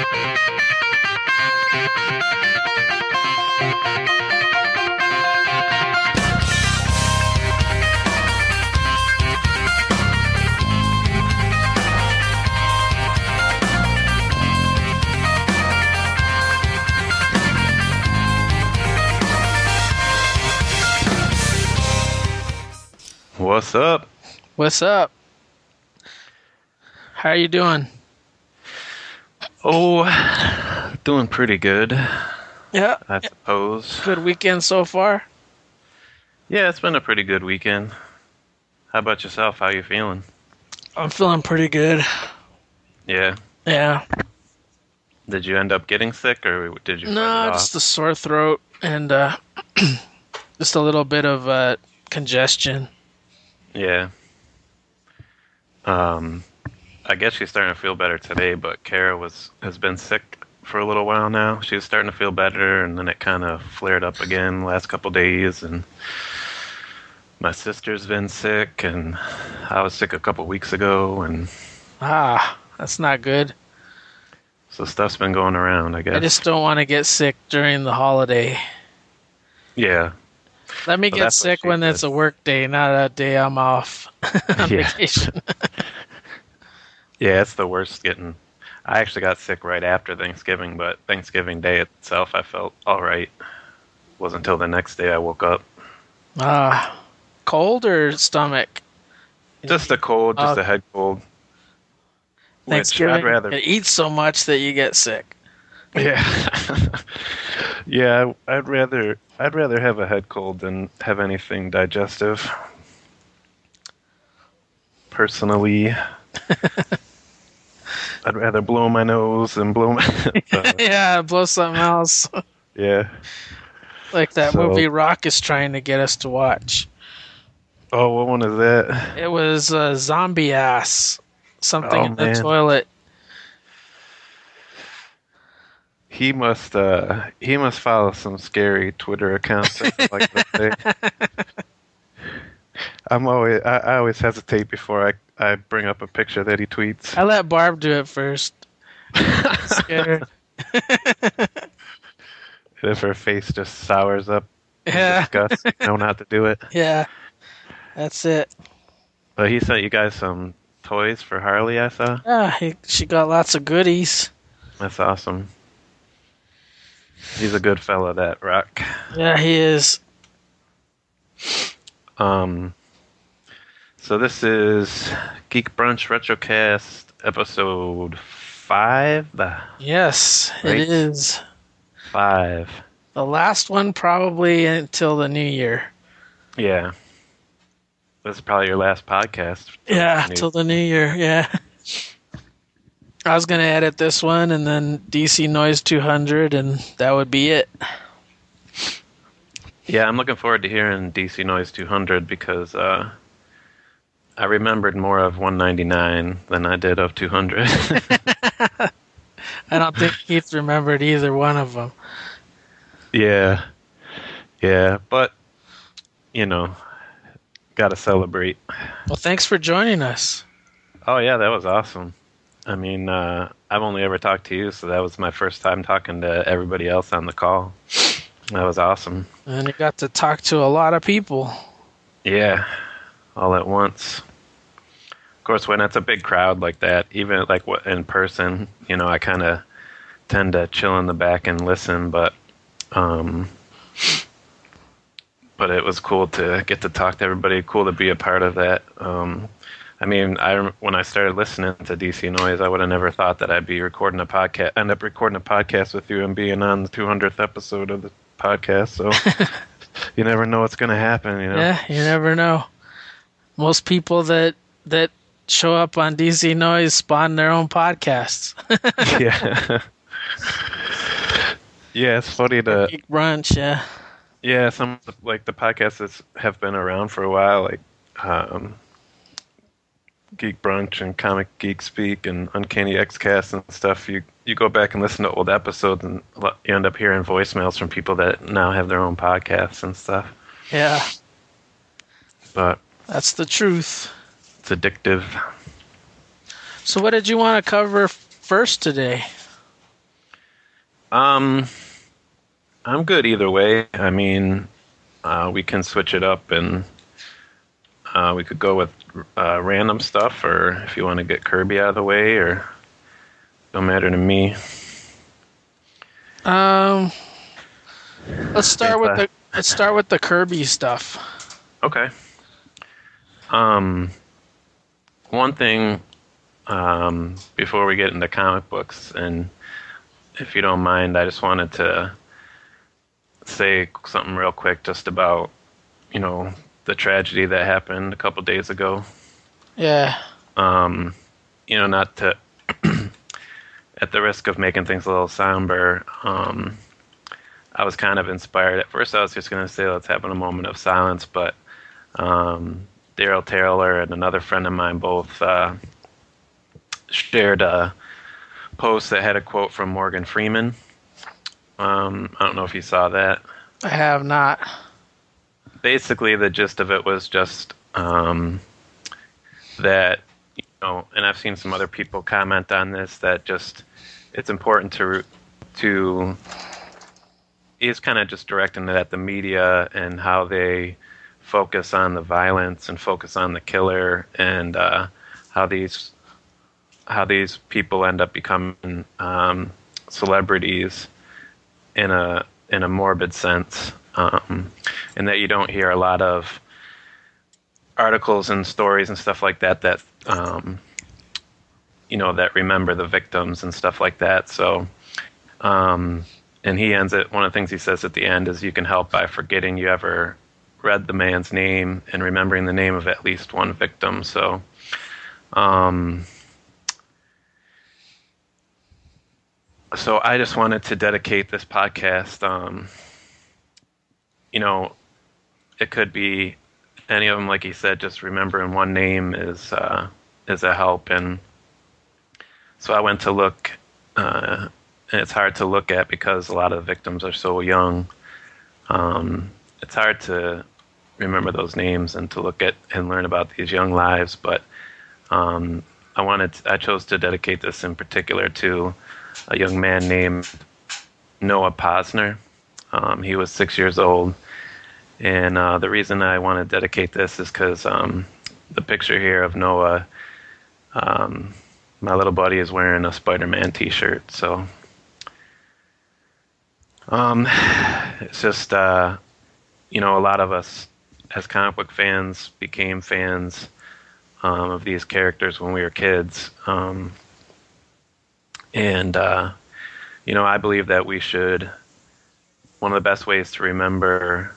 What's up? What's up? How are you doing? Oh, doing pretty good, Yeah. I suppose. Good weekend so far? Yeah, it's been a pretty good weekend. How about yourself? How you feeling? I'm feeling pretty good. Yeah. Yeah. Did you end up getting sick, or did you fight it No, off? just a sore throat and just a little bit of congestion. Yeah. I guess she's starting to feel better today, but Kara has been sick for a little while now. She was starting to feel better, and then it kind of flared up again last couple days, and my sister's been sick, and I was sick a couple weeks ago, and That's not good. so stuff's been going around, I guess. I just don't want to get sick during the holiday. Yeah. Let me Well, get that's what sick she when said. it's a work day, not a day I'm off on Yeah. vacation. Yeah, it's the worst getting. I actually got sick right after Thanksgiving, but Thanksgiving Day itself, I felt all right. Wasn't until the next day I woke up. Cold or stomach? Just a cold, just Oh. a head cold. Which Thanksgiving, I'd rather. you eat so much that you get sick. Yeah. Yeah, I'd rather have a head cold than have anything digestive. Personally, I'd rather blow my nose than blow my. Yeah, blow something else. Yeah. Like that So- movie Rock is trying to get us to watch. Oh, what one is that? It was zombie ass. Something Oh, in the man. toilet. He must follow some scary Twitter accounts or something like that. I always hesitate before I bring up a picture that he tweets. I let Barb do it first. Scared. If her face just sours up in Yeah, disgust, you know not to do it. yeah. That's it. But he sent you guys some toys for Harley, I saw. Yeah, she got lots of goodies. That's awesome. He's a good fella, that Rock. Yeah, he is. So this is Geek Brunch Retrocast episode 5. Yes, Right. it is. 5. The last one probably until the new year. Yeah. This is probably your last podcast. Yeah, till the new year. Yeah. I was gonna edit this one and then DC Noise 200, and that would be it. Yeah, I'm looking forward to hearing DC Noise 200 because I remembered more of 199 than I did of 200. I don't think Keith remembered either one of them. Yeah. Yeah, but, you know, gotta celebrate. Well, thanks for joining us. Oh, yeah, that was awesome. I mean, I've only ever talked to you, so that was my first time talking to everybody else on the call. That was awesome. And you got to talk to a lot of people. Yeah, all at once. Of course, when it's a big crowd like that, even like in person, you know, I kind of tend to chill in the back and listen, but it was cool to get to talk to everybody. Cool to be a part of that. I mean, when I started listening to DC Noise, I would have never thought that I'd be recording a podcast, end up recording a podcast with you and being on the 200th episode of the podcast. So you never know what's going to happen, you know? Yeah, you never know. Most people that show up on DC Noise spawn their own podcasts. Yeah. Yeah, it's funny to... Geek Brunch, yeah. Yeah, some, like, the podcasts that have been around for a while, like Geek Brunch and Comic Geek Speak and Uncanny X-Cast and stuff, you go back and listen to old episodes and you end up hearing voicemails from people that now have their own podcasts and stuff. Yeah, But that's the truth. Um, I'm good either way. I mean, we can switch it up and we could go with random stuff, or if you want to get Kirby out of the way, or don't matter to me. Um, let's start Since with the Kirby stuff. okay. Um, One thing before we get into comic books, and if you don't mind, I just wanted to say something real quick just about, the tragedy that happened a couple days ago. Yeah. Not to, at the risk of making things a little somber, I was kind of inspired. At first, I was just going to say, let's have a moment of silence, but Daryl Taylor and another friend of mine both shared a post that had a quote from Morgan Freeman. I don't know if you saw that. I have not. Basically, the gist of it was just that, and I've seen some other people comment on this, that just it's important to he's kind of just directing it at the media and how they focus on the violence and focus on the killer, and how these people end up becoming celebrities in a morbid sense, and that you don't hear a lot of articles and stories and stuff like that that remember the victims and stuff like that. So, and he ends it. One of the things he says at the end is, "You can help by forgetting you ever read the man's name and remembering the name of at least one victim." So, so I just wanted to dedicate this podcast. It could be any of them, like he said. Just remembering one name is a help, and so I went to look. And it's hard to look at because a lot of the victims are so young. It's hard to remember those names and to look at and learn about these young lives. But I chose to dedicate this in particular to a young man named Noah Posner. He was 6 years old. And the reason I want to dedicate this is because the picture here of Noah, my little buddy is wearing a Spider-Man t-shirt. So it's just, a lot of us as comic book fans became fans of these characters when we were kids. I believe that we should, one of the best ways to remember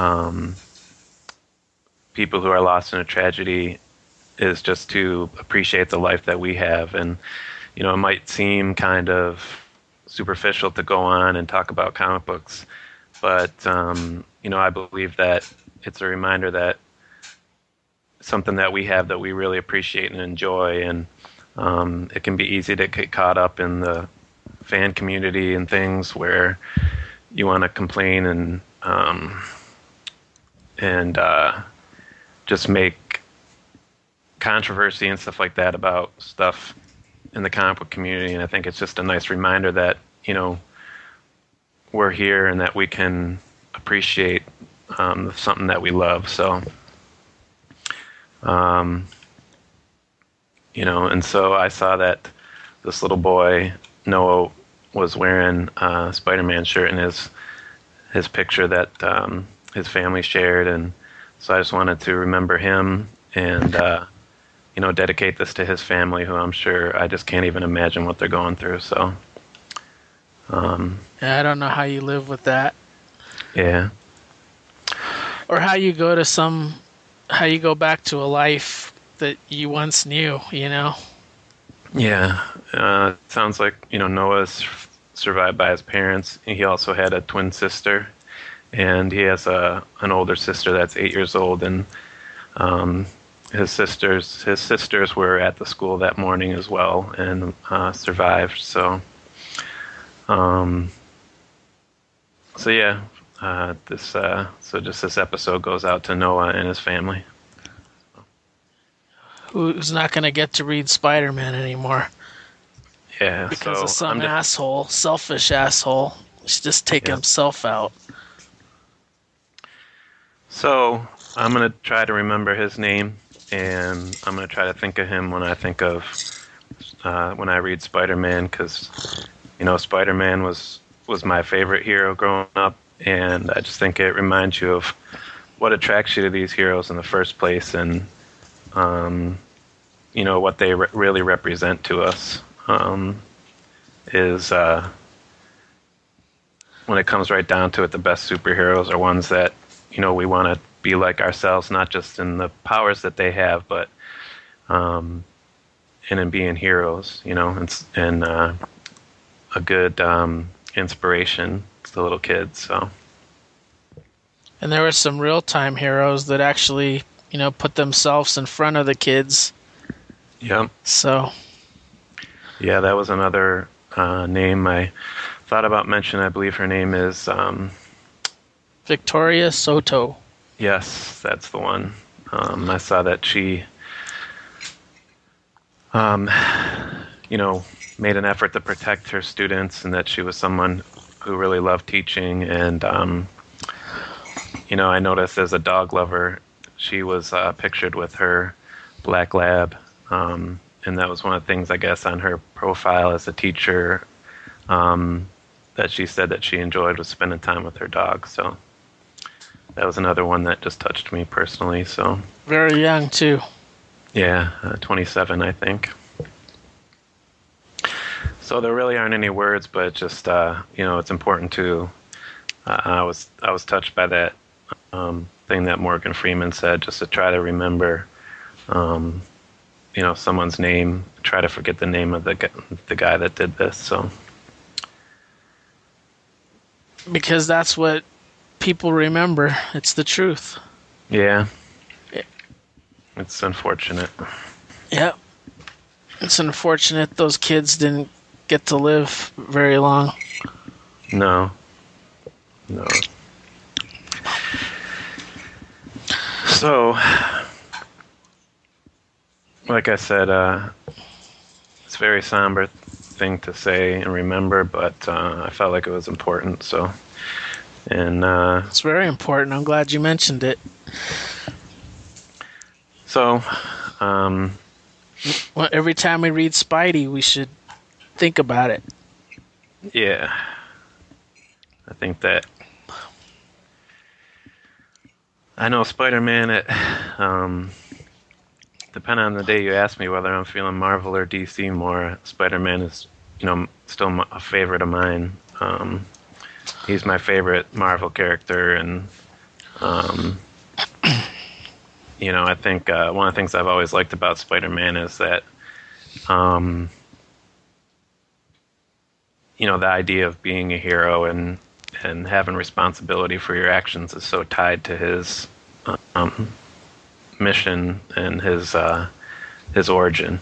people who are lost in a tragedy is just to appreciate the life that we have. And, it might seem kind of superficial to go on and talk about comic books, but, I believe that it's a reminder that something that we have that we really appreciate and enjoy. And it can be easy to get caught up in the fan community and things where you want to complain and just make controversy and stuff like that about stuff in the comic book community. And I think it's just a nice reminder that, we're here and that we can appreciate something that we love. So, and so I saw that this little boy, Noah, was wearing a Spider-Man shirt in his picture that his family shared. And so I just wanted to remember him and, dedicate this to his family, who I'm sure I just can't even imagine what they're going through. So, I don't know how you live with that. Yeah. Or how you go back to a life that you once knew, Yeah. It sounds like, Noah's survived by his parents. He also had a twin sister, and he has an older sister that's 8 years old. And his sisters were at the school that morning as well and survived. So, this episode goes out to Noah and his family, who's not going to get to read Spider-Man anymore. Yeah, because of so some asshole, selfish asshole. He's just taking himself out. So I'm gonna try to remember his name, and I'm gonna try to think of him when I think of when I read Spider-Man, because Spider-Man was my favorite hero growing up, and I just think it reminds you of what attracts you to these heroes in the first place, and what they really represent to us. Is when it comes right down to it, the best superheroes are ones that we want to be like ourselves, not just in the powers that they have, but and in being heroes, and a good inspiration to the little kids. So, and there were some real-time heroes that actually, put themselves in front of the kids. Yep. So, yeah, that was another name I thought about mentioning. I believe her name is Victoria Soto. Yes, that's the one. I saw that she, made an effort to protect her students, and that she was someone who really loved teaching. And, I noticed as a dog lover, she was pictured with her black lab. And that was one of the things, I guess, on her profile as a teacher that she said that she enjoyed was spending time with her dog. So that was another one that just touched me personally. So very young too. Yeah, 27, I think. So there really aren't any words, but just it's important to. I was touched by that thing that Morgan Freeman said, just to try to remember, someone's name. Try to forget the name of the guy that did this. So because that's what people remember. It's the truth. Yeah. It's unfortunate. Yep. It's unfortunate those kids didn't get to live very long. No. So, like I said, it's a very somber thing to say and remember, but I felt like it was important. So, and it's very important. I'm glad you mentioned it. So, well, every time we read Spidey, we should think about it. Yeah, I think that. I know Spider-Man. Depending on the day you ask me whether I'm feeling Marvel or DC more, Spider-Man is, still a favorite of mine. He's my favorite Marvel character, and I think one of the things I've always liked about Spider-Man is that, the idea of being a hero and having responsibility for your actions is so tied to his mission and his origin,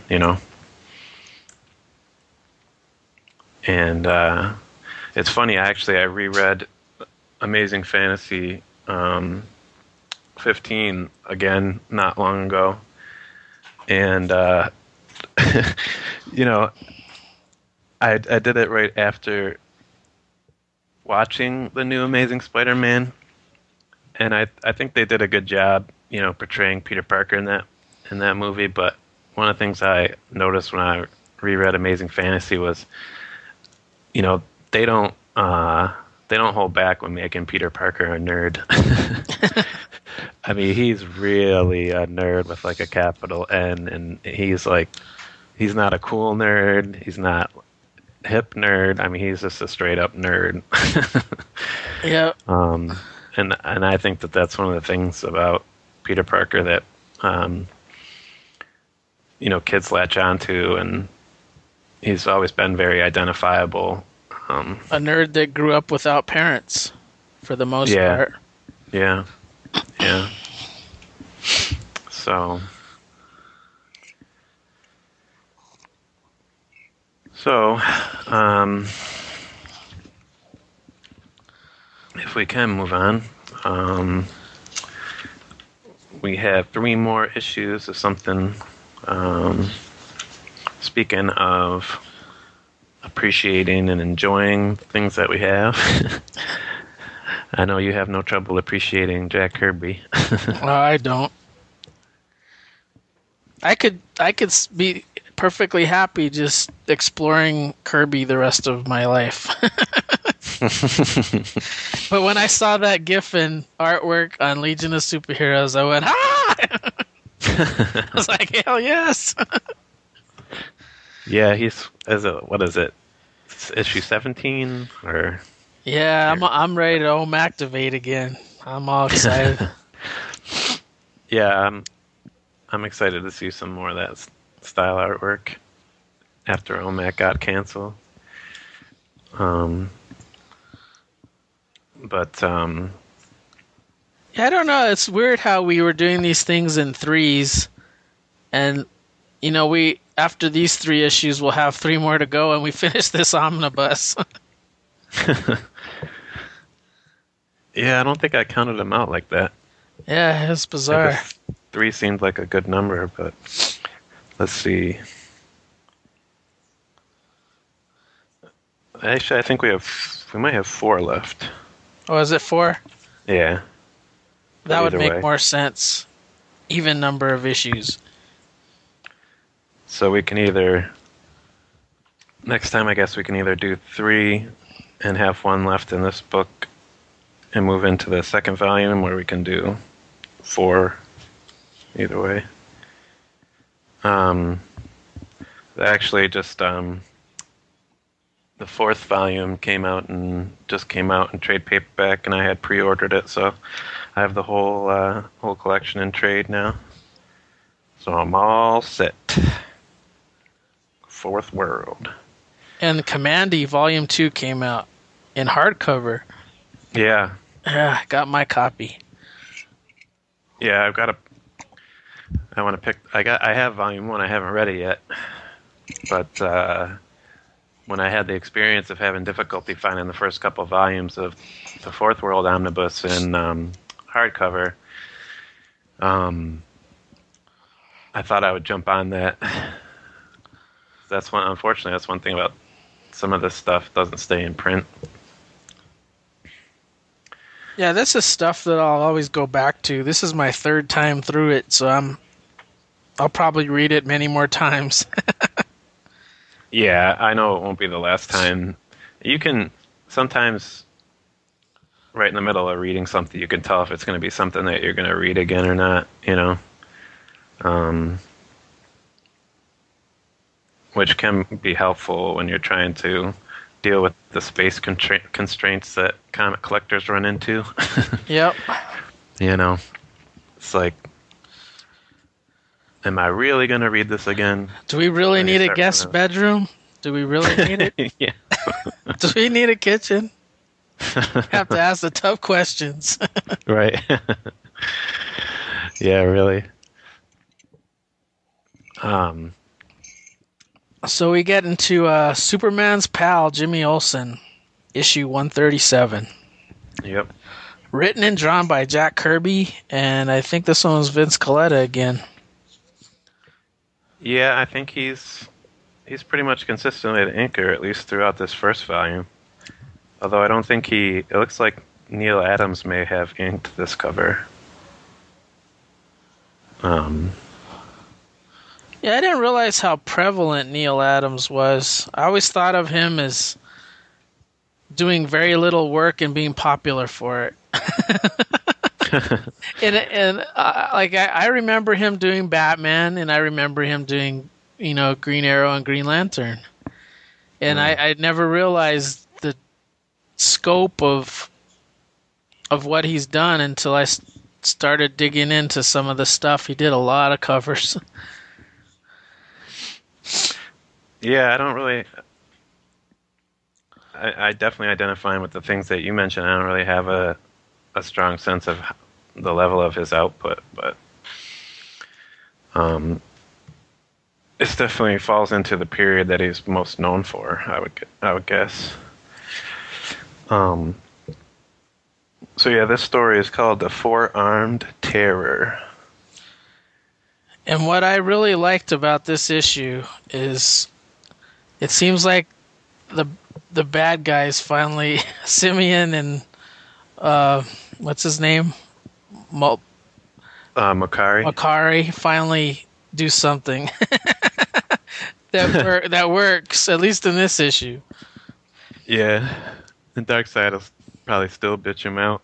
And it's funny, I reread Amazing Fantasy 15 again not long ago, and I did it right after watching the new Amazing Spider-Man, and I think they did a good job, portraying Peter Parker in that movie. But one of the things I noticed when I reread Amazing Fantasy was, they don't hold back when making Peter Parker a nerd. I mean, he's really a nerd with like a capital N, and he's not a cool nerd. He's not hip nerd. I mean, he's just a straight up nerd. Yeah. And I think that that's one of the things about Peter Parker that kids latch onto, and he's always been very identifiable. A nerd that grew up without parents, for the most part. Yeah. So, if we can move on, we have 3 more issues of something. Speaking of appreciating and enjoying things that we have. I know you have no trouble appreciating Jack Kirby. I don't. I could be perfectly happy just exploring Kirby the rest of my life. But when I saw that GIF and artwork on Legion of Superheroes, I went, ah! I was like, hell yes. Yeah, what is it? Issue 17 or Yeah, I'm ready to activate again. I'm all excited. yeah, I'm excited to see some more of that style artwork after OMAC got canceled. Yeah, I don't know. It's weird how we were doing these things in threes, and we after these 3 issues, we'll have 3 more to go, and we finish this omnibus. Yeah, I don't think I counted them out like that. Yeah, it's bizarre. 3 seemed like a good number, but let's see. Actually, I think we might have 4 left. Oh, is it 4? Yeah. That would make way. more sense. Even number of issues. So we can next time I guess we can either do 3 and have 1 left in this book and move into the second volume, where we can do 4 either way. Actually just the 4th volume came out in trade paperback, and I had pre-ordered it, so I have the whole collection in trade now. So I'm all set. 4th World. And Commandy Volume 2 came out in hardcover. Yeah. Yeah, got my copy. Yeah, I have Volume 1, I haven't read it yet. But when I had the experience of having difficulty finding the first couple volumes of the 4th World Omnibus in hardcover, I thought I would jump on that. Unfortunately, that's one thing about some of this stuff doesn't stay in print. Yeah, this is stuff that I'll always go back to. This is my 3rd time through it, so I'll probably read it many more times. Yeah, I know it won't be the last time. You can sometimes, right in the middle of reading something, you can tell if it's going to be something that you're going to read again or not, which can be helpful when you're trying to deal with the space constraints that comic collectors run into. Yep. It's like, am I really going to read this again? Do we really need a guest bedroom? Do we really need it? Yeah. Do we need a kitchen? Have to ask the tough questions. Right. Yeah, really. So we get into Superman's pal, Jimmy Olsen, issue 137. Yep. Written and drawn by Jack Kirby, and I think this one was Vince Colletta again. Yeah, I think he's pretty much consistently an inker, at least throughout this first volume. Although I don't think it looks like Neil Adams may have inked this cover. Yeah, I didn't realize how prevalent Neil Adams was. I always thought of him as doing very little work and being popular for it. I remember him doing Batman, and I remember him doing, Green Arrow and Green Lantern. And I never realized the scope of what he's done until I started digging into some of the stuff. He did a lot of covers. Yeah, I don't really. I definitely identify with the things that you mentioned. I don't really have a strong sense of the level of his output, but it definitely falls into the period that he's most known for. I would guess. So yeah, this story is called The Four-Armed Terror. And what I really liked about this issue is it seems like the bad guys finally, Simeon and what's his name, Makari. Makari, finally do something that works, at least in this issue. Yeah, the Darkseid will probably still bitch him out.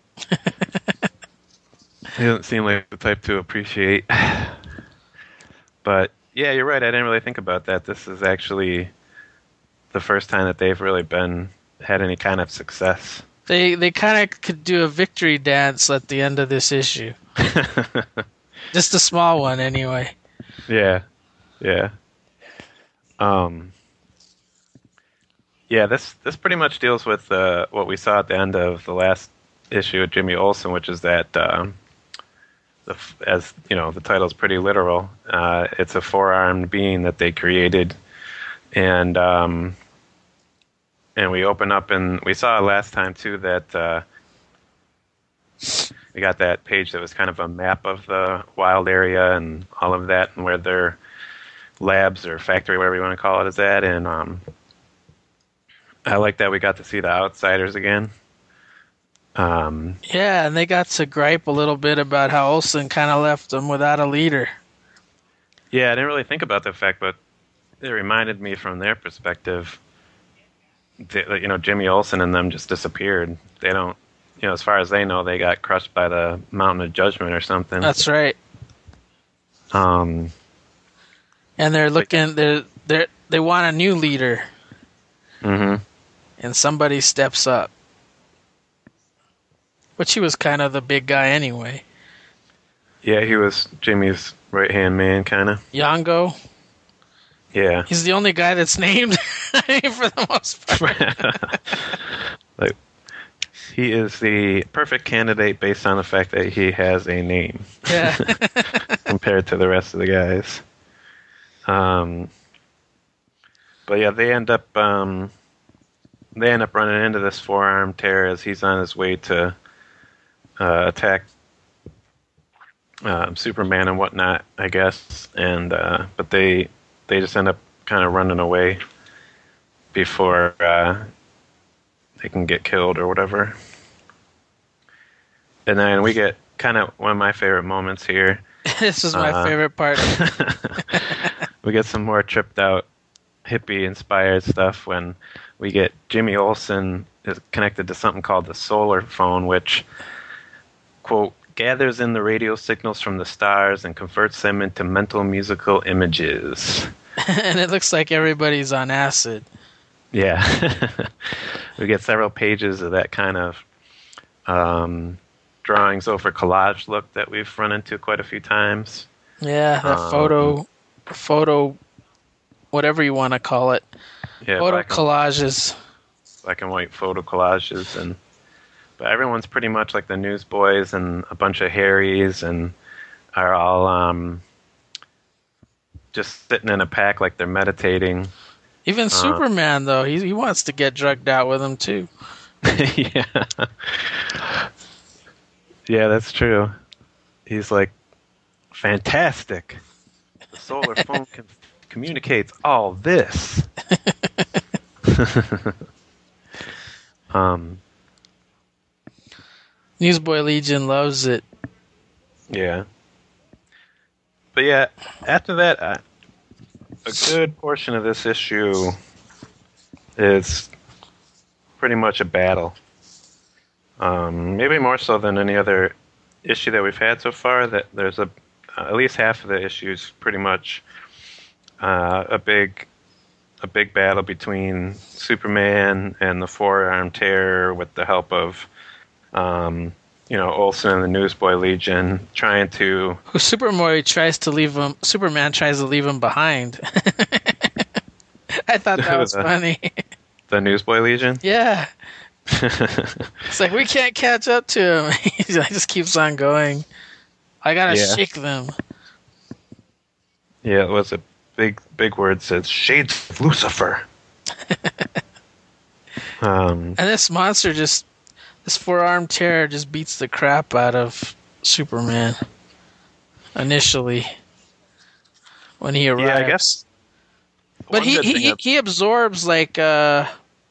He doesn't seem like the type to appreciate. But yeah, you're right. I didn't really think about that. This is actually the first time that they've really had any kind of success. They kind of could do a victory dance at the end of this issue. Just a small one, anyway. Yeah. Yeah, this pretty much deals with what we saw at the end of the last issue of Jimmy Olsen, which is that, as you know, the title's pretty literal. It's a four-armed being that they created, and we open up, and we saw last time too that we got that page that was kind of a map of the wild area and all of that, and where their labs or factory, whatever you want to call it, is at. And I like that we got to see the outsiders again. Yeah, and they got to gripe a little bit about how Olsen kind of left them without a leader. Yeah, I didn't really think about that fact, but it reminded me from their perspective that, Jimmy Olsen and them just disappeared. They don't, as far as they know, they got crushed by the Mountain of Judgment or something. That's right. And they're looking. They want a new leader. Mm-hmm. And somebody steps up. But he was kind of the big guy anyway. Yeah, he was Jimmy's right-hand man, kind of. Yango. Yeah. He's the only guy that's named for the most part. Like, he is the perfect candidate based on the fact that he has a name. Yeah. Compared to the rest of the guys. But yeah, they end up running into this four-armed terror as he's on his way to attack Superman and whatnot, I guess. And but they just end up kind of running away before they can get killed or whatever. And then we get kind of one of my favorite moments here. This is my favorite part. We get some more tripped out hippie-inspired stuff when we get Jimmy Olsen is connected to something called the solar phone, which, quote, gathers in the radio signals from the stars and converts them into mental musical images. And it looks like everybody's on acid. Yeah. We get several pages of that kind of drawings over collage look that we've run into quite a few times. Yeah, that photo, whatever you want to call it. Yeah, photo collages. Black and white photo collages. But everyone's pretty much like the Newsboys and a bunch of Harrys and are all just sitting in a pack like they're meditating. Even Superman, though, he wants to get drugged out with them, too. Yeah. Yeah, that's true. He's like, fantastic. The solar phone communicates all this. Newsboy Legion loves it. Yeah. But yeah, after that, a good portion of this issue is pretty much a battle. Maybe more so than any other issue that we've had so far. That there's at least half of the issues pretty much a big battle between Superman and the Four-Armed Terror with the help of Olsen and the Newsboy Legion trying to. Superman tries to leave him behind. I thought that was funny. The Newsboy Legion? Yeah. It's like, we can't catch up to him. He just keeps on going. I gotta shake them. Yeah, it was a big word. Says Shades of Lucifer. And this monster this Four-Armed Terror just beats the crap out of Superman. Initially, when he arrives. Yeah, I guess. But he absorbs like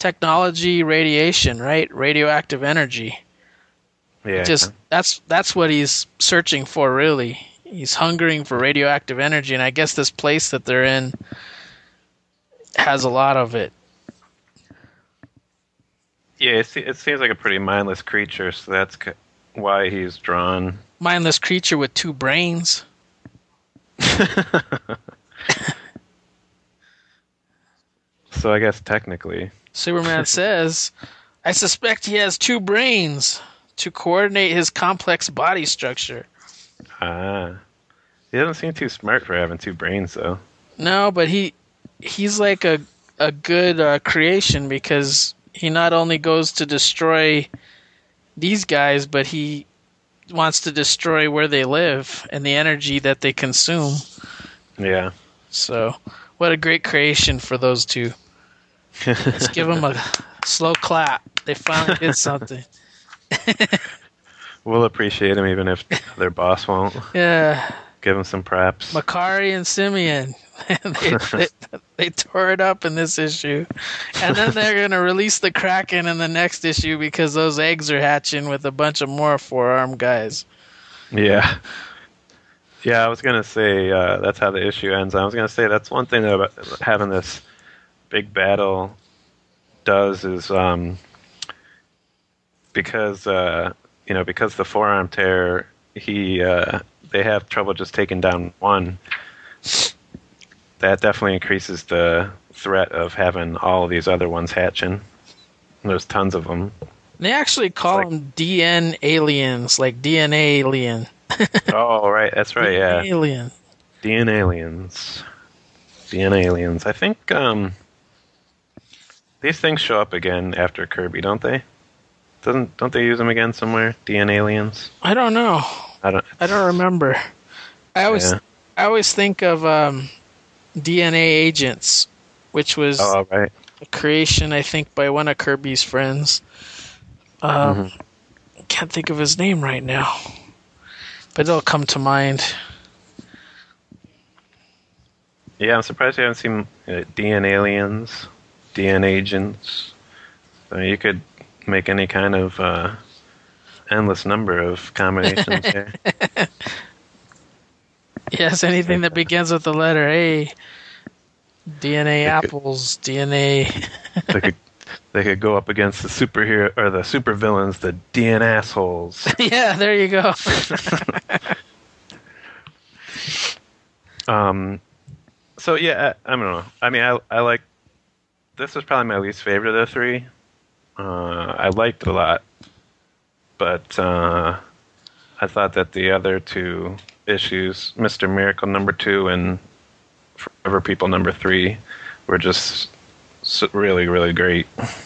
technology, radiation, right? Radioactive energy. Yeah. Just that's what he's searching for, really. He's hungering for radioactive energy, and I guess this place that they're in has a lot of it. Yeah, it seems like a pretty mindless creature, so that's why he's drawn. Mindless creature with 2 brains. So I guess technically. Superman says, I suspect he has 2 brains to coordinate his complex body structure. Ah. He doesn't seem too smart for having 2 brains, though. No, but he's like a good creation, because he not only goes to destroy these guys, but he wants to destroy where they live and the energy that they consume. Yeah. So, what a great creation for those 2. Let's give them a slow clap. They finally did something. We'll appreciate him even if their boss won't. Yeah. Give him some props. Makari and Simeon. they tore it up in this issue. And then they're going to release the Kraken in the next issue because those eggs are hatching with a bunch of more 4-armed guys. Yeah. Yeah, I was going to say that's how the issue ends. I was going to say that's one thing about having this big battle does is because the 4-armed terror, they have trouble just taking down one. That definitely increases the threat of having all of these other ones hatching. There's tons of them. They actually call them DN aliens, like DNA alien. Oh, right. That's right, yeah. Alien. DNA aliens. DNA aliens. I think these things show up again after Kirby, don't they? Don't they use them again somewhere? DNA aliens? I don't know. I don't remember. I always think of DNA Agents, which was a creation, I think, by one of Kirby's friends. I can't think of his name right now, but it'll come to mind. Yeah, I'm surprised you haven't seen DNA aliens, DNA agents. I mean, you could make any kind of endless number of combinations here. Yes, anything that begins with the letter A. DNA apples, DNA. They could go up against the superhero or the supervillains, the DNA assholes. Yeah, there you go. So yeah, I don't know. I mean, I like. This was probably my least favorite of the 3. I liked it a lot, but I thought that the other 2 issues, Mr. Miracle #2 and Forever People #3, were just really, really great.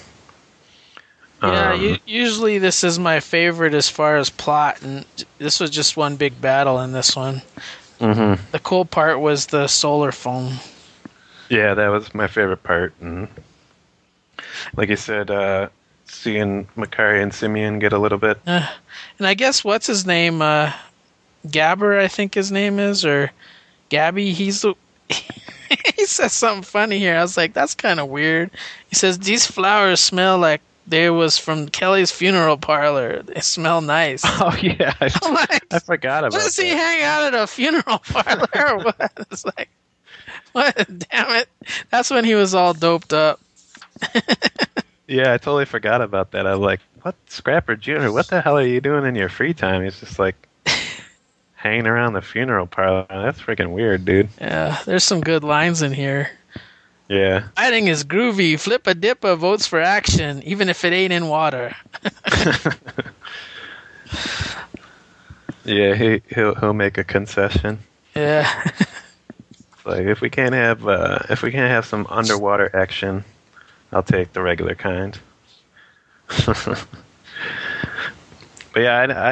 Yeah, usually this is my favorite as far as plot, and this was just one big battle in this one. Mm-hmm. The cool part was the solar foam. Yeah, that was my favorite part, and like you said, seeing Makari and Simeon get a little bit. And I guess what's his name? Gabber, I think his name is, or Gabby. He's the. He says something funny here. I was like, that's kind of weird. He says, these flowers smell like they was from Kelly's funeral parlor. They smell nice. Oh, yeah. I forgot about that. Does he hang out at a funeral parlor or what? It's like, what? Damn it. That's when he was all doped up. Yeah, I totally forgot about that. I was like, what? Scrapper Jr., what the hell are you doing in your free time? He's just like hanging around the funeral parlor. That's freaking weird, dude. Yeah, there's some good lines in here. Yeah. Fighting is groovy. Flippa votes for action, even if it ain't in water. Yeah, he'll make a concession. Yeah. Like if we can't have some underwater action, I'll take the regular kind. But yeah,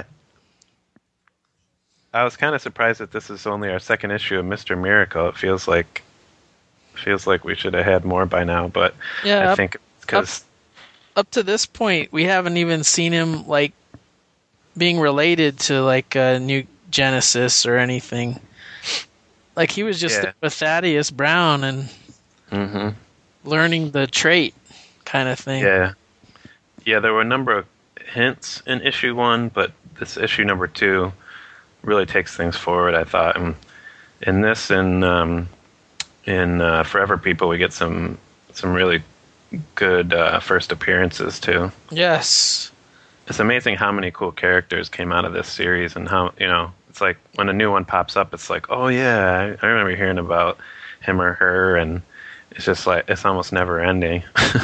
I was kind of surprised that this is only our second issue of Mr. Miracle. It feels like we should have had more by now, but yeah, I think because up to this point we haven't even seen him like being related to like New Genesis or anything. Like he was just with Thaddeus Brown and learning the trait kind of thing. Yeah. Yeah, there were a number of hints in issue 1, but this issue number 2 really takes things forward, I thought. And in this, in Forever People, we get some really good first appearances, too. Yes. It's amazing how many cool characters came out of this series, and how, it's like when a new one pops up, it's like, oh yeah, I remember hearing about him or her, and it's just like, it's almost never ending.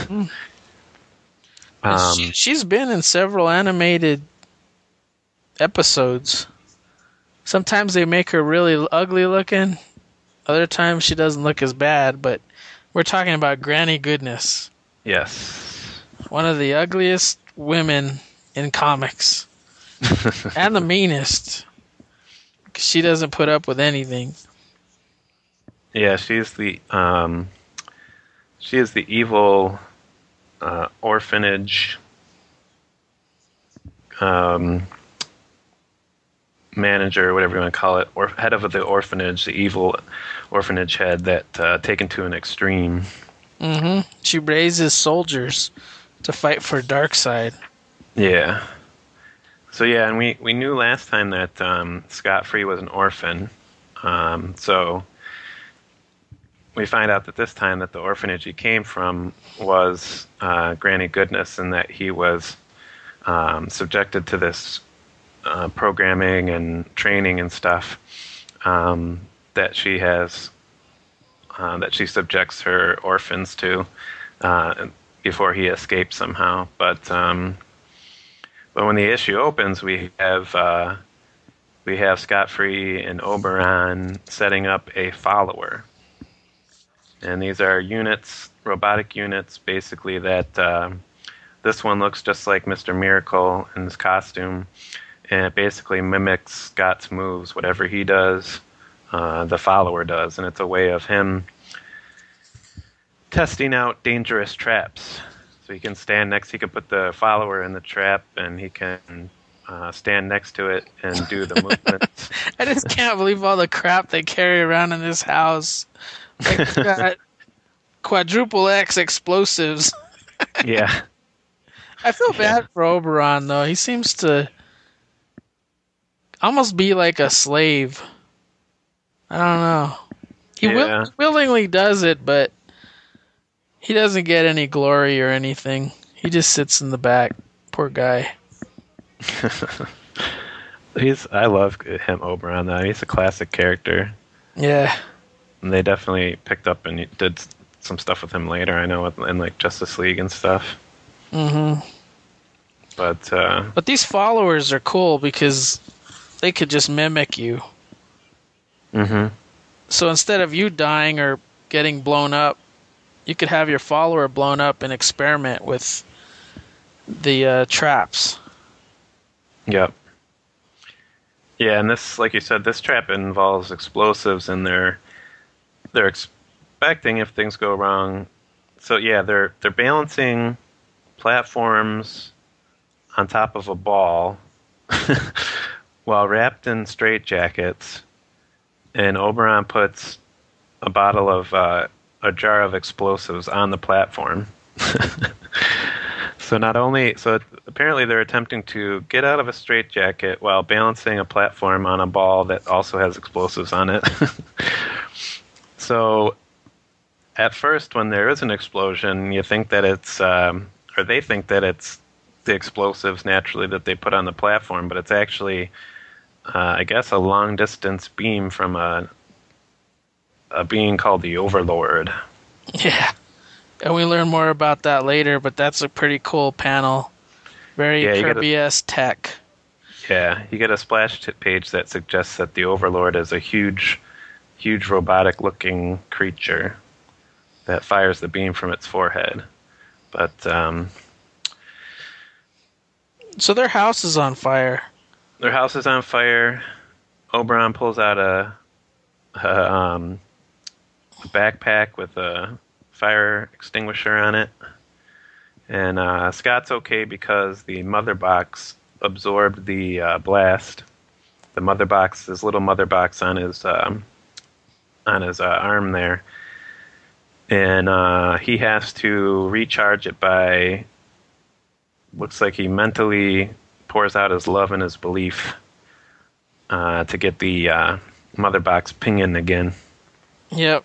She's been in several animated episodes. Sometimes they make her really ugly looking. Other times she doesn't look as bad, but we're talking about Granny Goodness. Yes. One of the ugliest women in comics. And the meanest. 'Cause she doesn't put up with anything. Yeah, she is the evil orphanage manager, whatever you want to call it, or head of the orphanage, the evil orphanage head that taken to an extreme. Mm-hmm. She raises soldiers to fight for Darkseid. Yeah. So yeah, and we knew last time that Scott Free was an orphan. So we find out that this time that the orphanage he came from was Granny Goodness, and that he was subjected to this programming and training and stuff that she has, that she subjects her orphans to before he escapes somehow. But when the issue opens, we have Scott Free and Oberon setting up a follower. And these are units, robotic units, basically, that this one looks just like Mr. Miracle in his costume, and it basically mimics Scott's moves. Whatever he does, the follower does, and it's a way of him testing out dangerous traps. So he can put the follower in the trap, and he can stand next to it and do the movements. I just can't believe all the crap they carry around in this house. Like, got quadruple X explosives. Yeah. I feel bad for Oberon, though. He seems to almost be like a slave. I don't know. He willingly does it, but he doesn't get any glory or anything. He just sits in the back. Poor guy. I love him, Oberon, though. He's a classic character. Yeah. And they definitely picked up and did some stuff with him later, I know, in like Justice League and stuff. Mm-hmm. But these followers are cool because they could just mimic you. Mm-hmm. So instead of you dying or getting blown up, you could have your follower blown up and experiment with the traps. Yep. Yeah, and this, like you said, this trap involves explosives, and they're expecting if things go wrong. So yeah, they're balancing platforms on top of a ball while wrapped in straitjackets, and Oberon puts a bottle of a jar of explosives on the platform. So apparently they're attempting to get out of a straitjacket while balancing a platform on a ball that also has explosives on it. So at first, when there is an explosion, you think that it's, or they think that it's the explosives naturally that they put on the platform, but it's actually, I guess, a long-distance beam from a being called the Overlord. Yeah. And we learn more about that later, but that's a pretty cool panel. Very Kirby-esque tech. Yeah, you get a splash page that suggests that the Overlord is a huge robotic-looking creature that fires the beam from its forehead. But so their house is on fire. Their house is on fire. Oberon pulls out a backpack with a fire extinguisher on it. And Scott's okay because the mother box absorbed the blast. The mother box, his little mother box on his arm there, and he has to recharge it by. Looks like he mentally pours out his love and his belief to get the mother box pinging again. Yep.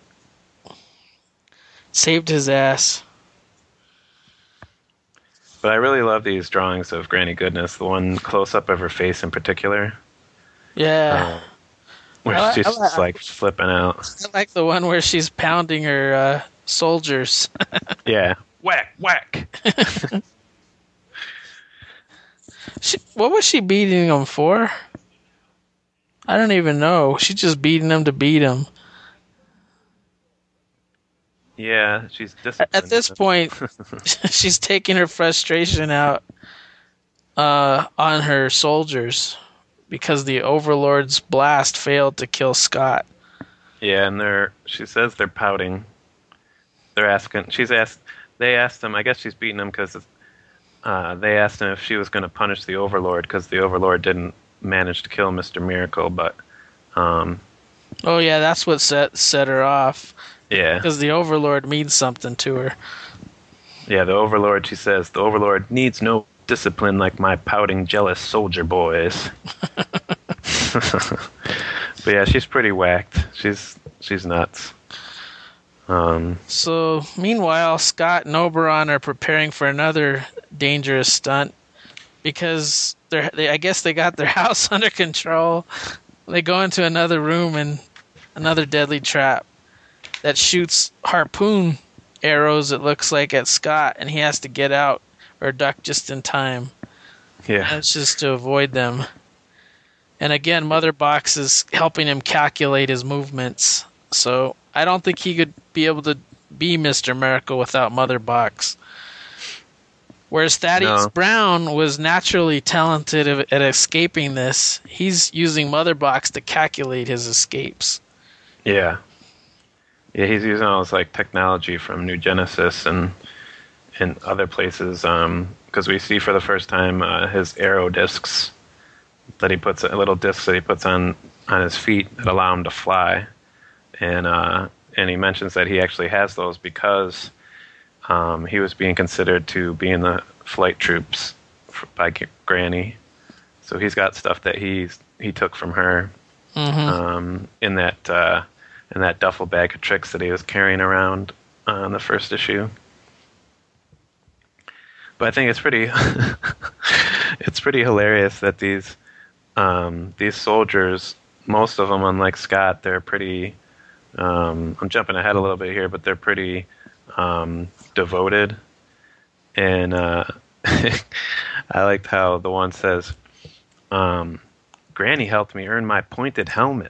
Saved his ass. But I really love these drawings of Granny Goodness. The one close up of her face in particular. Yeah. Where she's just like flipping out. I like the one where she's pounding her soldiers. Yeah. Whack, whack. What was she beating them for? I don't even know. She's just beating them to beat them. Yeah, she's disciplined. At this point, she's taking her frustration out on her soldiers because the Overlord's blast failed to kill Scott. Yeah, and she says they're pouting. They're asking. They asked him. I guess she's beating him because they asked him if she was going to punish the Overlord because the Overlord didn't manage to kill Mr. Miracle, but. Oh yeah, that's what set her off. Yeah. Because the Overlord means something to her. Yeah, the Overlord, she says, the Overlord needs no discipline like my pouting, jealous soldier boys. But yeah, she's pretty whacked. She's nuts. So, meanwhile, Scott and Oberon are preparing for another dangerous stunt because I guess they got their house under control. They go into another room and another deadly trap that shoots harpoon arrows, it looks like, at Scott, and he has to get out or duck just in time. Yeah. That's just to avoid them. And again, Mother Box is helping him calculate his movements. So I don't think he could be able to be Mr. Miracle without Mother Box. Whereas Thaddeus Brown was naturally talented at escaping this, he's using Mother Box to calculate his escapes. Yeah. Yeah, he's using all this like technology from New Genesis and other places. Because we see for the first time his arrow discs that he puts, little discs that he puts on his feet that allow him to fly, and he mentions that he actually has those because he was being considered to be in the flight troops by Granny. So he's got stuff that he took from her in that duffel bag of tricks that he was carrying around on the first issue. But I think it's pretty it's pretty hilarious that these soldiers, most of them, unlike Scott, they're pretty I'm jumping ahead a little bit here, but they're pretty devoted. And I liked how the one says, Granny helped me earn my pointed helmet.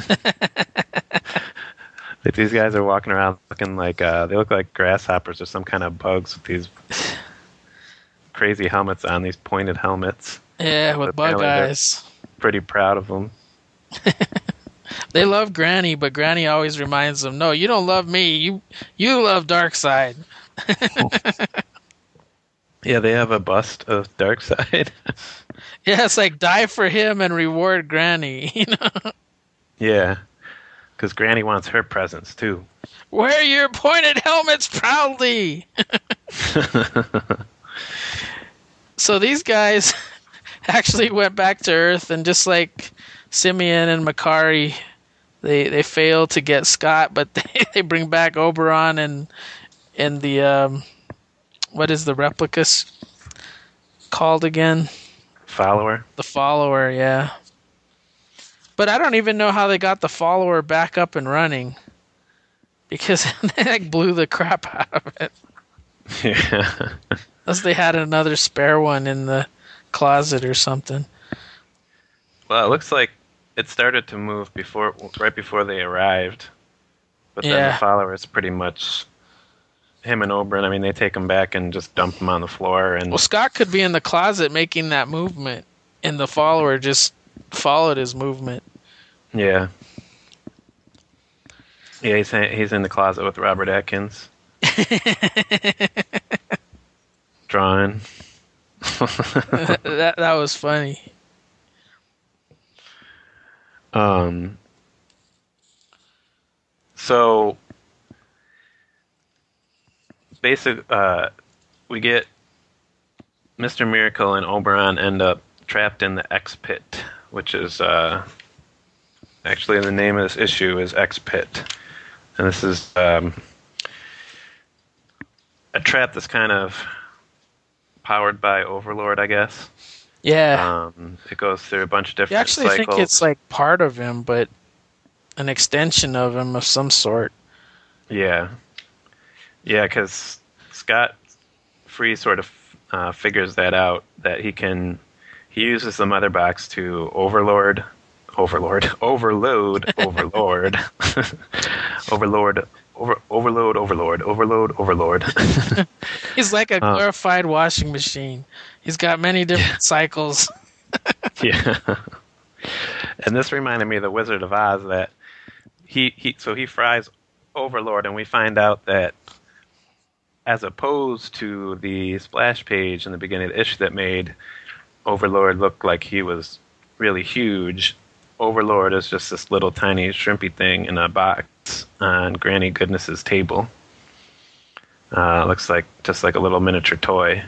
Like these guys are walking around looking like they look like grasshoppers or some kind of bugs with these crazy helmets on, these pointed helmets. Yeah, with bug eyes. Pretty proud of them. They love Granny, but Granny always reminds them, "No, you don't love me. You love Darkseid." Yeah, they have a bust of Darkseid. Yeah, it's like die for him and reward Granny. You know? Yeah. Because Granny wants her presents, too. Wear your pointed helmets proudly! So these guys actually went back to Earth, and just like Simeon and Makari, they failed to get Scott, but they bring back Oberon and the... what is the replicas called again? Follower? The Follower, yeah. But I don't even know how they got the Follower back up and running. Because they like blew the crap out of it. Yeah. Unless they had another spare one in the closet or something. Well, it looks like it started to move right before they arrived. But then the Follower is pretty much him and Oberon. I mean, they take him back and just dump him on the floor. And well, Scott could be in the closet making that movement, and the Follower just followed his movement. Yeah. Yeah, he's in the closet with Robert Atkins. Drawing. that was funny. So we get Mr. Miracle and Oberon end up trapped in the X Pit, which is actually the name of this issue is X Pit, and this is a trap that's kind of powered by Overlord, I guess. Yeah. It goes through a bunch of different You actually cycles. think it's like part of him, but an extension of him of some sort. Yeah. Yeah, because Scott Free sort of figures that out, that he uses the mother box to overload, overload, overload, overload. He's like a glorified washing machine. He's got many different cycles. Yeah. And this reminded me of the Wizard of Oz, that he fries Overlord, and we find out that as opposed to the splash page in the beginning of the issue that made Overlord look like he was really huge, Overlord is just this little tiny shrimpy thing in a box on Granny Goodness's table. Looks like just like a little miniature toy.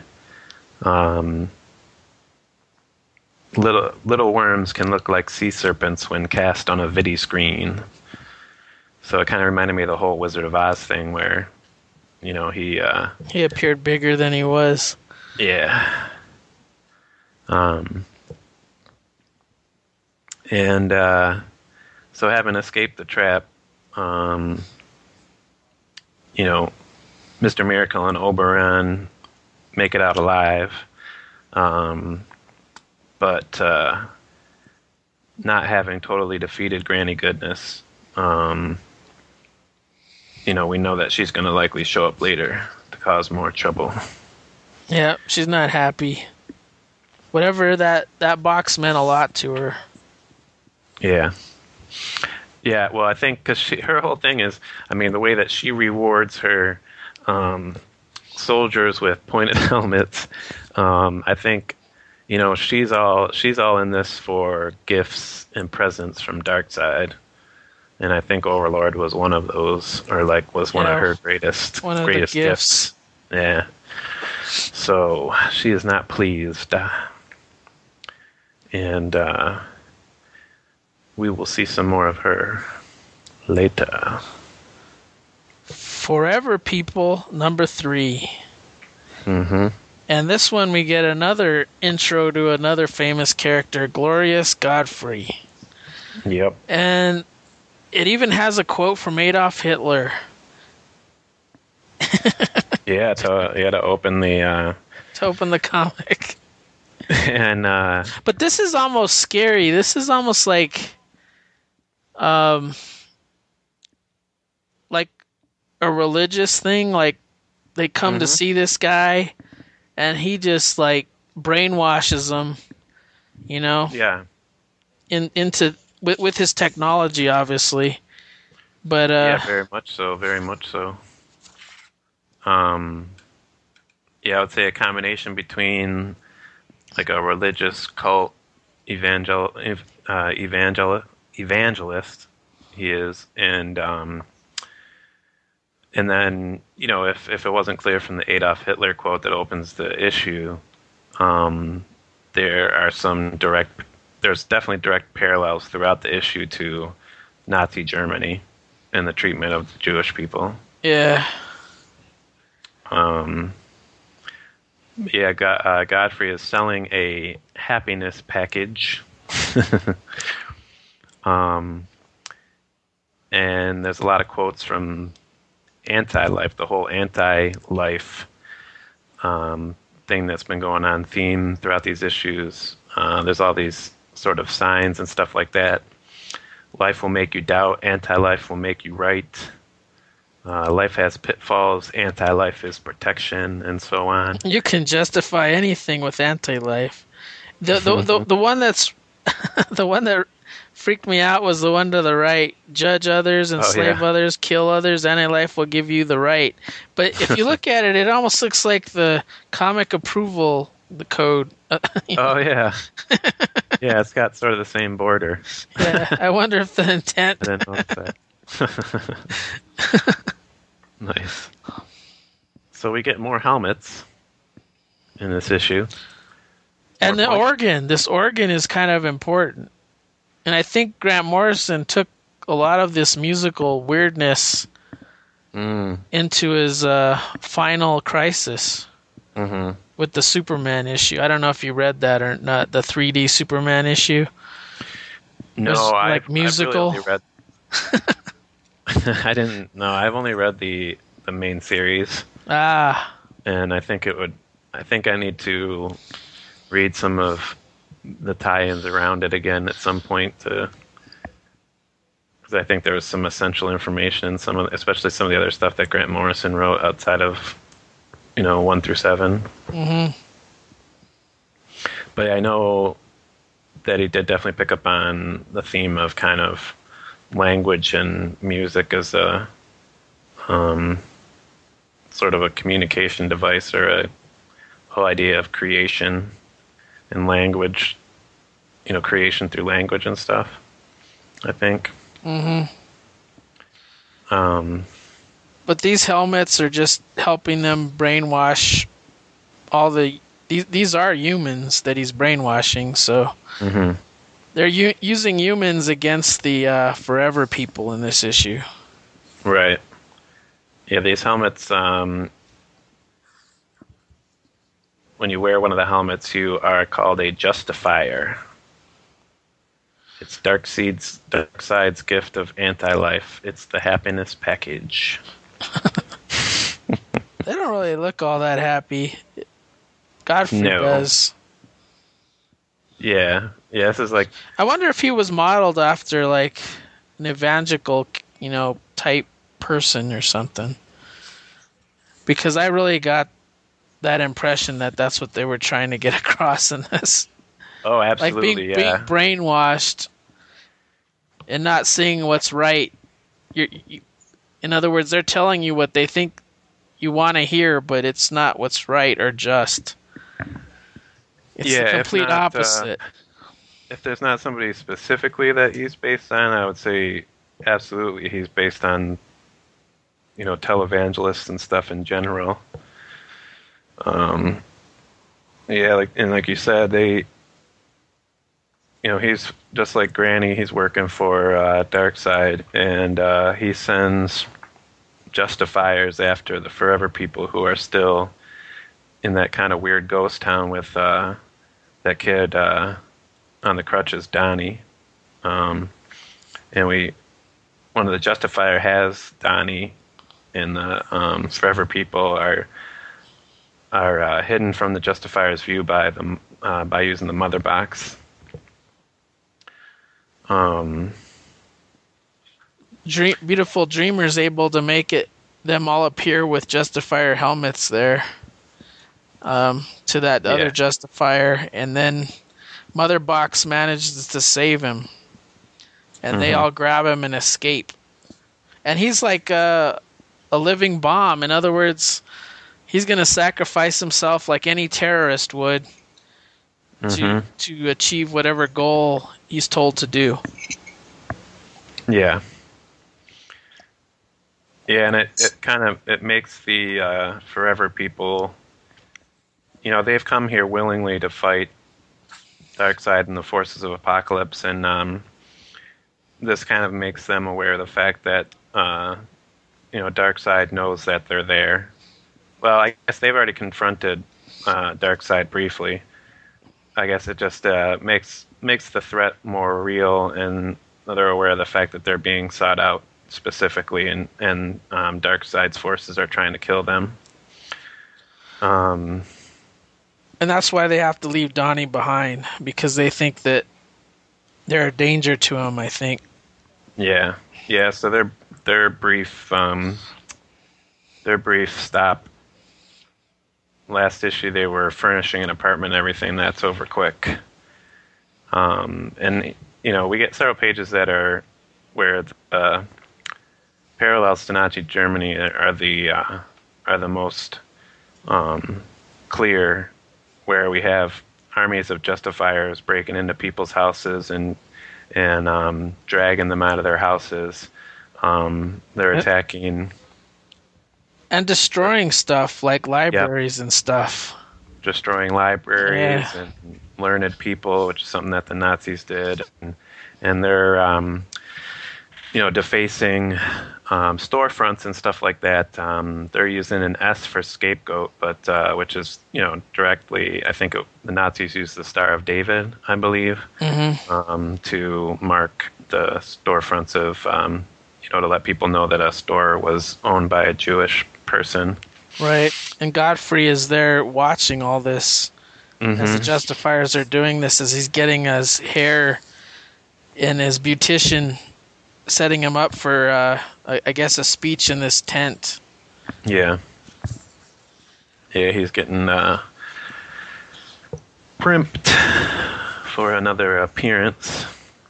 Little worms can look like sea serpents when cast on a vidi screen. So it kind of reminded me of the whole Wizard of Oz thing, where, you know, he appeared bigger than he was. Yeah. So having escaped the trap, you know, Mr. Miracle and Oberon make it out alive. But not having totally defeated Granny Goodness, you know, we know that she's going to likely show up later to cause more trouble. Yeah, she's not happy. Whatever that box meant a lot to her. Yeah. Yeah, well, I think because her whole thing is, I mean, the way that she rewards her soldiers with pointed helmets, I think, you know, she's all in this for gifts and presents from Darkseid. And I think Overlord was one of those, or like was one of her greatest gifts. Yeah. So she is not pleased. And we will see some more of her later. Forever People, number 3. Mm-hmm. And this one we get another intro to another famous character, Glorious Godfrey. Yep. And it even has a quote from Adolf Hitler. Yeah, to open the comic. And but this is almost scary. This is almost like a religious thing. Like they come to see this guy, and he just like brainwashes them, you know. Yeah. Into with his technology, obviously. But yeah, very much so. Yeah, I would say a combination between like a religious cult evangelist he is, and then, you know, if it wasn't clear from the Adolf Hitler quote that opens the issue, there's definitely direct parallels throughout the issue to Nazi Germany and the treatment of the Jewish people. Yeah. Yeah, Godfrey is selling a happiness package. And there's a lot of quotes from Anti-Life, the whole Anti-Life thing that's been going on theme throughout these issues. There's all these sort of signs and stuff like that. Life will make you doubt, anti-life will make you right. Life has pitfalls, anti-life is protection, and so on. You can justify anything with anti-life. The one that's the one that freaked me out was the one to the right. Judge others, enslave others, kill others, anti-life will give you the right. But if you look at it, it almost looks like the comic approval, the code. Oh, yeah. Yeah, it's got sort of the same border. Yeah, I wonder if the intent... I didn't notice that. Nice. So we get more helmets in this issue. And the points. organ. This organ is kind of important. And I think Grant Morrison took a lot of this musical weirdness into his final Crisis with the Superman issue. I don't know if you read that or not, the 3D Superman issue. No, musical. I've really only read. I didn't. No, I've only read the main series. And I think I need to read some of the tie-ins around it again at some point, because I think there was some essential information in especially some of the other stuff that Grant Morrison wrote outside of 1 through 7. But I know that he did definitely pick up on the theme of kind of language and music as a sort of a communication device, or a whole idea of creation and language, creation through language and stuff, I think. But these helmets are just helping them brainwash these are humans that he's brainwashing, so they're using humans against the Forever People in this issue. Right. Yeah, these helmets, when you wear one of the helmets, you are called a Justifier. It's Darkseid's gift of anti-life. It's the happiness package. They don't really look all that happy. Godfrey does. Yeah. Yeah, this is like... I wonder if he was modeled after, like, an evangelical, type person or something. Because I really got that impression that that's what they were trying to get across in this. Oh, absolutely, like being brainwashed and not seeing what's right. In other words, they're telling you what they think you want to hear, but it's not what's right or just. It's the complete opposite. If there's not somebody specifically that he's based on, I would say absolutely he's based on, televangelists and stuff in general. Like you said, he's just like Granny. He's working for Darkseid, and he sends Justifiers after the Forever People who are still in that kind of weird ghost town with that kid on the crutches, Donnie. And one of the Justifier has Donnie, and the Forever People are hidden from the Justifier's view by using the mother box. Beautiful Dreamer's able to make them all appear with Justifier helmets there to that other Justifier, and then Mother Box manages to save him, and they all grab him and escape. And he's like a living bomb. In other words, he's going to sacrifice himself like any terrorist would to achieve whatever goal he's told to do. Yeah. Yeah, and it makes the Forever People, they've come here willingly to fight Darkseid and the forces of Apocalypse, and this kind of makes them aware of the fact that Darkseid knows that they're there. Well, I guess they've already confronted Darkseid briefly. I guess it just makes the threat more real, and they're aware of the fact that they're being sought out specifically, and Darkseid's forces are trying to kill them. And that's why they have to leave Donnie behind, because they think that they're a danger to him, I think. Yeah. So their brief stop. Last issue, they were furnishing an apartment and everything. That's over quick. And we get several pages that are where the parallels to Nazi Germany are the most clear, where we have armies of Justifiers breaking into people's houses and dragging them out of their houses. They're attacking And destroying stuff like libraries and stuff. Destroying libraries and learned people, which is something that the Nazis did, and they're defacing storefronts and stuff like that. They're using an S for scapegoat, but which is directly. I think the Nazis used the Star of David, I believe, to mark the storefronts of to let people know that a store was owned by a Jewish person. Right, and Godfrey is there watching all this as the Justifiers are doing this, as he's getting his hair and his beautician setting him up for, I guess, a speech in this tent. Yeah. Yeah, he's getting primped for another appearance.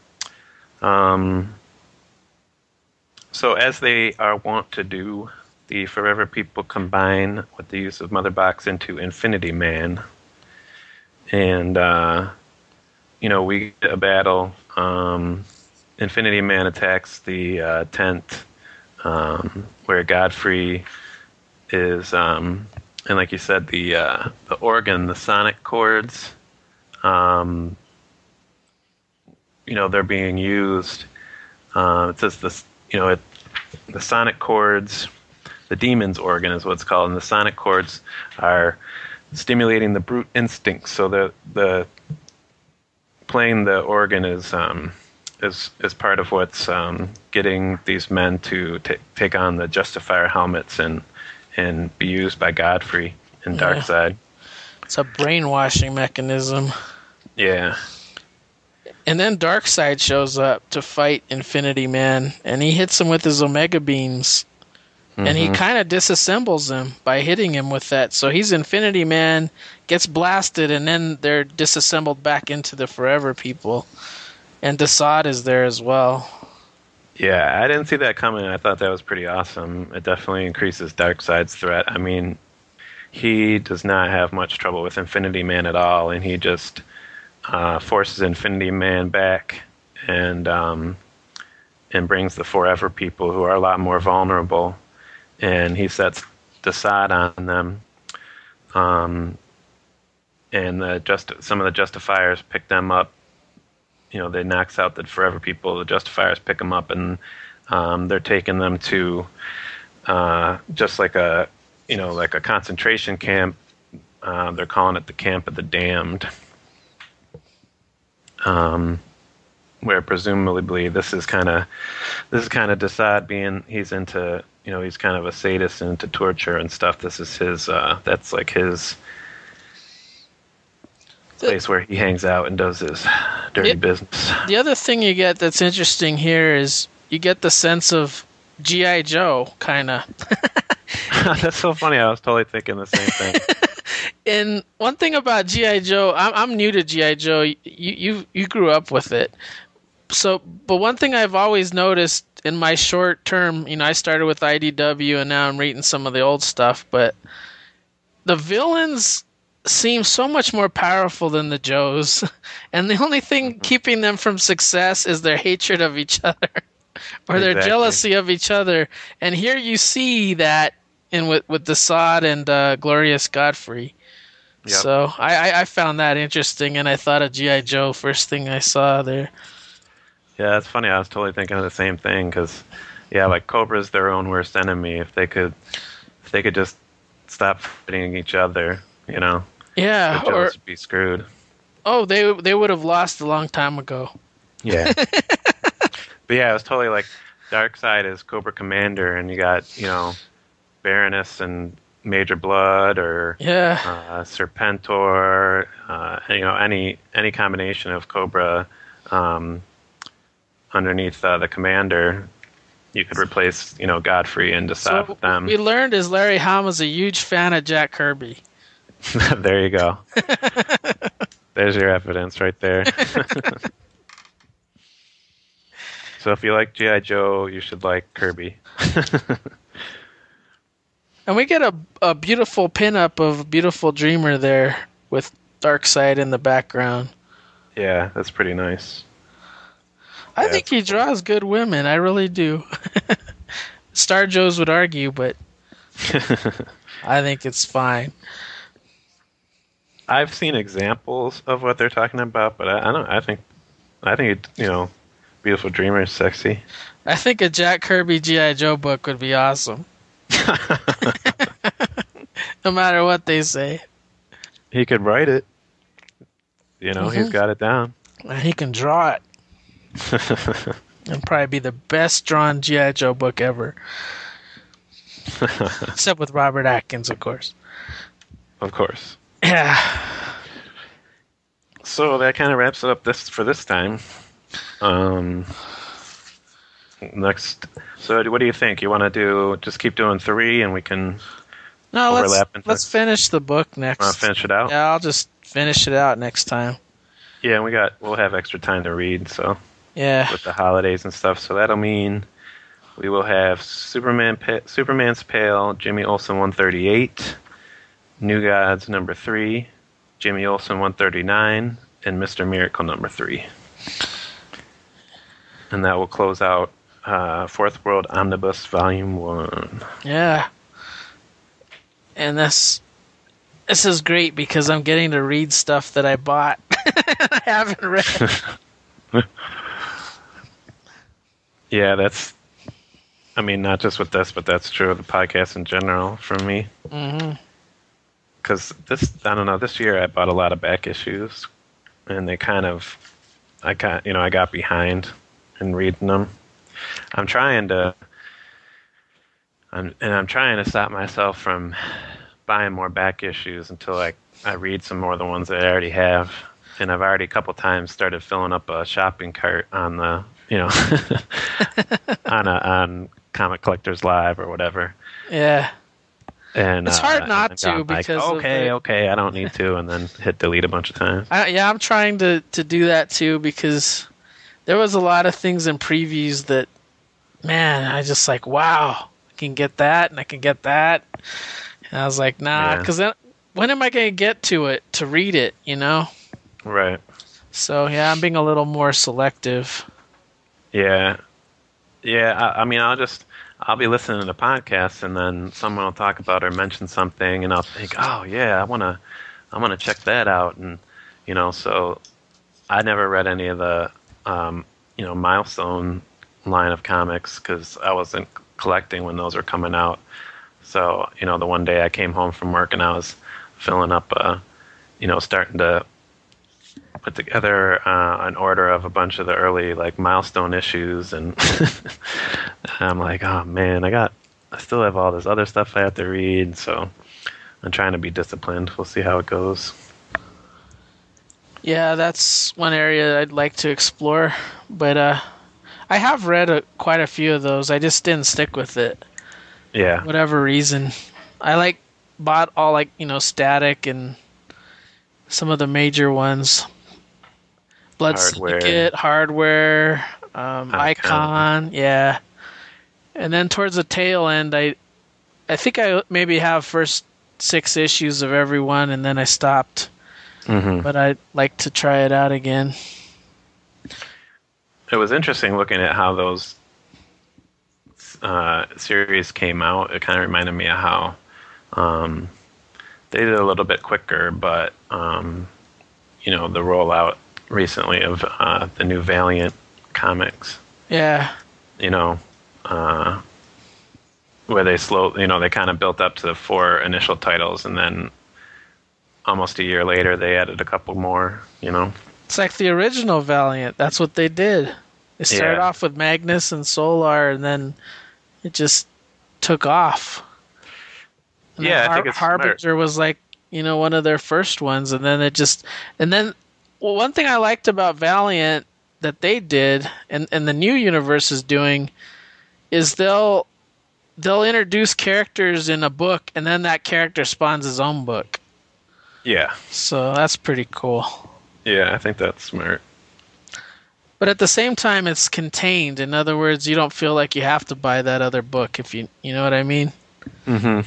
So as they are wont to do, the Forever People combine with the use of Mother Box into Infinity Man. And, we get a battle. Infinity Man attacks the tent where Godfrey is, and like you said, the organ, the sonic chords, they're being used. It says this, the sonic chords, the demon's organ is what it's called, and the sonic chords are stimulating the brute instincts. So the playing the organ is part of what's getting these men to take on the Justifier helmets and be used by Godfrey and Darkseid. It's a brainwashing mechanism. Yeah. And then Darkseid shows up to fight Infinity Man, and he hits him with his Omega beams. And he kind of disassembles him by hitting him with that. So he's Infinity Man, gets blasted, and then they're disassembled back into the Forever People. And Desaad is there as well. Yeah, I didn't see that coming. I thought that was pretty awesome. It definitely increases Darkseid's threat. I mean, he does not have much trouble with Infinity Man at all, and he just forces Infinity Man back and brings the Forever People, who are a lot more vulnerable, and he sets Desaad on them. And some of the Justifiers pick them up. They knocks out the Forever People. The Justifiers pick them up, and they're taking them to just like a concentration camp. They're calling it the Camp of the Damned, where presumably this is kind of Desaad being he's into he's kind of a sadist and into torture and stuff. This is his that's like his place where he hangs out and does his dirty business. The other thing you get that's interesting here is you get the sense of G.I. Joe, kind of. That's so funny. I was totally thinking the same thing. And one thing about G.I. Joe, I'm new to G.I. Joe. You grew up with it. But one thing I've always noticed in my short term, I started with IDW and now I'm reading some of the old stuff, but the villains seem so much more powerful than the Joes, and the only thing keeping them from success is their hatred of each other or their jealousy of each other. And here you see that with Desaad and Glorious Godfrey. Yep. So I found that interesting, and I thought of G.I. Joe first thing I saw there. Yeah, that's funny. I was totally thinking of the same thing because, like Cobra's their own worst enemy. If they could just stop fighting each other, yeah, the Joes would be screwed. Oh, they would have lost a long time ago. Yeah, but it was totally like Darkseid is Cobra Commander, and you got Baroness and Major Blood or Serpentor, any combination of Cobra. Underneath the commander, you could replace, Godfrey and Desaad with them. What we learned is Larry Hama's a huge fan of Jack Kirby. There you go. There's your evidence right there. So if you like G.I. Joe, you should like Kirby. And we get a beautiful pinup of Beautiful Dreamer there with Darkseid in the background. Yeah, that's pretty nice. I think he draws good women. I really do. Star Joes would argue, but I think it's fine. I've seen examples of what they're talking about, but I don't. I think it, Beautiful Dreamer is sexy. I think a Jack Kirby G.I. Joe book would be awesome. No matter what they say. He could write it. He's got it down. And he can draw it. It'll probably be the best drawn G.I. Joe book ever. Except with Robert Atkins, of course. Of course. Yeah. So that kind of wraps it up for this time. Next. So what do you think? You want to just keep doing 3 and we can overlap? Let's finish the book next. Want to finish it out? Yeah, I'll just finish it out next time. Yeah, we'll have extra time to read, so. Yeah. With the holidays and stuff, so that'll mean we will have Superman's Pale, Jimmy Olsen 138, New Gods number 3, Jimmy Olsen 139, and Mr. Miracle number 3. And that will close out Fourth World Omnibus Volume 1. Yeah. And this is great because I'm getting to read stuff that I bought I haven't read. Yeah, not just with this, but that's true of the podcast in general for me. Mm-hmm. Because this year I bought a lot of back issues, and I got behind in reading them. I'm trying to stop myself from buying more back issues until I read some more of the ones that I already have. And I've already a couple times started filling up a shopping cart on the, on Comic Collectors Live or whatever. Yeah. And it's hard not to because okay, I don't need to, and then hit delete a bunch of times. I'm trying to do that too because there was a lot of things in previews that, man, I just wow, I can get that and I can get that. And I was like, nah, because then when am I going to get to it to read it, Right. So, yeah, I'm being a little more selective. Yeah. Yeah, I'll be listening to the podcast, and then someone will talk about or mention something, and I'll think, oh, yeah, I want to check that out. And, so I never read any of the, Milestone line of comics because I wasn't collecting when those were coming out. So, the one day I came home from work and I was filling up, starting to put together an order of a bunch of the early Milestone issues, and I'm like, oh man, I still have all this other stuff I have to read, so I'm trying to be disciplined. We'll see how it goes. Yeah, that's one area I'd like to explore, but I have read quite a few of those. I just didn't stick with it. Yeah. Whatever reason. I bought all Static and some of the major ones. Blood Syndicate, Hardware, Icon, yeah. And then towards the tail end, I think I maybe have first 6 issues of every one, and then I stopped. Mm-hmm. But I'd like to try it out again. It was interesting looking at how those series came out. It kind of reminded me of how they did it a little bit quicker, but the rollout recently of the new Valiant comics. Yeah. Where they they kind of built up to the 4 initial titles, and then almost a year later they added a couple more, It's like the original Valiant. That's what they did. They started off with Magnus and Solar, and then it just took off. And I think it's Harbinger smart. was one of their first ones, and then one thing I liked about Valiant that they did, and the new universe is doing, is they'll introduce characters in a book, and then that character spawns his own book. Yeah. So that's pretty cool. Yeah, I think that's smart. But at the same time, it's contained. In other words, you don't feel like you have to buy that other book if you know what I mean? Mm-hmm.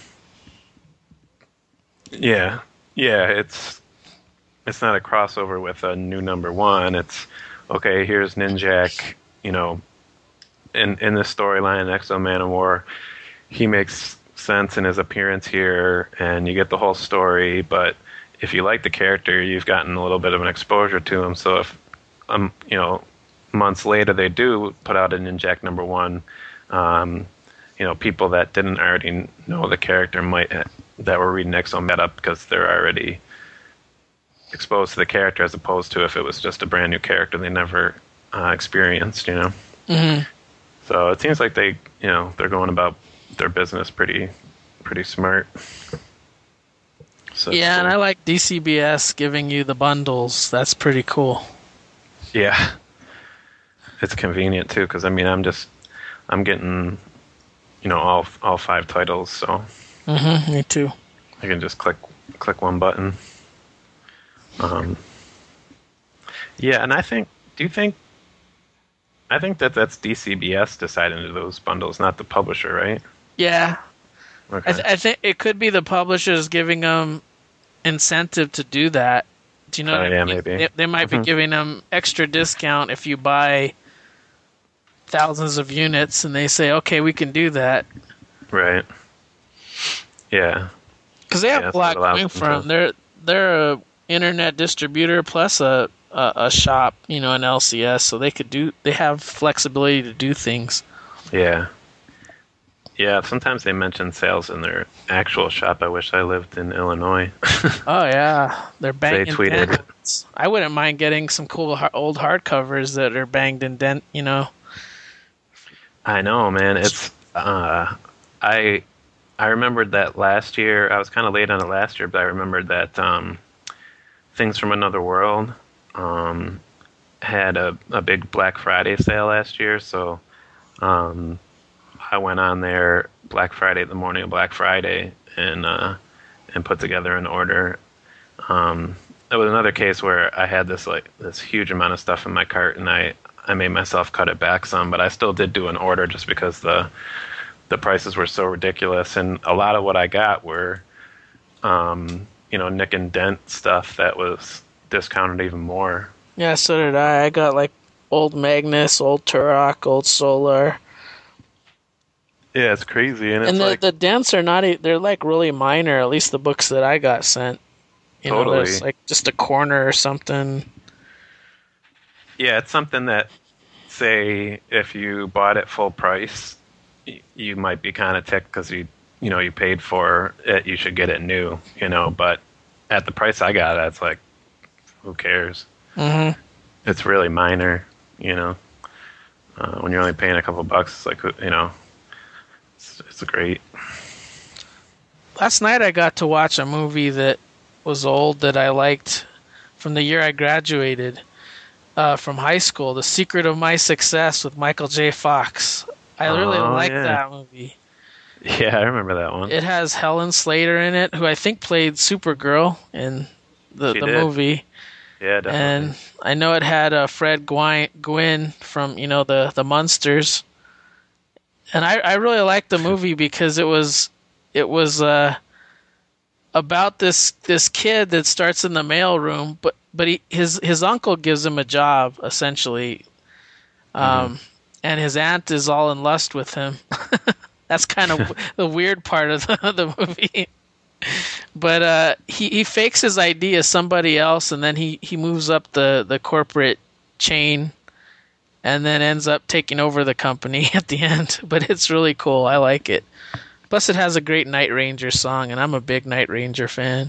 Yeah. Yeah, it's not a crossover with a new number 1. It's, okay, here's Ninjak, in this storyline, Exo Man of War, he makes sense in his appearance here, and you get the whole story. But if you like the character, you've gotten a little bit of an exposure to him. So if months later they do put out an Inject #1, people that didn't already know the character that were reading X-O met up because they're already exposed to the character, as opposed to if it was just a brand new character they never experienced. Mm-hmm. So it seems like they're going about their business pretty smart. So Yeah, cool. and I like DCBS giving you the bundles. That's pretty cool. Yeah, it's convenient too because I'm getting all 5 titles, so Me too. I can just click one button. Yeah, and I think that's DCBS deciding to do those bundles, not the publisher, right? Yeah, Okay. I think it could be the publishers giving them incentive to do that. Do you know? What I Yeah, mean? maybe. They might be giving them extra discount if you buy thousands of units, and they say, "Okay, we can do that." Right. Yeah. Because they have Yeah, Black so it allows Wing them from they're a internet distributor plus a shop, an LCS, so they have flexibility to do things. Yeah. Yeah, sometimes they mention sales in their actual shop. I wish I lived in Illinois. Oh yeah, they're banging. They tweeted. Dents. I wouldn't mind getting some cool old hardcovers that are banged in dent. I know, man. It's I remembered that last year. I was kind of late on it last year, but I remembered that Things from Another World had a big Black Friday sale last year, so I went on there Black Friday, the morning of Black Friday, and put together an order. It was another case where I had this huge amount of stuff in my cart, and I made myself cut it back some, but I still did do an order just because the prices were so ridiculous, and a lot of what I got were nick and dent stuff that was discounted even more. Yeah, so did I. I got like old Magnus, old Turok, old Solar. Yeah, it's crazy, and the dents are not. They're like really minor. At least the books that I got sent. Totally. There's like just a corner or something. Yeah, it's something that, say, if you bought it full price, you might be kind of ticked because you paid for it. You should get it new, But at the price I got it, it's like, who cares? Mm-hmm. It's really minor, When you're only paying a couple bucks, it's like, it's great. Last night I got to watch a movie that was old that I liked from the year I graduated from high school, The Secret of My Success with Michael J. Fox. I really liked that movie. Yeah, I remember that one. It has Helen Slater in it, who I think played Supergirl in the movie. Yeah, definitely. And I know it had Fred Gwynn from, the Munsters. And I really liked the movie because it was about this kid that starts in the mailroom, but his uncle gives him a job essentially, and his aunt is all in lust with him. That's kind of the weird part of the movie. But he fakes his ID as somebody else, and then he moves up the corporate chain, and then ends up taking over the company at the end. But it's really cool. I like it. Plus, it has a great Night Ranger song, and I'm a big Night Ranger fan.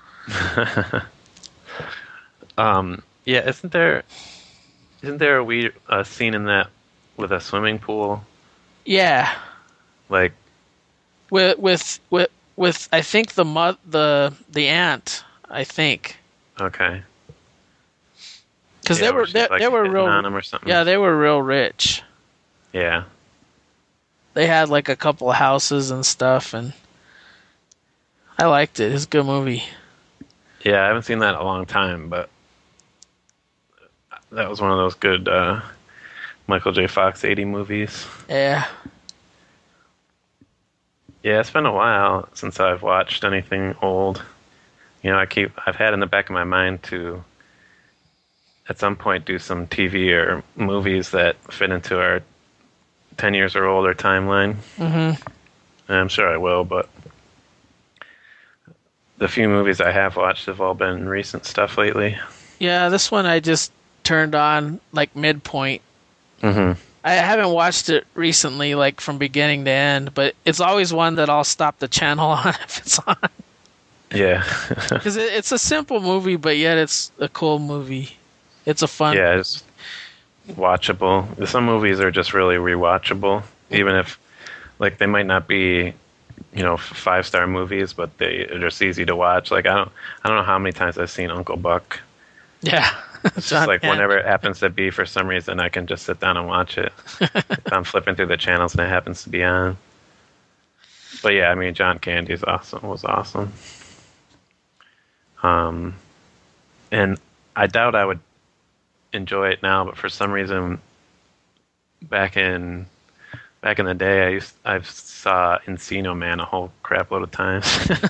Yeah, isn't there a weird scene in that with a swimming pool? Yeah. Like with I think the aunt, I think. Okay. Because they were real on him or something. Yeah, they were real rich. Yeah. They had like a couple of houses and stuff, and I liked it. It's a good movie. Yeah, I haven't seen that in a long time, but that was one of those good Michael J. Fox 80 movies. Yeah. Yeah, it's been a while since I've watched anything old. I've had in the back of my mind to at some point do some TV or movies that fit into our 10 years or older timeline. Mm-hmm. and I'm sure I will, but the few movies I have watched have all been recent stuff lately. Yeah, this one I just turned on like midpoint. Mm-hmm. I haven't watched it recently, like from beginning to end, but it's always one that I'll stop the channel on if it's on. Yeah. Because it's a simple movie, but yet it's a cool movie. It's a fun. Yeah, it's watchable. Some movies are just really rewatchable, even if, like, they might not be, 5-star movies, but they're just easy to watch. Like, I don't know how many times I've seen Uncle Buck. Yeah. It's just like whenever it happens to be, for some reason, I can just sit down and watch it. If I'm flipping through the channels and it happens to be on. But yeah, I mean, John Candy's was awesome. And I doubt I would enjoy it now, but for some reason, back in the day, I saw Encino Man a whole crap load of times.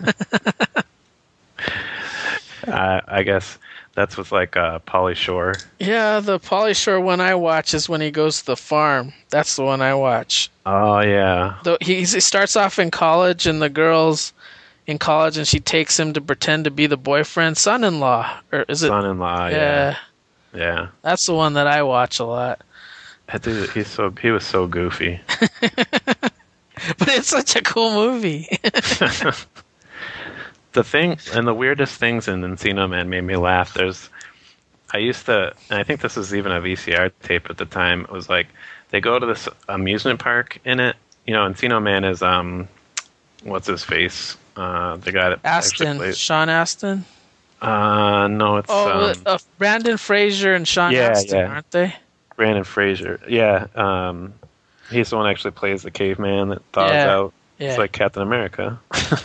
I guess that's with like Pauly Shore. Yeah, the Pauly Shore one I watch is when he goes to the farm. That's the one I watch. Oh yeah. He starts off in college, and the girl's in college, and she takes him to pretend to be the boyfriend's son-in-law, or is it son-in-law? Yeah. Yeah. That's the one that I watch a lot. That dude, he was so goofy. But it's such a cool movie. The thing, and the weirdest things in Encino Man made me laugh. I used to, and I think this was even a VCR tape at the time. It was like, they go to this amusement park in it. Encino Man is, what's his face? The guy that Aston, plays. Sean Aston? No, it's... Brandon Fraser and Sean Aston, aren't they? Brandon Fraser. Yeah. He's the one that actually plays the caveman that thaws out. Yeah. It's like Captain America.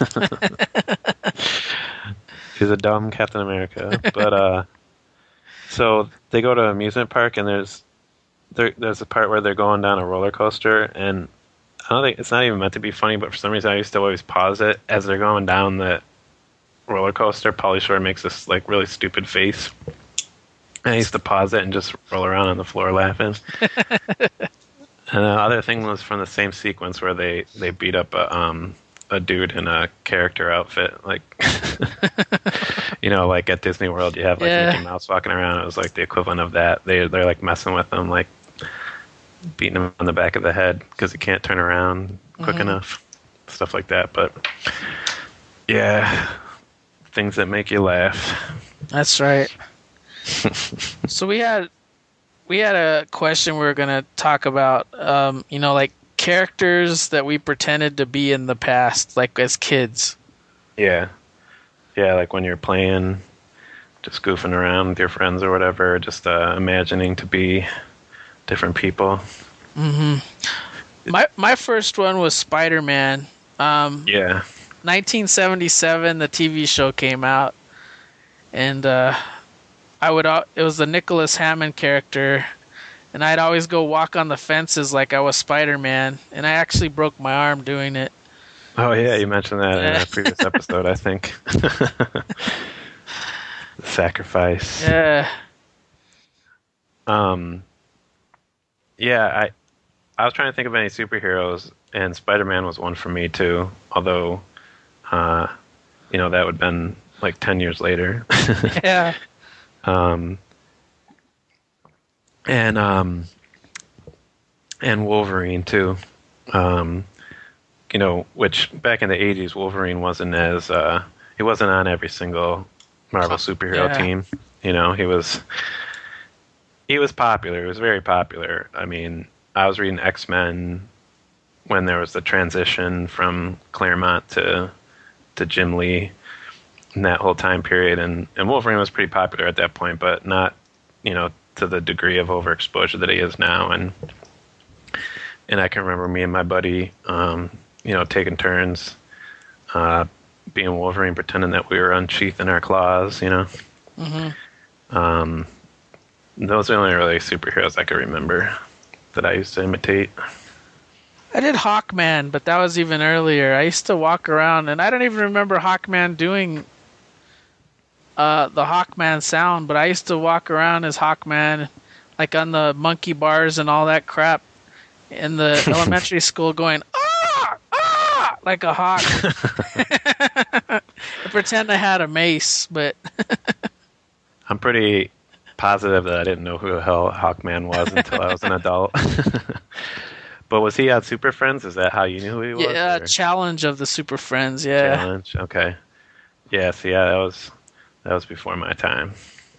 He's a dumb Captain America. But so they go to an amusement park, and there's a part where they're going down a roller coaster, and I don't think it's not even meant to be funny, but for some reason I used to always pause it as they're going down the roller coaster. Pauly Shore makes this like really stupid face. And I used to pause it and just roll around on the floor laughing. And the other thing was from the same sequence where they beat up a dude in a character outfit, like like at Disney World you have like Mickey Mouse walking around. It was like the equivalent of that. They're like messing with him, like beating him on the back of the head because he can't turn around quick enough, stuff like that. But yeah, things that make you laugh. That's right. So we had a question we were going to talk about, like characters that we pretended to be in the past, like as kids. Yeah. Yeah, like when you're playing, just goofing around with your friends or whatever, just imagining to be different people. Mm-hmm. My first one was Spider-Man. 1977, the TV show came out, and it was the Nicholas Hammond character, and I'd always go walk on the fences like I was Spider-Man, and I actually broke my arm doing it. Oh yeah, you mentioned that in a previous episode, I think. The sacrifice. Yeah. Yeah, I was trying to think of any superheroes, and Spider-Man was one for me too. Although, that would have been like 10 years later. Yeah. And Wolverine too. Which back in the 80s, Wolverine wasn't as he wasn't on every single Marvel superhero team. He was popular. He was very popular. I mean, I was reading X-Men when there was the transition from Claremont to Jim Lee in that whole time period, and Wolverine was pretty popular at that point, but not, to the degree of overexposure that he is now. And I can remember me and my buddy, taking turns being Wolverine, pretending that we were unsheathing our claws, Mm-hmm. Those are the only really superheroes I can remember that I used to imitate. I did Hawkman, but that was even earlier. I used to walk around, and I don't even remember Hawkman doing the Hawkman sound, but I used to walk around as Hawkman, like on the monkey bars and all that crap in the elementary school going, ah, ah, like a hawk. I pretend I had a mace, but I'm pretty positive that I didn't know who the hell Hawkman was until I was an adult. But was he on Super Friends? Is that how you knew who he was? yeah, or? Challenge of the Super Friends. Yeah, Challenge. Okay. Yeah. See, yeah, that was before my time.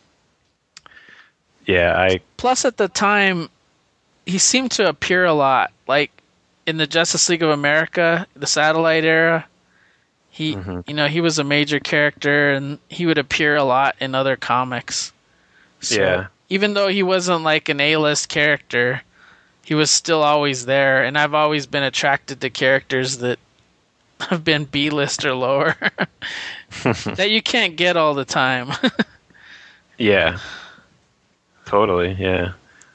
Yeah, I. Plus, at the time, he seemed to appear a lot, like in the Justice League of America, the Satellite era. He, he was a major character, and he would appear a lot in other comics. So, Yeah. even though he wasn't like an A-list character, he was still always there, and I've always been attracted to characters that have been B-list or lower that you can't get all the time. Yeah. Totally. Yeah.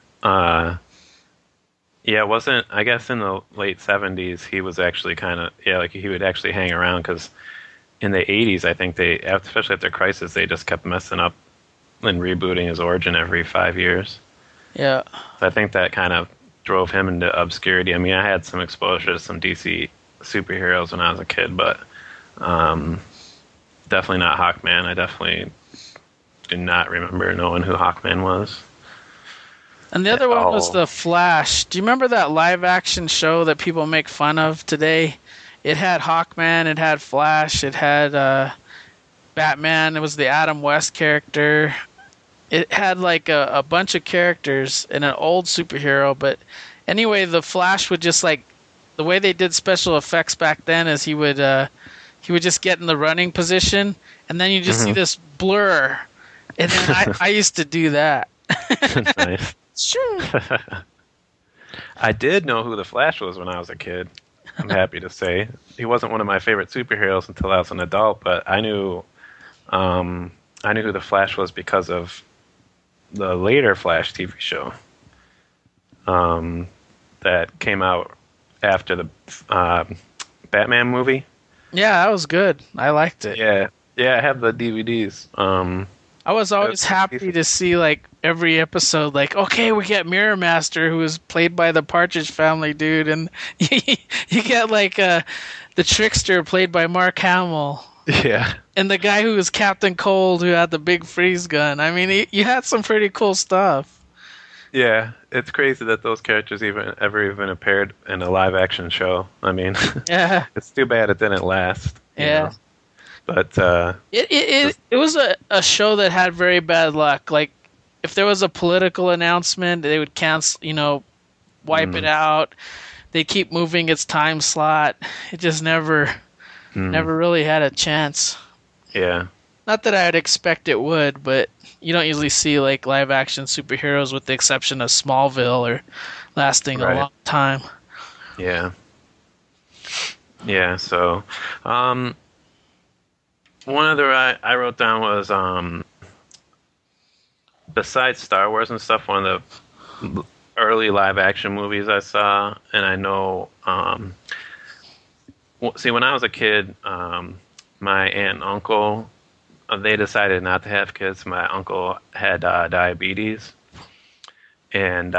Yeah, wasn't I guess in the late 70s he was actually kind of like he would actually hang around because in the 80s I think they, especially after Crisis, they just kept messing up and rebooting his origin every 5 years. Yeah. So I think that kind of drove him into obscurity. I mean, I had some exposure to some DC superheroes when I was a kid, but definitely not Hawkman. I definitely do not remember knowing who Hawkman was. And the other one was The Flash. Do you remember that live action show that people make fun of today? It had Hawkman, it had Flash, it had Batman, it was the Adam West character. It had like a bunch of characters and an old superhero, but anyway, the Flash would just like, the way they did special effects back then is he would just get in the running position and then you just see this blur. And then I used to do that. Nice. Sure. I did know who the Flash was when I was a kid. I'm happy to say he wasn't one of my favorite superheroes until I was an adult, but I knew who the Flash was because of the later Flash TV show that came out after the Batman movie. Yeah, that was good. I liked it. Yeah, I have the DVDs. I was always happy to see like every episode, like, okay, we get Mirror Master, who was played by the Partridge Family dude, and you get like the Trickster, played by Mark Hamill. Yeah. And the guy who was Captain Cold, who had the big freeze gun. I mean, you had some pretty cool stuff. Yeah, it's crazy that those characters ever even appeared in a live action show. I mean, yeah, it's too bad it didn't last. Yeah. Know? But it was a show that had very bad luck. Like, if there was a political announcement, they would cancel, wipe it out. They keep moving its time slot. It just never really had a chance. Yeah. Not that I'd expect it would, but you don't usually see like live action superheroes, with the exception of Smallville, or lasting a long time. Yeah. Yeah. So, one other I wrote down was besides Star Wars and stuff, one of the early live action movies I saw, and I know, see, when I was a kid, my aunt and uncle, they decided not to have kids. My uncle had diabetes, and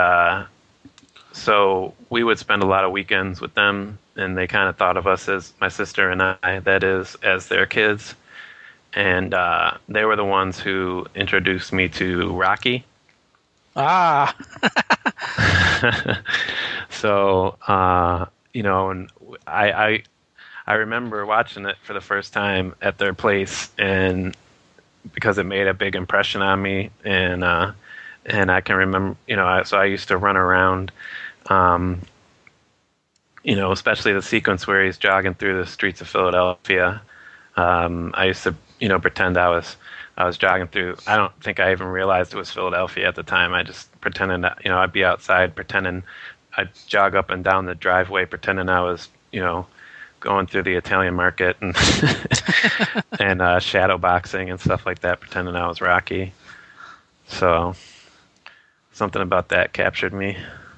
so we would spend a lot of weekends with them, and they kind of thought of us, as my sister and I, that is, as their kids. And they were the ones who introduced me to Rocky. Ah. So, and I remember watching it for the first time at their place, and because it made a big impression on me, and I can remember, so I used to run around, especially the sequence where he's jogging through the streets of Philadelphia. I used to, pretend I was jogging through. I don't think I even realized it was Philadelphia at the time. I just pretended that, I'd be outside pretending, I'd jog up and down the driveway pretending I was, going through the Italian market and and shadow boxing and stuff like that, pretending I was Rocky. So something about that captured me.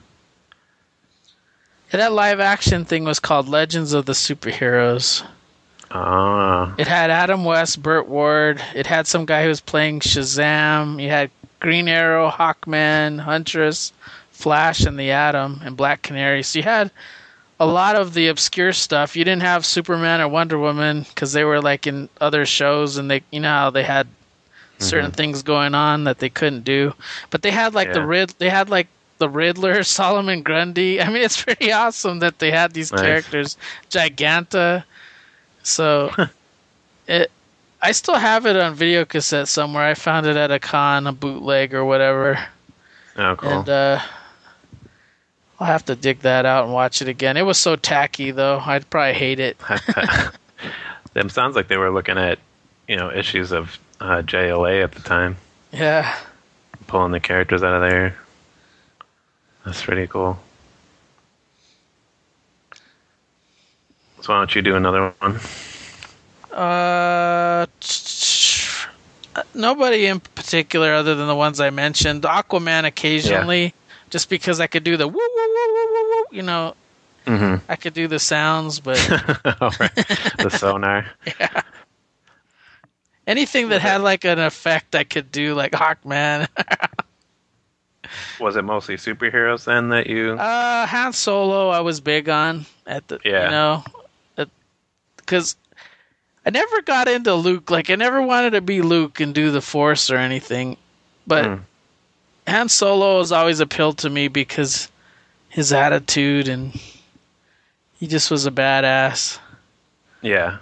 Yeah, that live action thing was called Legends of the Superheroes. It had Adam West, Burt Ward. It had some guy who was playing Shazam. You had Green Arrow, Hawkman, Huntress, Flash, and the Atom, and Black Canary. So you had a lot of the obscure stuff. You didn't have Superman or Wonder Woman because they were like in other shows, and they, you know how they had certain things going on that they couldn't do. But they had like the Riddler, Solomon Grundy. I mean, it's pretty awesome that they had these characters, Giganta. So I still have it on video cassette somewhere. I found it at a con, a bootleg or whatever. Oh, cool. And I'll have to dig that out and watch it again. It was so tacky, though. I'd probably hate it. Them sounds like they were looking at, issues of JLA at the time. Yeah. Pulling the characters out of there. That's pretty cool. So why don't you do another one? Nobody in particular other than the ones I mentioned. Aquaman occasionally, just because I could do the woo woo woo woo woo, I could do the sounds, but All right. The sonar. Yeah. Anything that had like an effect I could do, like Hawkman. Was it mostly superheroes then that you? Han Solo I was big on at the because I never got into Luke. Like, I never wanted to be Luke and do the Force or anything. But Han Solo has always appealed to me because his attitude, and he just was a badass. Yeah.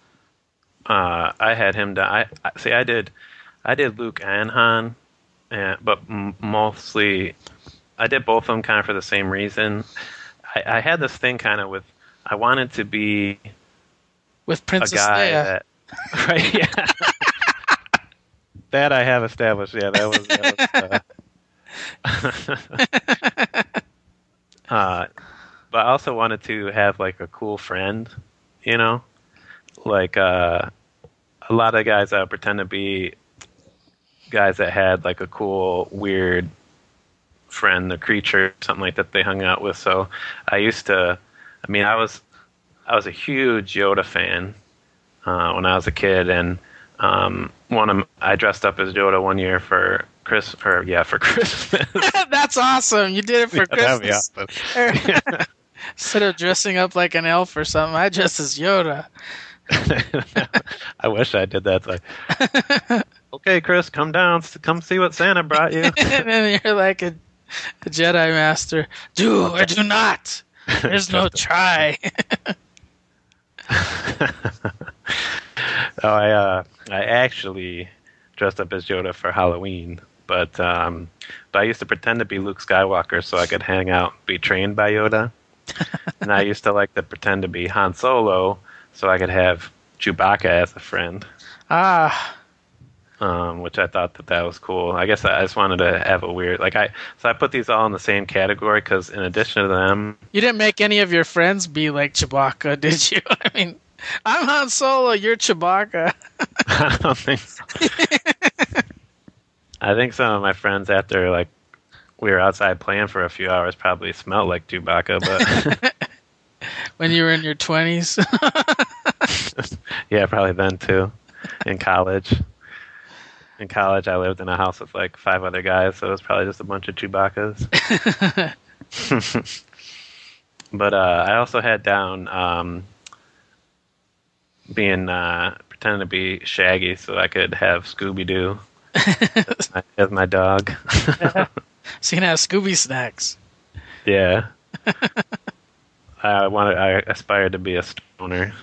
I had him down. I did Luke and Han, but mostly I did both of them kind of for the same reason. I had this thing kind of with, I wanted to be with Princess a guy Leia. that, right? Yeah. That I have established. Yeah, that was but I also wanted to have like a cool friend, like a lot of guys that would pretend to be guys that had like a cool, weird friend, a creature, something like that they hung out with. So I was a huge Yoda fan when I was a kid, and I dressed up as Yoda one year for Christmas. That's awesome! You did it for Christmas. That'd be awesome. Instead of dressing up like an elf or something, I dressed as Yoda. I wish I did that. Like, okay, Chris, come down, come see what Santa brought you. And then you're like a Jedi Master. Do or do not. There's no try. I actually dressed up as Yoda for Halloween, but I used to pretend to be Luke Skywalker so I could hang out, be trained by Yoda. And I used to like to pretend to be Han Solo so I could have Chewbacca as a friend. Which I thought that was cool. I guess I just wanted to have a weird, so I put these all in the same category because in addition to them, you didn't make any of your friends be like Chewbacca, did you? I mean, I'm Han Solo, you're Chewbacca. I don't think so. I think some of my friends, after we were outside playing for a few hours, probably smelled like Chewbacca, but when you were in your 20s. Yeah, probably then too. In college. In college, I lived in a house with 5 other guys, so it was probably just a bunch of Chewbaccas. But I also had down pretending to be Shaggy so I could have Scooby-Doo as my dog. So you can have Scooby snacks. Yeah. I aspired to be a stoner.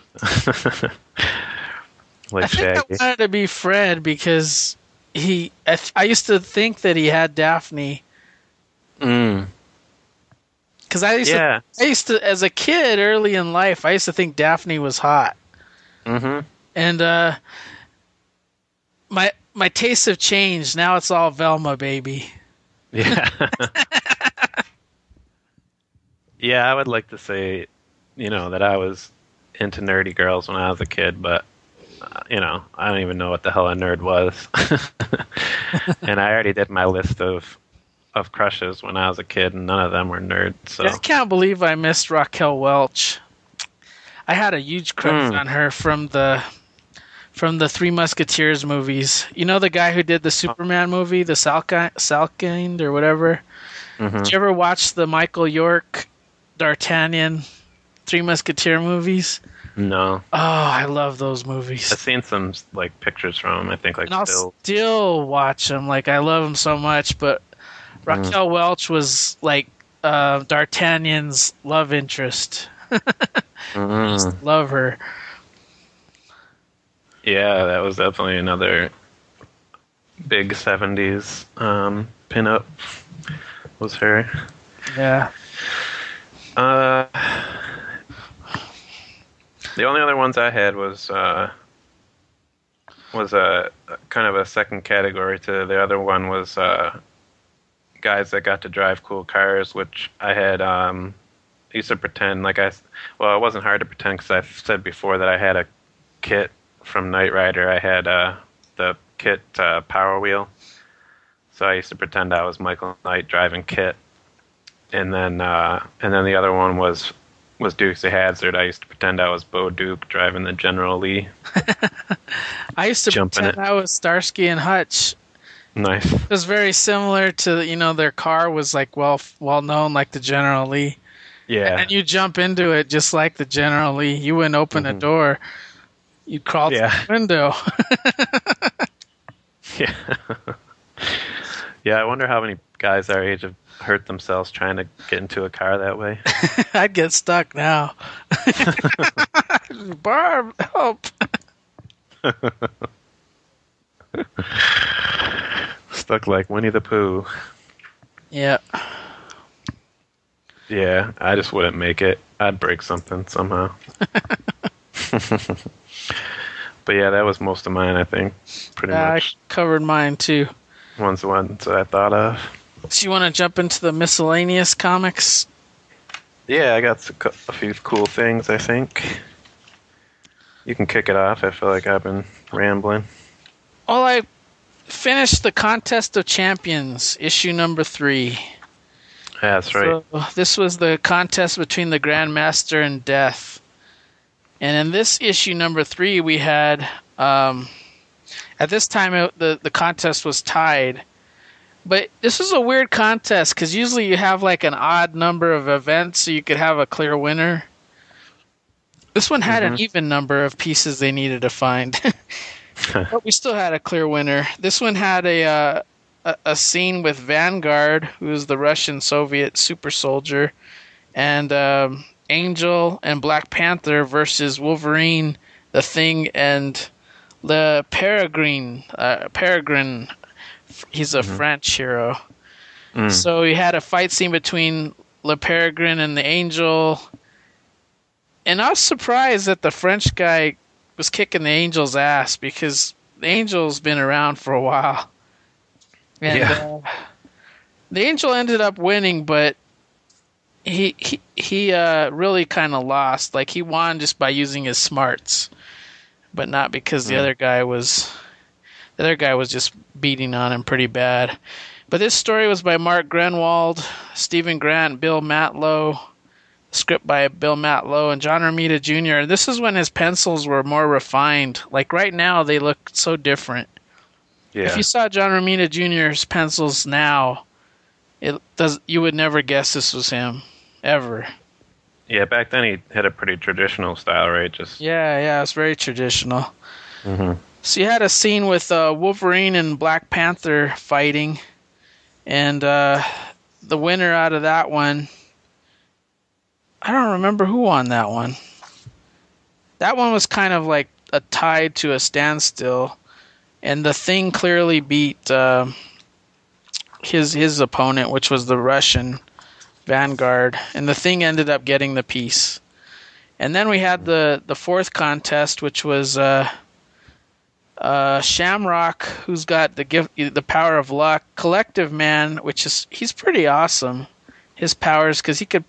Like Shaggy. I wanted to be Fred because I used to think that he had Daphne. Because I used to, as a kid, early in life, I used to think Daphne was hot. Mm-hmm. And my tastes have changed. Now it's all Velma, baby. Yeah. Yeah, I would like to say, that I was into nerdy girls when I was a kid, but I don't even know what the hell a nerd was. And I already did my list of crushes when I was a kid, and none of them were nerds. So I can't believe I missed Raquel Welch. I had a huge crush on her from the Three Musketeers movies. You know the guy who did the Superman movie, the Salkind or whatever? Mm-hmm. Did you ever watch the Michael York D'Artagnan Three Musketeer movies? No. Oh, I love those movies. I've seen some like pictures from them. I think like And I'll still. still watch them. Like, I love them so much. But Raquel Welch was like D'Artagnan's love interest. Just love her. Yeah, that was definitely another big 70s pinup. Was her. Yeah. The only other ones I had was a kind of a second category to the other one was guys that got to drive cool cars, which I had used to pretend like it wasn't hard to pretend because I've said before that I had a kit from Knight Rider. I had the kit Power Wheel, so I used to pretend I was Michael Knight driving KITT, and then the other one was Dukes of Hazzard. I used to pretend I was Bo Duke driving the General Lee. I used to pretend I was Starsky and Hutch. Nice. It was very similar to, their car was like well known like the General Lee. Yeah. And you jump into it just like the General Lee. You wouldn't open a door. You'd crawl to the window. Yeah. Yeah, I wonder how many guys our age have hurt themselves trying to get into a car that way. I'd get stuck now. Barb, help. Stuck like Winnie the Pooh. Yeah. Yeah, I just wouldn't make it. I'd break something somehow. But yeah, that was most of mine, I think. Pretty much. I covered mine too. Ones that I thought of. So you want to jump into the miscellaneous comics? Yeah, I got a few cool things, I think. You can kick it off. I feel like I've been rambling. Well, I finished the Contest of Champions, issue number 3. Yeah, that's right. So this was the contest between the Grandmaster and Death. And in this issue number 3, we had... at this time, the contest was tied. But this was a weird contest, because usually you have like an odd number of events, so you could have a clear winner. This one had an even number of pieces they needed to find. But we still had a clear winner. This one had a scene with Vanguard, who is the Russian Soviet super soldier, and Angel and Black Panther versus Wolverine, the Thing, and the Peregrine. He's a French hero. So we had a fight scene between Le Peregrine and the Angel. And I was surprised that the French guy was kicking the Angel's ass, because the Angel's been around for a while. And the Angel ended up winning, but he really kind of lost. Like, he won just by using his smarts, but not because the other guy was just beating on him pretty bad. But this story was by Mark Grenwald, Stephen Grant, Bill Matlow, script by Bill Matlow and John Romita Jr. This is when his pencils were more refined. Like, right now, they look so different. Yeah. If you saw John Romita Jr.'s pencils now, you would never guess this was him, ever. Yeah, back then he had a pretty traditional style, right? Yeah, it's very traditional. So you had a scene with Wolverine and Black Panther fighting, and the winner out of that one, I don't remember who won that one. That one was kind of like a tied to a standstill, and the Thing clearly beat his opponent, which was the Russian Vanguard, and the Thing ended up getting the piece. And then we had the fourth contest, which was Shamrock, who's got the power of luck. Collective Man, he's pretty awesome. His powers, because he could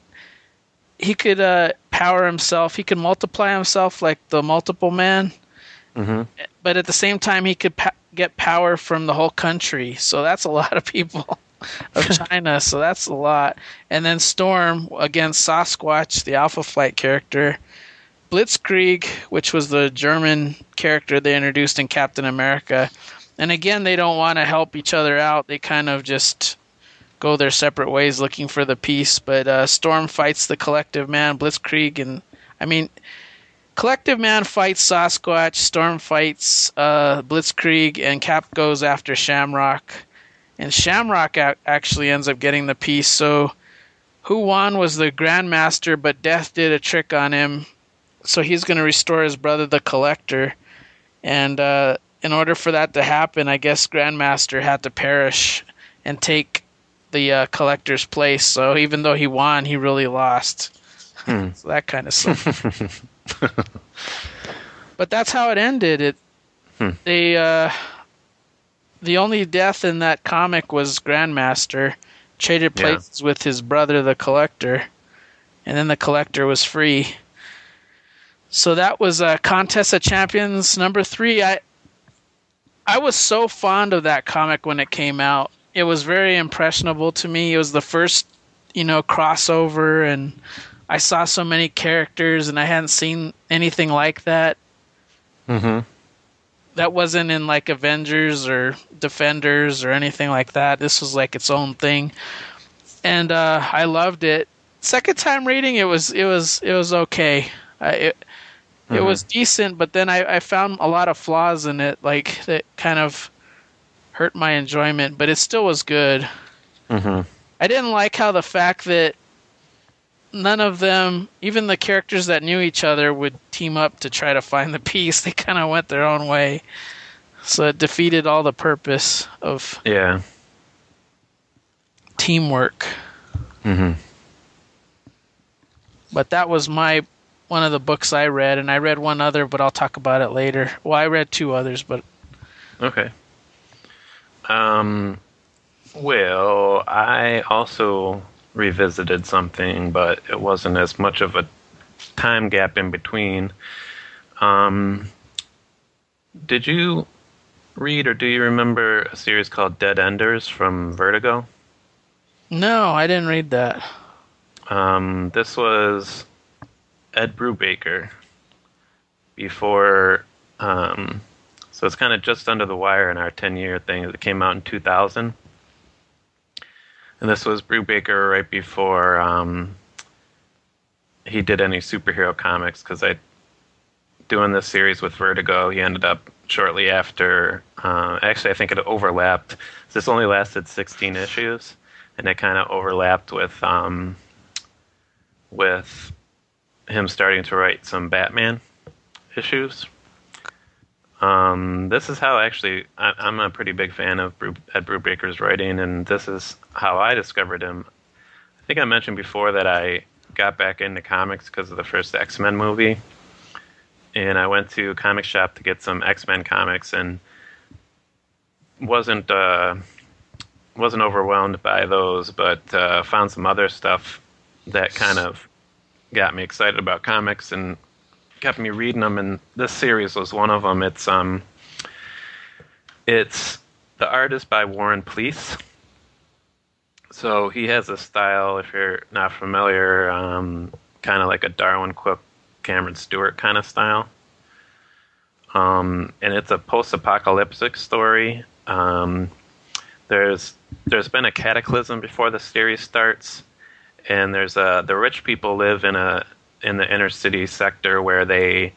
power himself. He could multiply himself like the Multiple Man. But at the same time, he could get power from the whole country. So that's a lot of people of China. So that's a lot. And then Storm against Sasquatch, the Alpha Flight character. Blitzkrieg, which was the German character they introduced in Captain America. And again, they don't want to help each other out. They kind of just go their separate ways looking for the piece. But Storm fights the Collective Man, Blitzkrieg, and I mean, Collective Man fights Sasquatch, Storm fights Blitzkrieg, and Cap goes after Shamrock. And Shamrock actually ends up getting the piece. So who won was the Grandmaster, but Death did a trick on him. So he's going to restore his brother, the Collector. And in order for that to happen, I guess Grandmaster had to perish and take the Collector's place. So even though he won, he really lost. So that kind of stuff. But that's how it ended. The only death in that comic was Grandmaster traded places with his brother, the Collector, and then the Collector was free. So that was Contest of Champions number 3. I was so fond of that comic when it came out. It was very impressionable to me. It was the first, crossover, and I saw so many characters, and I hadn't seen anything like that. Mm-hmm. That wasn't in like Avengers or Defenders or anything like that. This was like its own thing, and I loved it. Second time reading, it was okay. It was decent, but then I found a lot of flaws in it, like that kind of hurt my enjoyment. But it still was good. Mm-hmm. I didn't like how the fact that none of them, even the characters that knew each other, would team up to try to find the piece. They kind of went their own way. So it defeated all the purpose of teamwork. Mm-hmm. But that was one of the books I read, and I read one other, but I'll talk about it later. Well, I read 2 others, but... Okay. Well, I also revisited something, but it wasn't as much of a time gap in between. Did you read or do you remember a series called Dead Enders from Vertigo? No, I didn't read that. This was Ed Brubaker before, so it's kind of just under the wire in our 10-year thing. It came out in 2000. And this was Brubaker right before he did any superhero comics, because doing this series with Vertigo, he ended up shortly after, actually I think it overlapped. This only lasted 16 issues, and it kind of overlapped with him starting to write some Batman issues. This is how I'm a pretty big fan of Ed Brubaker's writing, and this is how I discovered him. I think I mentioned before that I got back into comics because of the first X-Men movie, and I went to a comic shop to get some X-Men comics, and wasn't overwhelmed by those, but found some other stuff that kind of got me excited about comics and kept me reading them, and this series was one of them. It's the art is by Warren Pleece. So he has a style, if you're not familiar, kind of like a Darwin Cook, Cameron Stewart kind of style. And it's a post-apocalyptic story. There's been a cataclysm before the series starts, and the rich people live in the inner city sector where they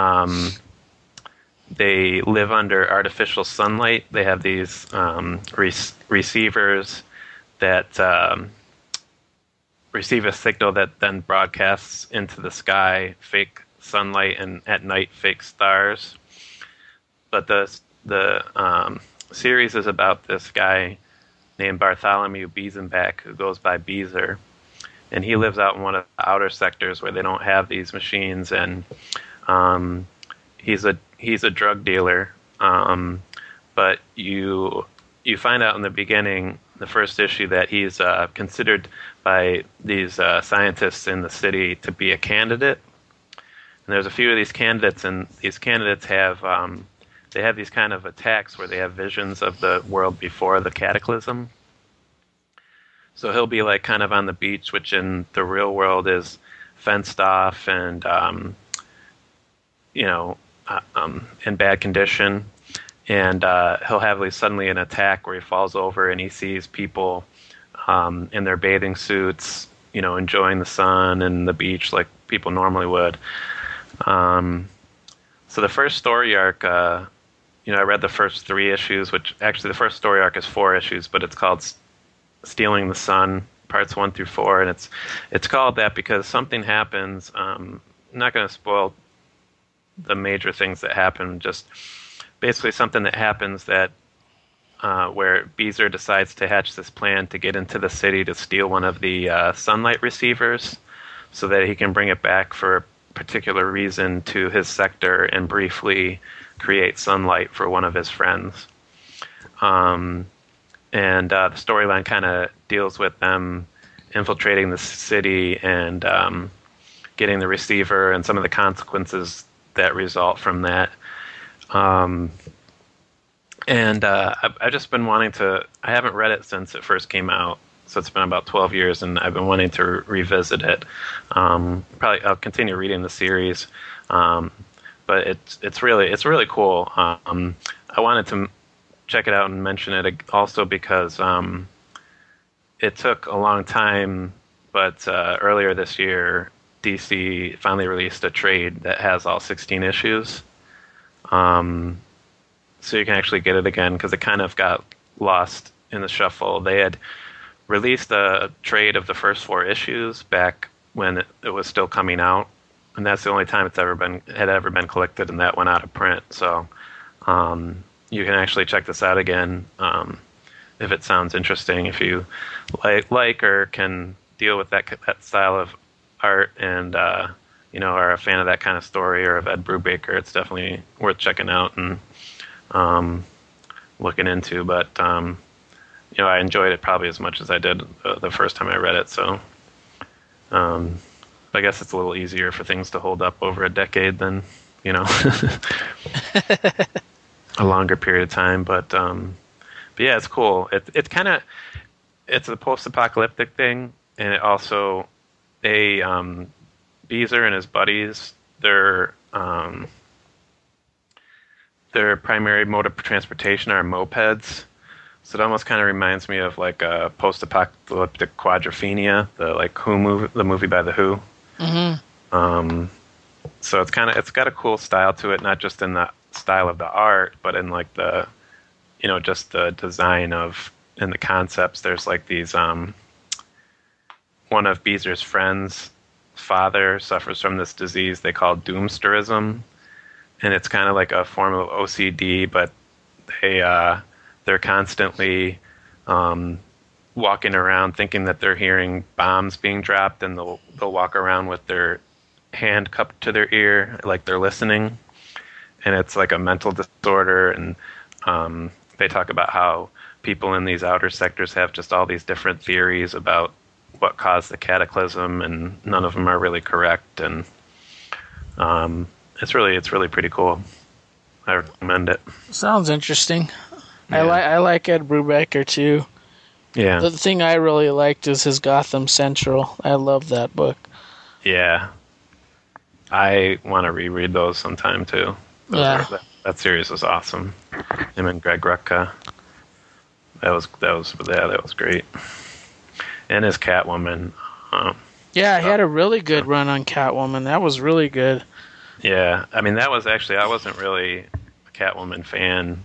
live under artificial sunlight. They have these receivers that receive a signal that then broadcasts into the sky fake sunlight, and at night fake stars. But the series is about this guy named Bartholomew Biesenbach, who goes by Beezer. And he lives out in one of the outer sectors where they don't have these machines, and he's a drug dealer. But you find out in the beginning, the first issue, that he's considered by these scientists in the city to be a candidate. And there's a few of these candidates, and these candidates have these kind of attacks where they have visions of the world before the cataclysm. So he'll be like kind of on the beach, which in the real world is fenced off and, in bad condition. And he'll have suddenly an attack where he falls over and he sees people in their bathing suits, enjoying the sun and the beach like people normally would. So the first story arc, I read the first 3 issues, which actually the first story arc is 4 issues, but it's called Stealing the Sun, parts 1 through 4, and it's called that because something happens. I'm not going to spoil the major things that happen, just basically something that happens that where Beezer decides to hatch this plan to get into the city to steal one of the sunlight receivers so that he can bring it back for a particular reason to his sector and briefly create sunlight for one of his friends. And the storyline kind of deals with them infiltrating the city and getting the receiver and some of the consequences that result from that. I've just been wanting to. I haven't read it since it first came out, so it's been about 12 years, and I've been wanting to revisit it. Probably I'll continue reading the series, but it's really cool. I wanted to check it out and mention it also because it took a long time, but earlier this year, DC finally released a trade that has all 16 issues. So you can actually get it again because it kind of got lost in the shuffle. They had released a trade of the first 4 issues back when it was still coming out, and that's the only time it's ever been collected, and that went out of print. So you can actually check this out again if it sounds interesting. If you like or can deal with that style of art and are a fan of that kind of story or of Ed Brubaker, it's definitely worth checking out and looking into. But I enjoyed it probably as much as I did the first time I read it. So I guess it's a little easier for things to hold up over a decade than a longer period of time. But yeah, it's cool. It's a post-apocalyptic thing, and it also Beezer and his buddies, their primary mode of transportation are mopeds. So it almost kind of reminds me of like a post-apocalyptic Quadrophenia, the movie by the Who. Mm-hmm. So it's got a cool style to it, not just in the style of the art, but in like the, just the design of and the concepts. There's like these one of Beezer's friends' father suffers from this disease they call doomsterism, and it's kind of like a form of OCD, but they're constantly walking around thinking that they're hearing bombs being dropped, and they'll walk around with their hand cupped to their ear like they're listening, and it's like a mental disorder. And they talk about how people in these outer sectors have just all these different theories about what caused the cataclysm, and none of them are really correct. And it's really pretty cool. I recommend it. Sounds interesting. Yeah. I like Ed Brubaker too. Yeah. The thing I really liked is his Gotham Central. I love that book. Yeah. I want to reread those sometime too. That series was awesome. Him and Greg Rucka. That was great. And his Catwoman. Yeah, he had a really good run on Catwoman. That was really good. Yeah, I mean, that was actually, I wasn't really a Catwoman fan.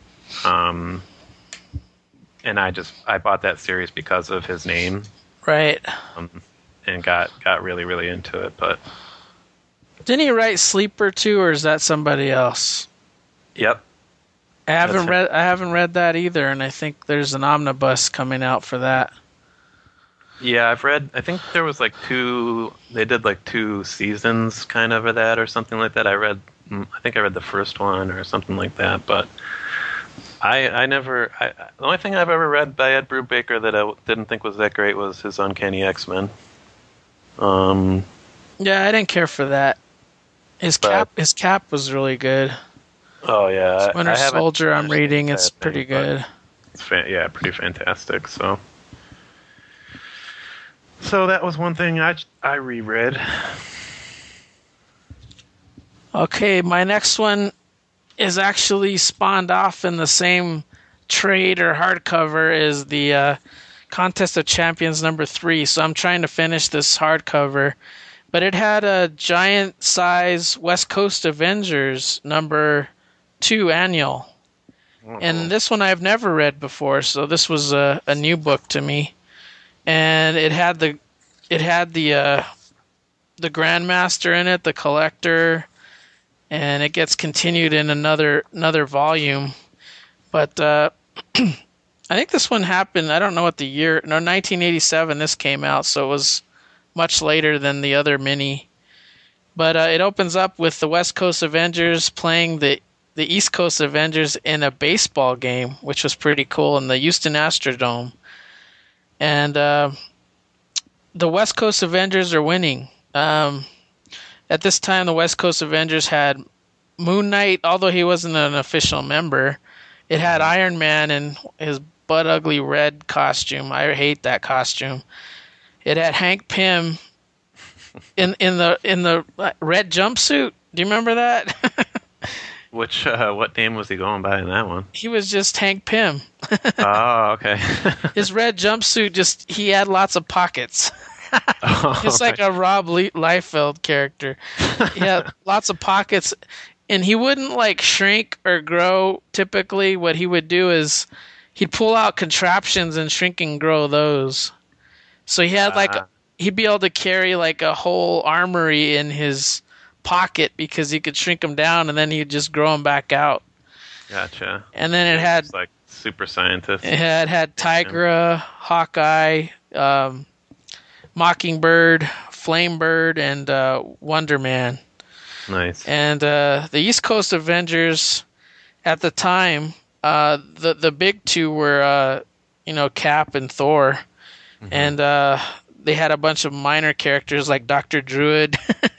And I bought that series because of his name. Right. And got really, really into it. But didn't he write Sleeper too, or is that somebody else? Yep. I haven't read that either, and I think there's an omnibus coming out for that. Yeah, I think there was they did 2 seasons kind of that or something like that. I think I read the first one or something like that, but the only thing I've ever read by Ed Brubaker that I didn't think was that great was his Uncanny X-Men. Yeah, I didn't care for that. His cap was really good. Oh yeah, Winter Soldier I'm reading, it's pretty good. It's pretty fantastic. So that was one thing I reread. Okay, my next one is actually spawned off in the same trade or hardcover as the Contest of Champions #3. So I'm trying to finish this hardcover, but it had a giant size West Coast Avengers #2 annual. And this one I've never read before, so this was a new book to me. And it had the Grandmaster in it, the Collector, and it gets continued in another volume. But I think this one happened, I don't know what the year, no, 1987 this came out, so it was much later than the other mini. But it opens up with the West Coast Avengers playing the East Coast Avengers in a baseball game, which was pretty cool, in the Houston Astrodome. And the West Coast Avengers are winning. At this time, the West Coast Avengers had Moon Knight, although he wasn't an official member. It had Iron Man in his butt-ugly red costume. I hate that costume. It had Hank Pym in the red jumpsuit. Do you remember that? What name was he going by in that one? He was just Hank Pym. Oh, okay. His red jumpsuit, he had lots of pockets. Just like a Rob Liefeld character. He had lots of pockets, and he wouldn't like shrink or grow typically. What he would do is he'd pull out contraptions and shrink and grow those. So he had he'd be able to carry like a whole armory in his pocket because he could shrink them down, and then he'd just grow them back out. Gotcha. And then it had like super scientist. It had Tigra, Hawkeye, Mockingbird, Flamebird, and Wonder Man. Nice. And the East Coast Avengers at the time, the big two were Cap and Thor, and they had a bunch of minor characters like Dr. Druid.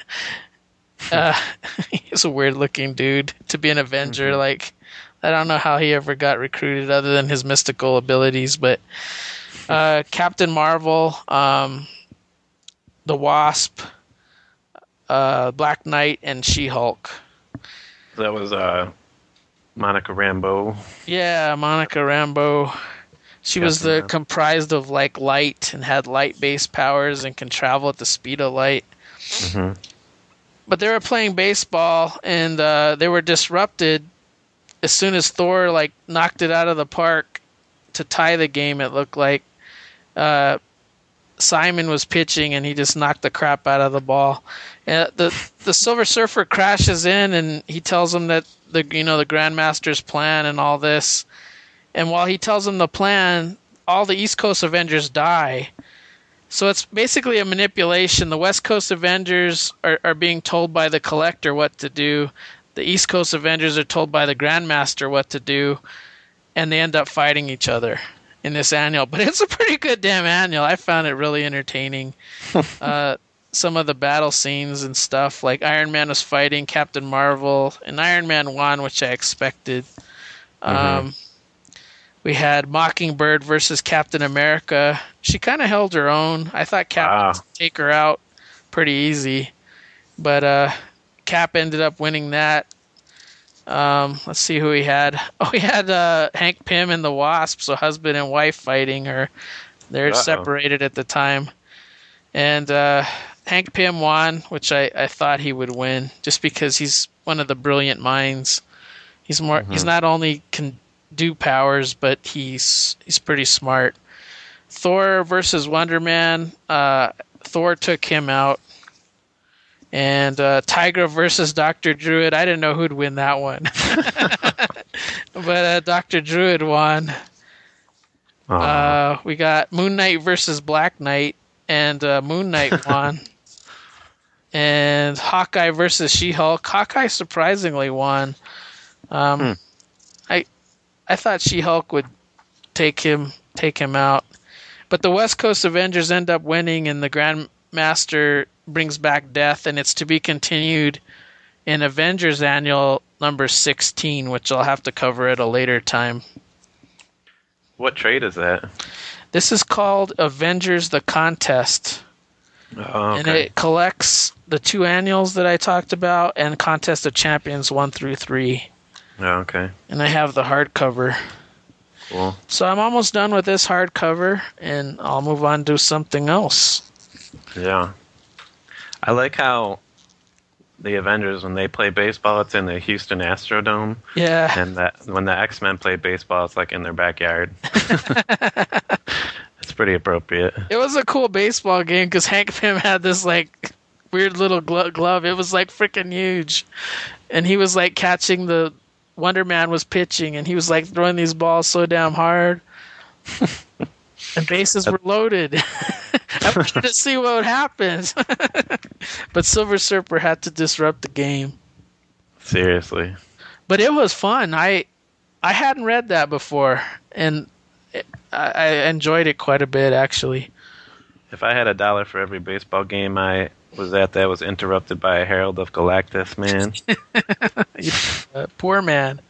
He's a weird looking dude to be an Avenger. Like, I don't know how he ever got recruited other than his mystical abilities, but Captain Marvel, the Wasp, Black Knight, and She-Hulk. That was Monica Rambeau. Yeah, Monica Rambeau. She was comprised of like light and had light-based powers and can travel at the speed of light. Mm-hmm. But they were playing baseball, and they were disrupted as soon as Thor like knocked it out of the park to tie the game. It looked like Simon was pitching, and he just knocked the crap out of the ball. The Silver Surfer crashes in, and he tells him that the Grandmaster's plan and all this. And while he tells him the plan, all the East Coast Avengers die. So it's basically a manipulation. The West Coast Avengers are being told by the Collector what to do. The East Coast Avengers are told by the Grandmaster what to do. And they end up fighting each other in this annual. But it's a pretty good damn annual. I found it really entertaining. Some of the battle scenes and stuff, like Iron Man was fighting Captain Marvel, and Iron Man won, which I expected. We had Mockingbird versus Captain America. She kind of held her own. I thought Cap would take her out pretty easy. But Cap ended up winning that. Let's see who he had. Oh, he had Hank Pym and the Wasp, so husband and wife fighting her. They're separated at the time. And Hank Pym won, which I thought he would win, just because he's one of the brilliant minds. He's more. He's not only can do powers, but he's pretty smart. Thor versus Wonder Man. Thor took him out. And Tigra versus Dr. Druid. I didn't know who'd win that one. But Dr. Druid won. We got Moon Knight versus Black Knight. And Moon Knight won. And Hawkeye versus She-Hulk. Hawkeye surprisingly won. I thought She-Hulk would take him out. But the West Coast Avengers end up winning, and the Grandmaster brings back Death, and it's to be continued in Avengers Annual number 16, which I'll have to cover at a later time. What trade is that? This is called Avengers the Contest. Oh, okay. And it collects the 2 annuals that I talked about and Contest of Champions 1 through 3. Oh, okay. And I have the hardcover. Cool. So I'm almost done with this hardcover, and I'll move on to something else. Yeah. I like how the Avengers, when they play baseball, it's in the Houston Astrodome, Yeah. and that when the X-Men play baseball, it's like in their backyard. It's pretty appropriate. It was a cool baseball game because Hank Pym had this like weird little glove. It was like freaking huge, and he was like catching the Wonder Man was pitching, and he was like throwing these balls so damn hard, and bases were loaded. I wanted to see what would happen, but Silver Surfer had to disrupt the game. Seriously. But it was fun. I hadn't read that before, and I enjoyed it quite a bit, actually. If I had $1 for every baseball game I was at that was interrupted by a Herald of Galactus, man. Poor man.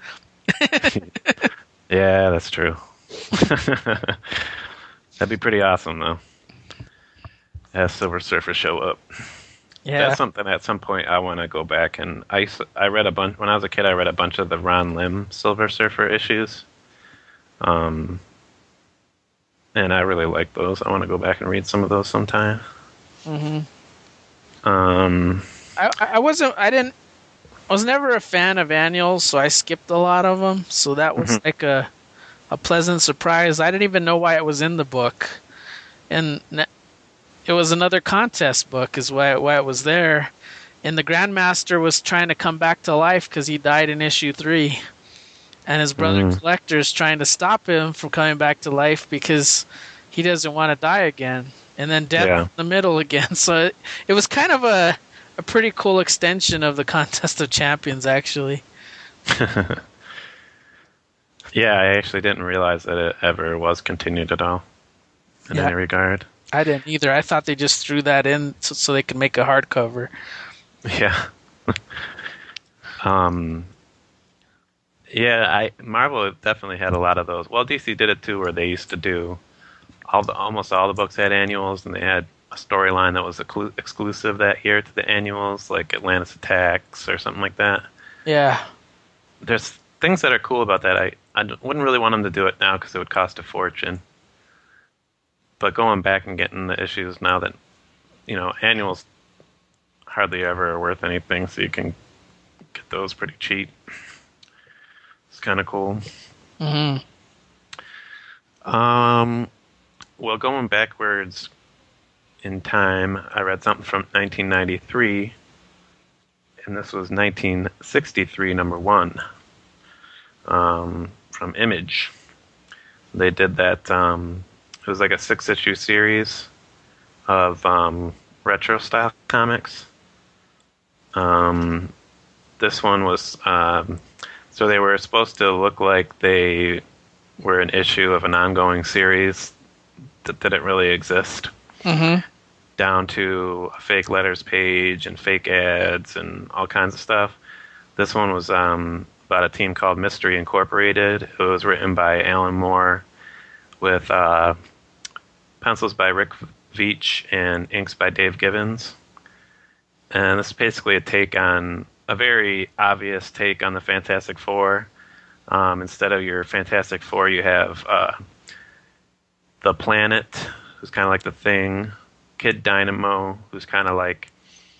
Yeah, that's true. That'd be pretty awesome, though. Have Silver Surfer show up. Yeah. That's something at some point I want to go back and I read a bunch when I was a kid. I read a bunch of the Ron Lim Silver Surfer issues, and I really like those. I want to go back and read some of those sometime. Mm-hmm. I was never a fan of annuals, so I skipped a lot of them. So that was like a pleasant surprise. I didn't even know why it was in the book, and it was another contest book, is why it was there. And the Grandmaster was trying to come back to life because he died in issue 3, and his brother Collector's trying to stop him from coming back to life because he doesn't want to die again. And then death in the middle again. So it was kind of a pretty cool extension of the Contest of Champions, actually. Yeah, I actually didn't realize that it ever was continued at all in any regard. I didn't either. I thought they just threw that in so they could make a hardcover. Yeah. Marvel definitely had a lot of those. Well, DC did it too, where they used to do almost all the books had annuals, and they had a storyline that was exclusive that year to the annuals, like Atlantis Attacks or something like that. Yeah. There's things that are cool about that. I wouldn't really want them to do it now because it would cost a fortune. But going back and getting the issues now that, annuals hardly ever are worth anything, so you can get those pretty cheap. It's kind of cool. Mm-hmm. Well, going backwards in time, I read something from 1993, and this was 1963, number 1, from Image. They did that. It was like a 6-issue series of retro style comics. This one was so they were supposed to look like they were an issue of an ongoing series that didn't really exist. Mm-hmm. Down to a fake letters page and fake ads and all kinds of stuff. This one was about a team called Mystery Incorporated. It was written by Alan Moore with pencils by Rick Veitch and inks by Dave Gibbons. And this is basically a very obvious take on the Fantastic Four. Instead of your Fantastic Four, you have the Planet, who's kind of like the Thing, Kid Dynamo, who's kind of like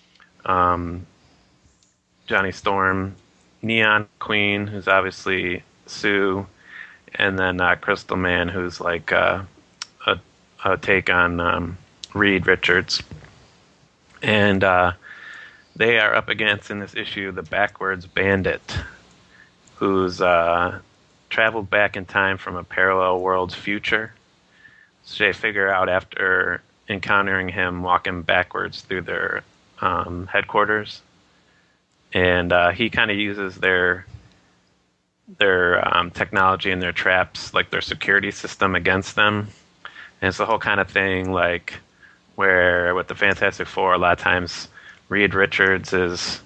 Johnny Storm, Neon Queen, who's obviously Sue, and then Crystal Man, who's like a take on Reed Richards. And they are up against, in this issue, the Backwards Bandit, who's traveled back in time from a parallel world's future. So they figure out after encountering him walking backwards through their headquarters. And he kind of uses their technology and their traps, like their security system, against them. And it's the whole kind of thing, like, where with the Fantastic Four, a lot of times Reed Richards is,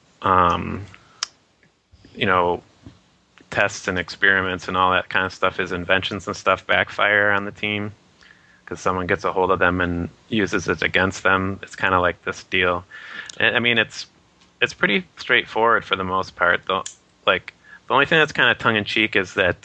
tests and experiments and all that kind of stuff, his inventions and stuff backfire on the team because someone gets a hold of them and uses it against them. It's kind of like this deal. And, I mean, it's pretty straightforward for the most part, though. Like, the only thing that's kind of tongue-in-cheek is that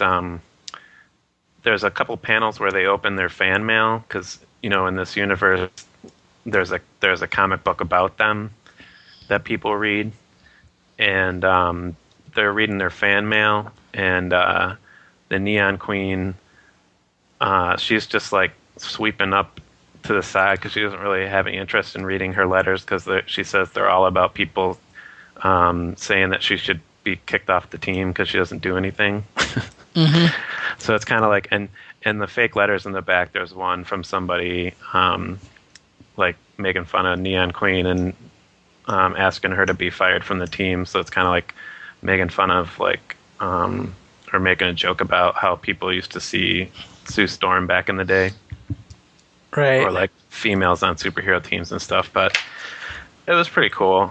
there's a couple panels where they open their fan mail because, in this universe, there's a comic book about them that people read, and they're reading their fan mail, and the Neon Queen, she's just like sweeping up to the side because she doesn't really have any interest in reading her letters because she says they're all about people saying that she should be kicked off the team because she doesn't do anything. Mm-hmm. So it's kind of like, and the fake letters in the back, there's one from somebody like making fun of Neon Queen and asking her to be fired from the team. So it's kind of like making fun of like, or making a joke about how people used to see Sue Storm back in the day. Right. Or like females on superhero teams and stuff. But it was pretty cool.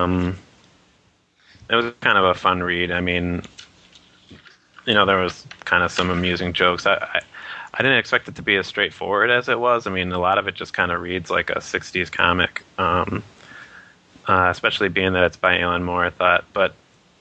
It was kind of a fun read. I mean, there was kind of some amusing jokes. I didn't expect it to be as straightforward as it was. I mean, a lot of it just kind of reads like a 60s comic, especially being that it's by Alan Moore, I thought. But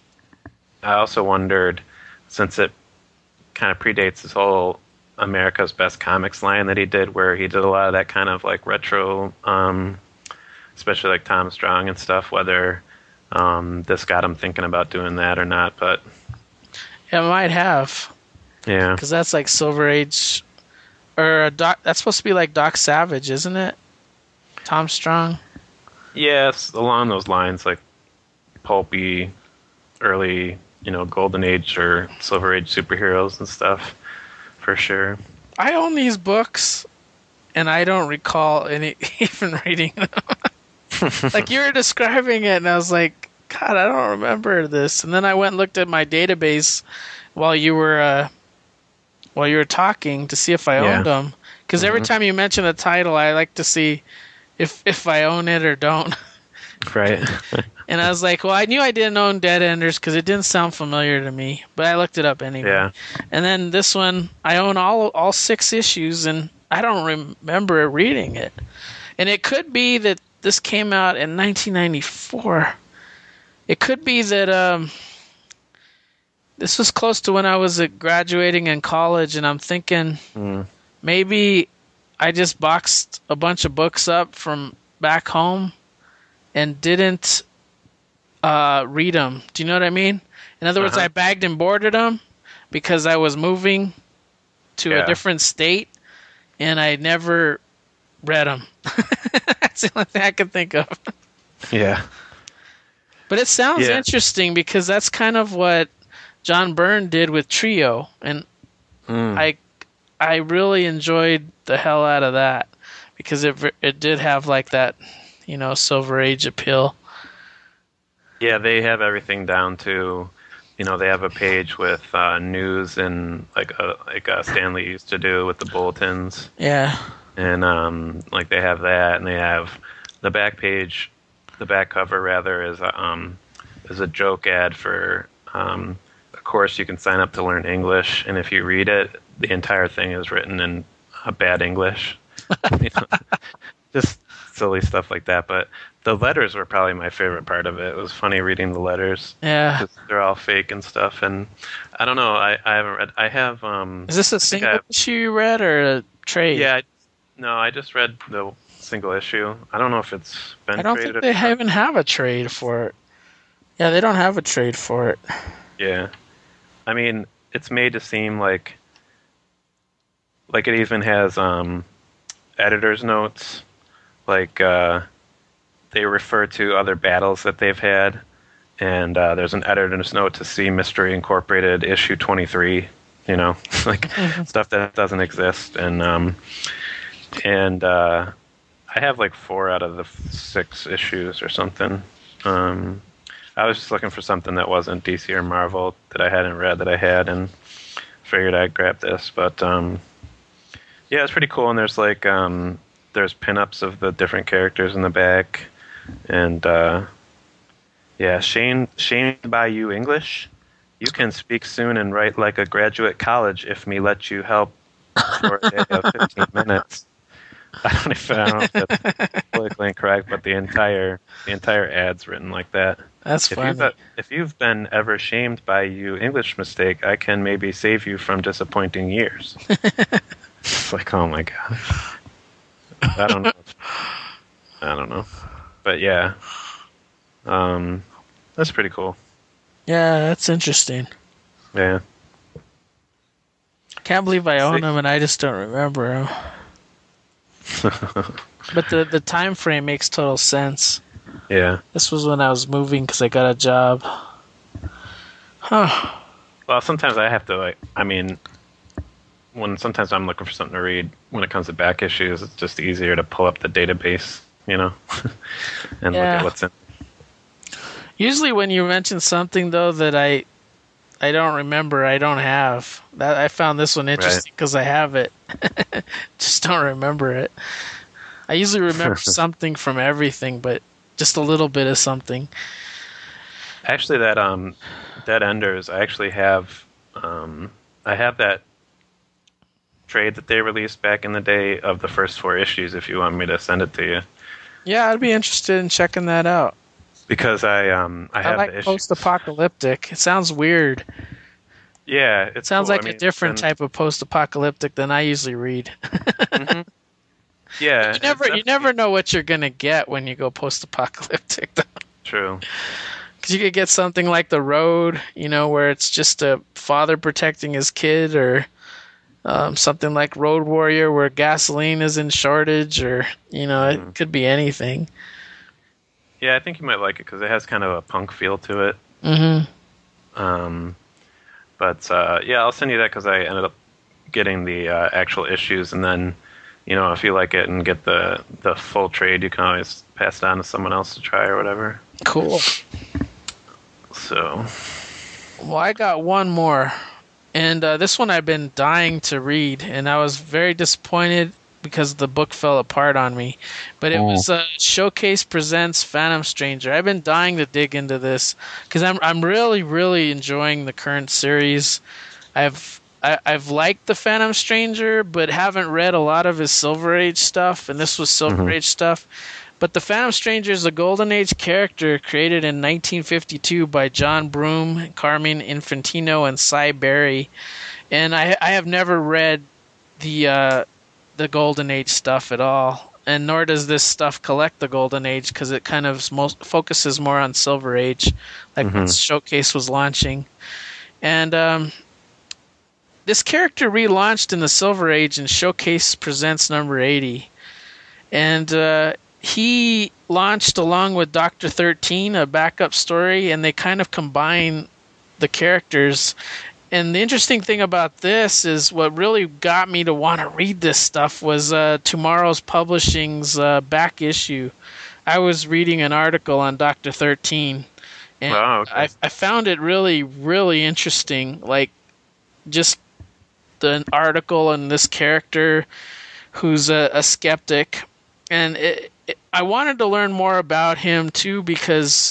I also wondered, since it kind of predates this whole America's Best Comics line that he did, where he did a lot of that kind of like retro, especially like Tom Strong and stuff, whether this got him thinking about doing that or not. But it might have. Yeah. Because that's like Silver Age, or that's supposed to be like Doc Savage, isn't it? Tom Strong. Yes, along those lines, like pulpy, early, Golden Age or Silver Age superheroes and stuff, for sure. I own these books, and I don't recall even reading them. Like, you were describing it, and I was like, God, I don't remember this. And then I went and looked at my database while you were talking to see if I owned them. Because every time you mention a title, I like to see if I own it or don't. Right. And I was like, well, I knew I didn't own Dead Enders because it didn't sound familiar to me. But I looked it up anyway. Yeah. And then this one, I own all 6 issues, and I don't remember reading it. And it could be that this came out in 1994. It could be that this was close to when I was graduating in college, and I'm thinking maybe I just boxed a bunch of books up from back home and didn't read them. Do you know what I mean? In other words, I bagged and boarded them because I was moving to a different state, and I never read them. That's the only thing I can think of. Yeah. But it sounds interesting because that's kind of what John Byrne did with Trio, and I really enjoyed the hell out of that because it did have like that, Silver Age appeal. Yeah, they have everything down to, they have a page with news and like Stanley used to do with the bulletins. Yeah. And like they have that, and they have the back page, the back cover rather is a joke ad for a course you can sign up to learn English, and if you read it, the entire thing is written in bad English. Just silly stuff like that. But the letters were probably my favorite part of it. It was funny reading the letters. Yeah, 'cause they're all fake and stuff. And I don't know. I haven't read. I have. Is this a single issue you read or a trade? Yeah. No, I just read the single issue. I don't know if it's been. I don't think they even have a trade for it. Yeah, they don't have a trade for it. Yeah, I mean, it's made to seem like it even has editor's notes. Like they refer to other battles that they've had, and there's an editor's note to see Mystery Incorporated issue 23. Like stuff that doesn't exist, and I have like 4 out of the 6 issues or something. I was just looking for something that wasn't DC or Marvel that I hadn't read that I had, and figured I'd grab this. But yeah, it's pretty cool. And there's like there's pinups of the different characters in the back, and yeah, shamed by you English. You can speak soon and write like a graduate college if me let you help for a day of 15 minutes. I don't know if that's politically incorrect, but the entire ad's written like that. That's funny. If you've been ever shamed by you English mistake, I can maybe save you from disappointing years. It's like, oh my god. I don't know. I don't know. But yeah, that's pretty cool. Yeah, that's interesting. Yeah. Can't believe I own them and I just don't remember them. But the time frame makes total sense. Yeah. This was when I was moving because I got a job. Huh. Well, sometimes I have to sometimes I'm looking for something to read, when it comes to back issues, it's just easier to pull up the database, and look at what's in. Usually when you mention something, though, that I don't remember, I don't have. I found this one interesting because I have it. Just don't remember it. I usually remember something from everything, but just a little bit of something. Actually, that Dead Enders, I actually have. I have that trade that they released back in the day of the first 4 issues. If you want me to send it to you. Yeah, I'd be interested in checking that out. Because I have like the post-apocalyptic. It sounds weird. Yeah, it sounds like a different type of post-apocalyptic than I usually read. Mm-hmm. Yeah, you never know what you're gonna get when you go post-apocalyptic. Though. True. Because you could get something like The Road, where it's just a father protecting his kid, or something like Road Warrior, where gasoline is in shortage, or it could be anything. Yeah, I think you might like it because it has kind of a punk feel to it. Mm-hmm. But yeah, I'll send you that because I ended up getting the actual issues, and then if you like it and get the full trade, you can always pass it on to someone else to try or whatever. Cool. So, well, I got one more, and this one I've been dying to read, and I was very disappointed because the book fell apart on me. But it was Showcase Presents Phantom Stranger. I've been dying to dig into this because I'm really, really enjoying the current series. I've liked the Phantom Stranger, but haven't read a lot of his Silver Age stuff, and this was Silver Age stuff. But the Phantom Stranger is a Golden Age character created in 1952 by John Broome, Carmine Infantino, and Cy Berry. And I have never read the Golden Age stuff at all, and nor does this stuff collect the Golden Age because it kind of focuses more on Silver Age, like when Showcase was launching. And this character relaunched in the Silver Age in Showcase Presents number 80, and he launched along with Dr. 13, a backup story, and they kind of combine the characters. And the interesting thing about this is what really got me to want to read this stuff was Tomorrow's Publishing's back issue. I was reading an article on Dr. 13, and I found it really, really interesting. Like, just the article and this character who's a skeptic. And I wanted to learn more about him, too, because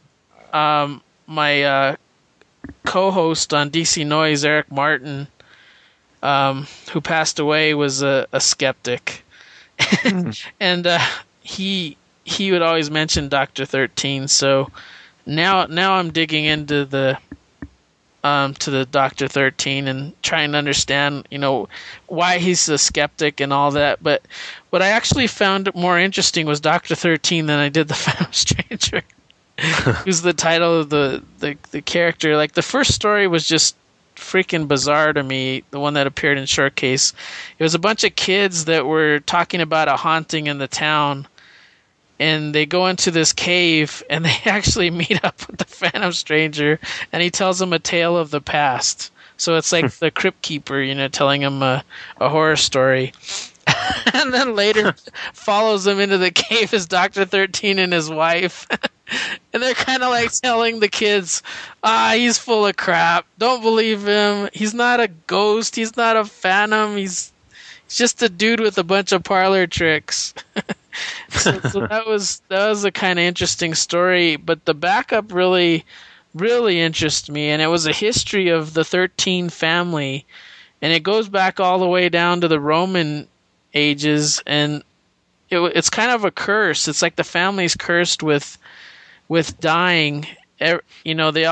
my co-host on DC Noise, Eric Martin, who passed away, was a skeptic. And he would always mention Dr. 13. So now I'm digging into the to the Dr. 13 and trying to understand, why he's a skeptic and all that. But what I actually found more interesting was Dr. 13 than I did the Phantom Stranger. Who's the title of the character. Like, the first story was just freaking bizarre to me, the one that appeared in Showcase. It was a bunch of kids that were talking about a haunting in the town, and they go into this cave, and they actually meet up with the Phantom Stranger, and he tells them a tale of the past. So it's like the Crypt Keeper, telling them a horror story. And then later follows them into the cave as Dr. 13 and his wife. And they're kind of like telling the kids, he's full of crap. Don't believe him. He's not a ghost. He's not a phantom. He's just a dude with a bunch of parlor tricks. So that was a kind of interesting story. But the backup really, really interests me. And it was a history of the 13 family. And it goes back all the way down to the Roman ages. And it's kind of a curse. It's like the family's cursed with dying. They all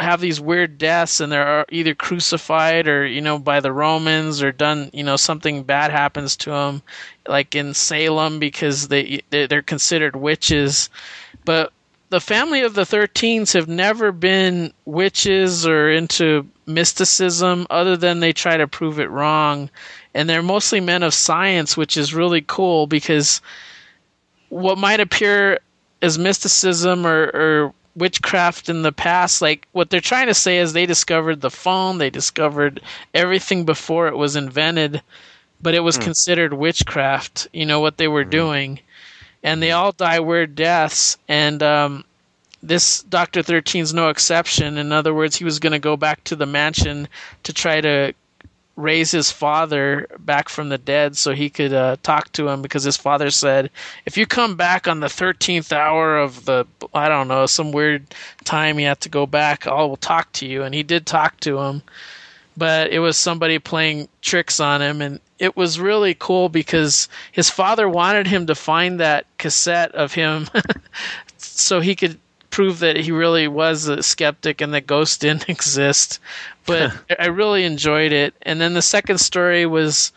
have these weird deaths, and they're either crucified or by the Romans, or done something bad happens to them, like in Salem, because they're considered witches. But the family of the 13s have never been witches or into mysticism, other than they try to prove it wrong. And they're mostly men of science, which is really cool, because what might appear as mysticism or witchcraft in the past, like what they're trying to say is they discovered the phone, they discovered everything before it was invented, but it was considered witchcraft, what they were doing. And they all die weird deaths, and this Dr. 13's no exception. In other words, he was going to go back to the mansion to try to raise his father back from the dead so he could talk to him, because his father said, if you come back on the 13th hour of some weird time you have to go back, I will talk to you. And he did talk to him, but it was somebody playing tricks on him. And it was really cool because his father wanted him to find that cassette of him so he could prove that he really was a skeptic and that ghosts didn't exist. But I really enjoyed it. And then the second story was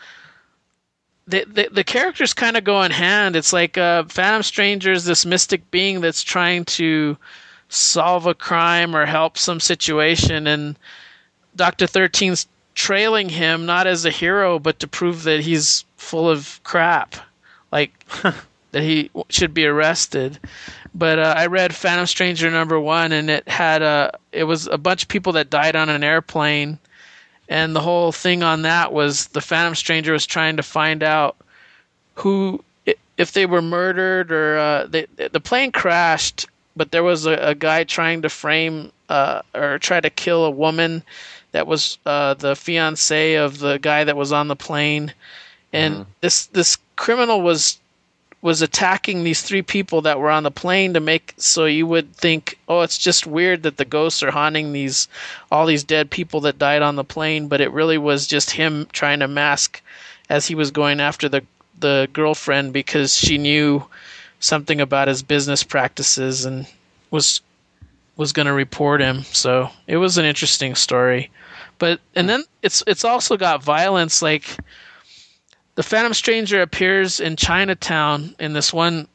the characters kind of go in hand. It's like Phantom Stranger is this mystic being that's trying to solve a crime or help some situation, and Dr. 13's trailing him not as a hero, but to prove that he's full of crap, like that he should be arrested. But I read Phantom Stranger #1, and it was a bunch of people that died on an airplane, and the whole thing on that was the Phantom Stranger was trying to find out who, if they were murdered or the plane crashed, but there was a guy trying to frame or try to kill a woman that was the fiancée of the guy that was on the plane, and this criminal was attacking these three people that were on the plane to make so you would think, oh, it's just weird that the ghosts are haunting all these dead people that died on the plane, but it really was just him trying to mask as he was going after the girlfriend, because she knew something about his business practices and was going to report him. So it was an interesting story. And then it's also got violence. Like the Phantom Stranger appears in Chinatown in this one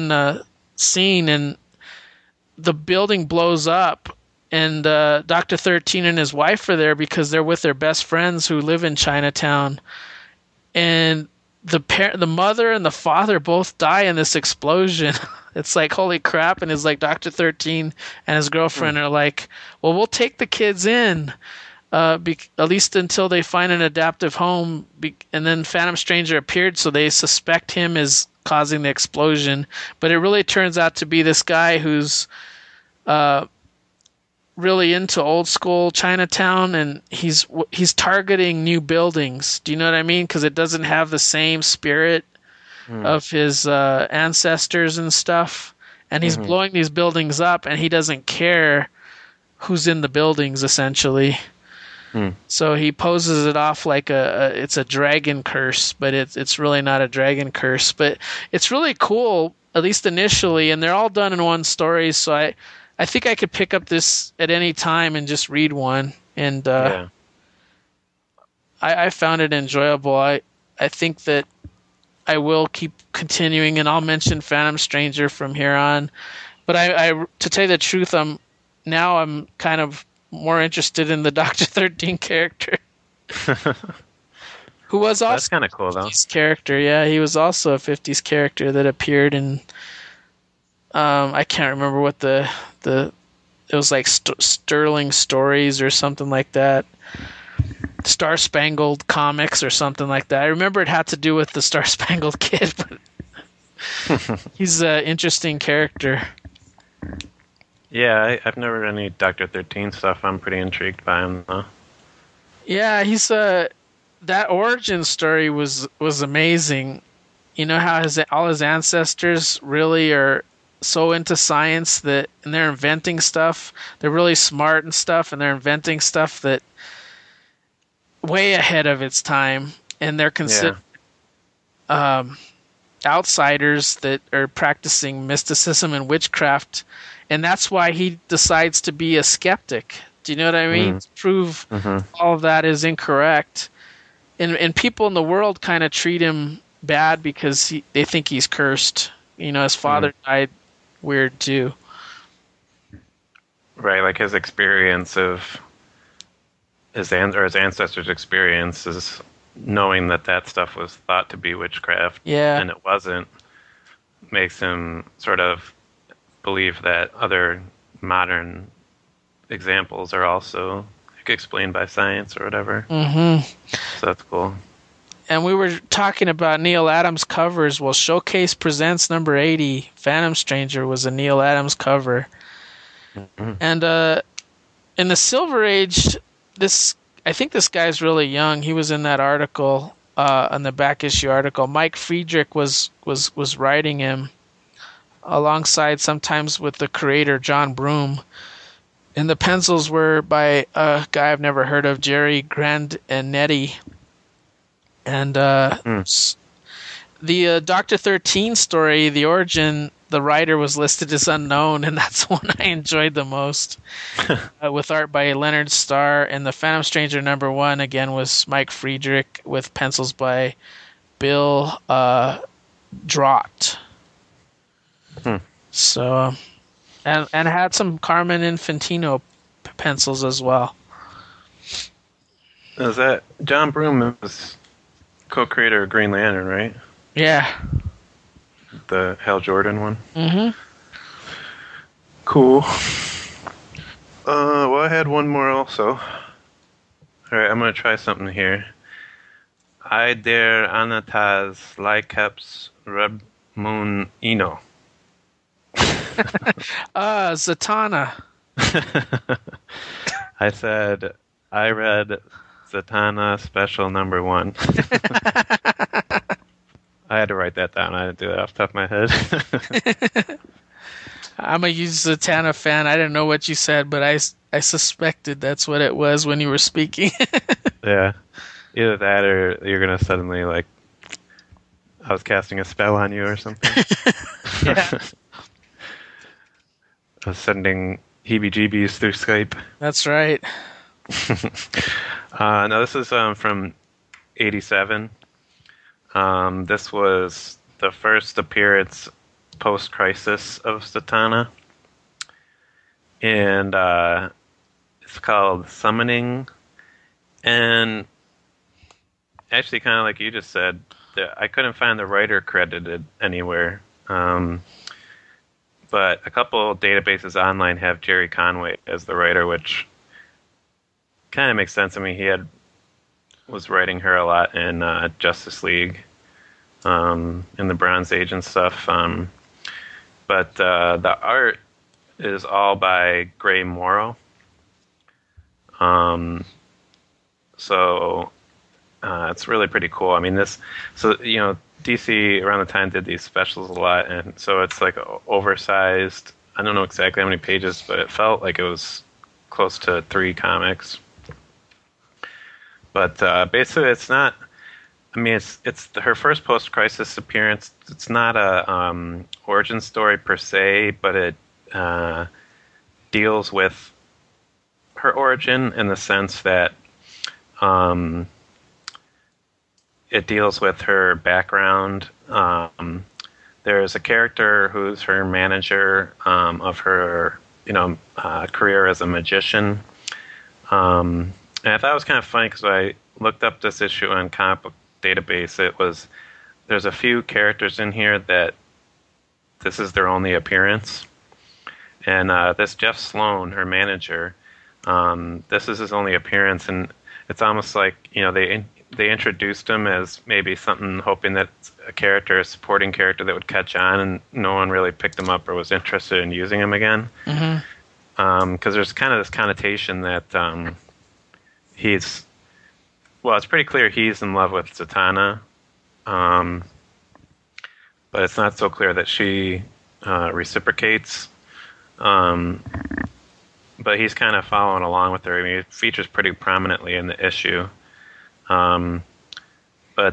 scene, and the building blows up, and Dr. 13 and his wife are there because they're with their best friends who live in Chinatown, and the mother and the father both die in this explosion. It's like, holy crap. And it's like Dr. 13 and his girlfriend are like, well, we'll take the kids in at least until they find an adaptive home. And then Phantom Stranger appeared, so they suspect him as causing the explosion. But it really turns out to be this guy who's really into old school Chinatown, and he's targeting new buildings. Do you know what I mean? Because it doesn't have the same spirit of his ancestors and stuff. And he's blowing these buildings up, and he doesn't care who's in the buildings, essentially. So he poses it off like it's a dragon curse, but it's really not a dragon curse. But it's really cool, at least initially, and they're all done in one story. So I think I could pick up this at any time and just read one. And I found it enjoyable. I think that I will keep continuing, and I'll mention Phantom Stranger from here on. But I to tell you the truth, I'm kind of more interested in the Dr. 13 character. Who was also that's kind of cool, though. 50s character. Yeah, he was also a 50s character that appeared in I can't remember what it was like Sterling Stories or something like that. Star Spangled Comics or something like that. I remember it had to do with the Star Spangled Kid, but he's an interesting character. Yeah, I've never read any Dr. 13 stuff. I'm pretty intrigued by him, though. Yeah, he's that origin story was amazing. You know how all his ancestors really are so into science and they're inventing stuff. They're really smart and stuff, and they're inventing stuff that way ahead of its time, and they're considered outsiders that are practicing mysticism and witchcraft. And that's why he decides to be a skeptic. Do you know what I mean? To prove Mm-hmm. all of that is incorrect. And people in the world kind of treat him bad because they think he's cursed. You know, his father died weird too. Right, like his experience of his ancestors' experience is knowing that stuff was thought to be witchcraft, Yeah. and it wasn't, makes him sort of believe that other modern examples are also explained by science or whatever. Mm-hmm. So that's cool. And we were talking about Neil Adams covers. Well, Showcase Presents number 80, Phantom Stranger, was a Neil Adams cover. Mm-hmm. And in the Silver Age, I think this guy's really young. He was in that article, on the back issue article. Mike Friedrich was writing him alongside, sometimes with the creator John Broome. And the pencils were by a guy I've never heard of, Jerry Grandinetti. And the Dr. 13 story, the origin, the writer was listed as unknown, and that's the one I enjoyed the most. With art by Leonard Starr, and the Phantom Stranger number 1 again was Mike Friedrich with pencils by Bill Drott. So, and had some Carmen Infantino pencils as well. Is that John Broome is co-creator of Green Lantern, right? Yeah. The Hal Jordan one. Mm-hmm. Cool. Well, I had one more also. All right, I'm gonna try something here. I dare Anataz Lycaps Rebmun Ino. Zatanna. I said I read Zatanna Special number 1. I had to write that down. I didn't do that off the top of my head. I'm a huge Zatanna fan. I didn't know what you said, but I suspected that's what it was when you were speaking. Yeah. Either that or you're going to suddenly, like, I was casting a spell on you or something. Yeah. I was sending heebie-jeebies through Skype. That's right. No, this is from 87. This was the first appearance post-crisis of Zatanna. And it's called Summoning. And actually, kind of like you just said, I couldn't find the writer credited anywhere. But a couple databases online have Jerry Conway as the writer, which kind of makes sense. I mean, he was writing her a lot in Justice League, in the Bronze Age and stuff. But the art is all by Gray Morrow. So it's really pretty cool. I mean, DC around the time did these specials a lot, and so it's like oversized. I don't know exactly how many pages, but it felt like it was close to 3 comics. But basically, it's not. I mean, it's her first post-crisis appearance. It's not a origin story per se, but it deals with her origin in the sense that it deals with her background. There's a character who's her manager of her, career as a magician. And I thought it was kind of funny because I looked up this issue on Comic Book Database. There's a few characters in here that this is their only appearance. And this Jeff Sloan, her manager, this is his only appearance, and it's almost like, they introduced him as maybe something, hoping that a supporting character that would catch on, and no one really picked him up or was interested in using him again. Mm-hmm. Because there's kind of this connotation that it's pretty clear he's in love with Zatanna, but it's not so clear that she reciprocates. But he's kind of following along with her. I mean, it features pretty prominently in the issue. But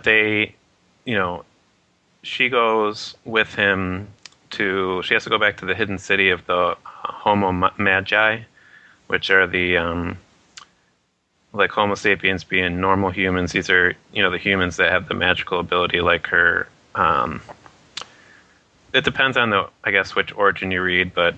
she goes with him she has to go back to the hidden city of the Homo Magi, which are the like Homo sapiens being normal humans. These are, the humans that have the magical ability, like her. It depends on I guess, which origin you read, but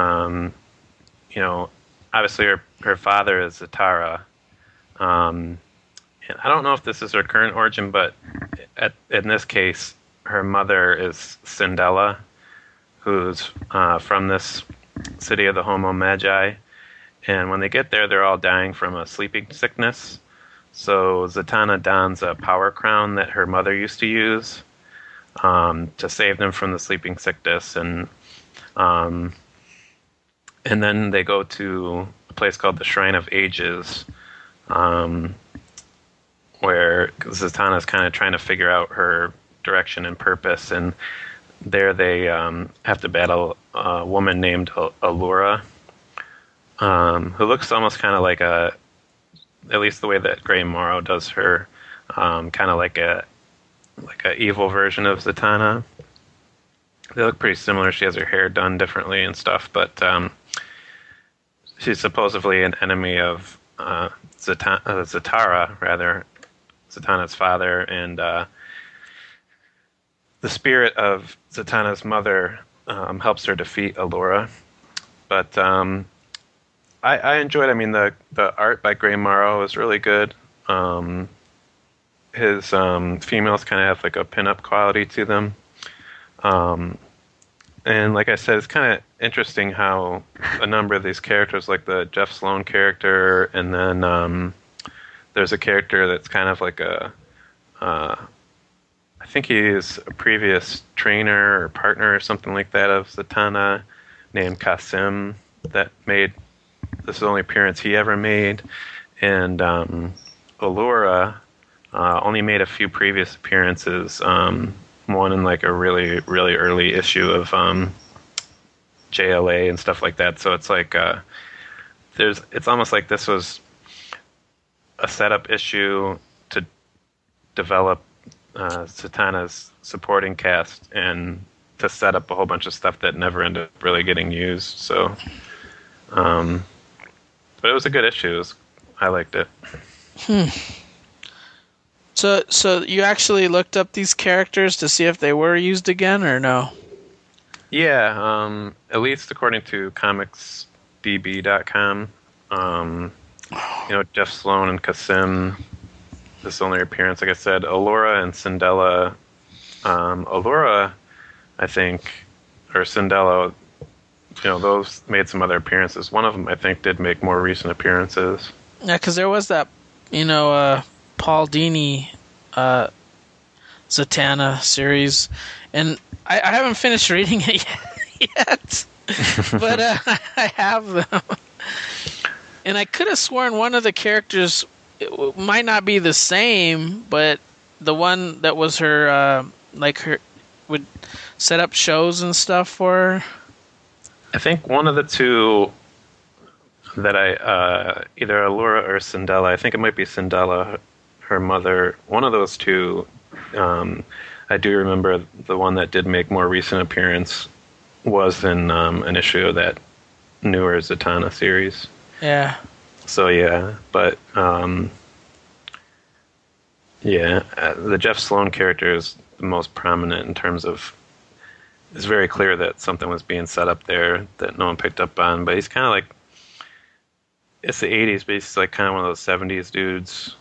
obviously her father is Zatara. And I don't know if this is her current origin, but in this case, her mother is Syndella, who's from this city of the Homo Magi. And when they get there, they're all dying from a sleeping sickness. So Zatanna dons a power crown that her mother used to use to save them from the sleeping sickness. And then they go to a place called the Shrine of Ages, where Zatanna's kind of trying to figure out her direction and purpose. And there they have to battle a woman named Allura, who looks almost kind of like at least the way that Grey Morrow does her, kind of like a evil version of Zatanna. They look pretty similar. She has her hair done differently and stuff, but she's supposedly an enemy of Zatara, rather, Zatanna's father, and the spirit of Zatanna's mother helps her defeat Allura. But I enjoyed. I mean, the art by Grey Morrow is really good. His females kind of have like a pinup quality to them. And like I said, it's kind of interesting how a number of these characters, like the Jeff Sloan character, and then there's a character that's kind of like I think he's a previous trainer or partner or something like that of Zatanna, named Kasim, that made this is the only appearance he ever made. And Allura only made a few previous appearances, one in like a really, really early issue of JLA and stuff like that. So it's like it's almost like this was a setup issue to develop Zatanna's supporting cast and to set up a whole bunch of stuff that never ended up really getting used. So, but it was a good issue. I liked it. So you actually looked up these characters to see if they were used again, or no? Yeah, at least according to comicsdb.com. Jeff Sloan and Kasim, this is only appearance, like I said. Allura and Syndella. Allura, I think, or Syndella, those made some other appearances. One of them, I think, did make more recent appearances. Yeah, because there was that, Paul Dini Zatanna series, and I haven't finished reading it yet, but I have them. And I could have sworn one of the characters might not be the same, but the one that was her, her would set up shows and stuff for her. I think one of the two that either Allura or Syndella, I think it might be Syndella, her mother, one of those two, I do remember the one that did make more recent appearance was in an issue of that newer Zatanna series. Yeah. So yeah, but the Jeff Sloan character is the most prominent in terms of. It's very clear that something was being set up there that no one picked up on. But he's kind of like, it's the 80s, but he's like kind of one of those 70s dudes.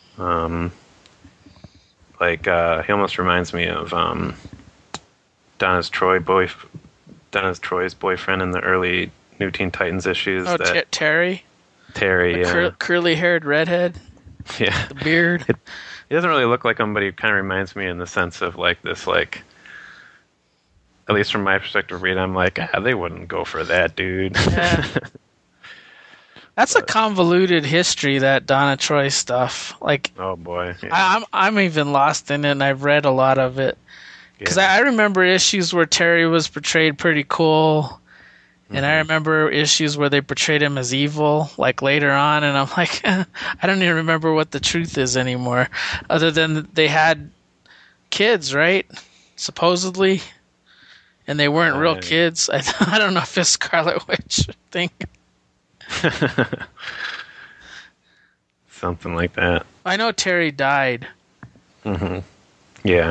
He almost reminds me of Donna's Troy's boyfriend in the early New Teen Titans issues. Oh, Terry? Terry, yeah. Curly-haired redhead? Yeah. The beard? He doesn't really look like him, but he kind of reminds me in the sense of like this, like, at least from my perspective, read, I'm like, they wouldn't go for that, dude. Yeah. That's a convoluted history, that Donna Troy stuff. Like, oh boy, yeah. I'm even lost in it, and I've read a lot of it. Because I remember issues where Terry was portrayed pretty cool, and I remember issues where they portrayed him as evil, like later on, and I'm like, I don't even remember what the truth is anymore, other than they had kids, right? Supposedly. And they weren't real kids. I don't know if it's Scarlet Witch thing. Something like that. I know Terry died. Hmm. Yeah.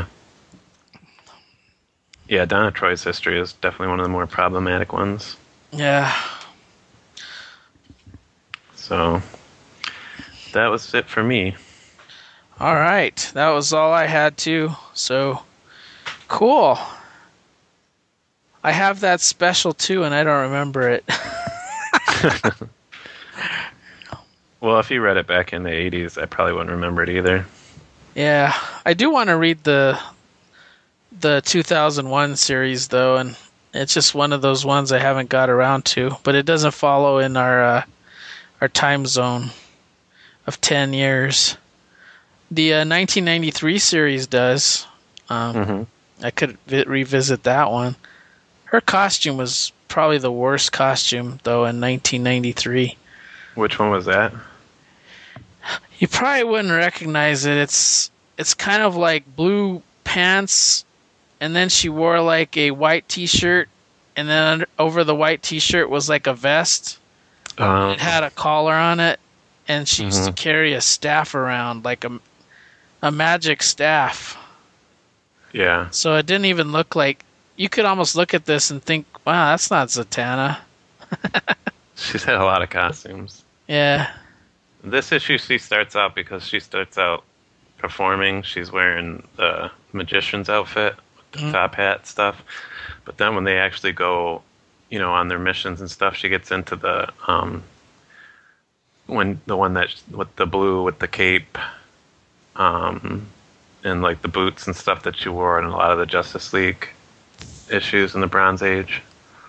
Yeah, Donna Troy's history is definitely one of the more problematic ones. Yeah. So that was it for me. All right. That was all I had too. So cool. I have that special too, and I don't remember it. Well, if you read it back in the 80s, I probably wouldn't remember it either. Yeah. I do want to read the 2001 series though, and it's just one of those ones I haven't got around to, but it doesn't follow in our time zone of 10 years. The 1993 series does. I could revisit that one. Her costume was probably the worst costume though in 1993. Which one was that? You probably wouldn't recognize it. It's kind of like blue pants, and then she wore like a white t-shirt, and then over the white t-shirt was like a vest. It had a collar on it, and she used to carry a staff around, like a magic staff. Yeah. So it didn't even look like... You could almost look at this and think, wow, that's not Zatanna. She's had a lot of costumes. Yeah. This issue, she starts out because she starts out performing. She's wearing the magician's outfit with the top hat stuff. But then when they actually go, on their missions and stuff, she gets into the when the one that with the blue with the cape, and like the boots and stuff that she wore in a lot of the Justice League issues in the Bronze Age.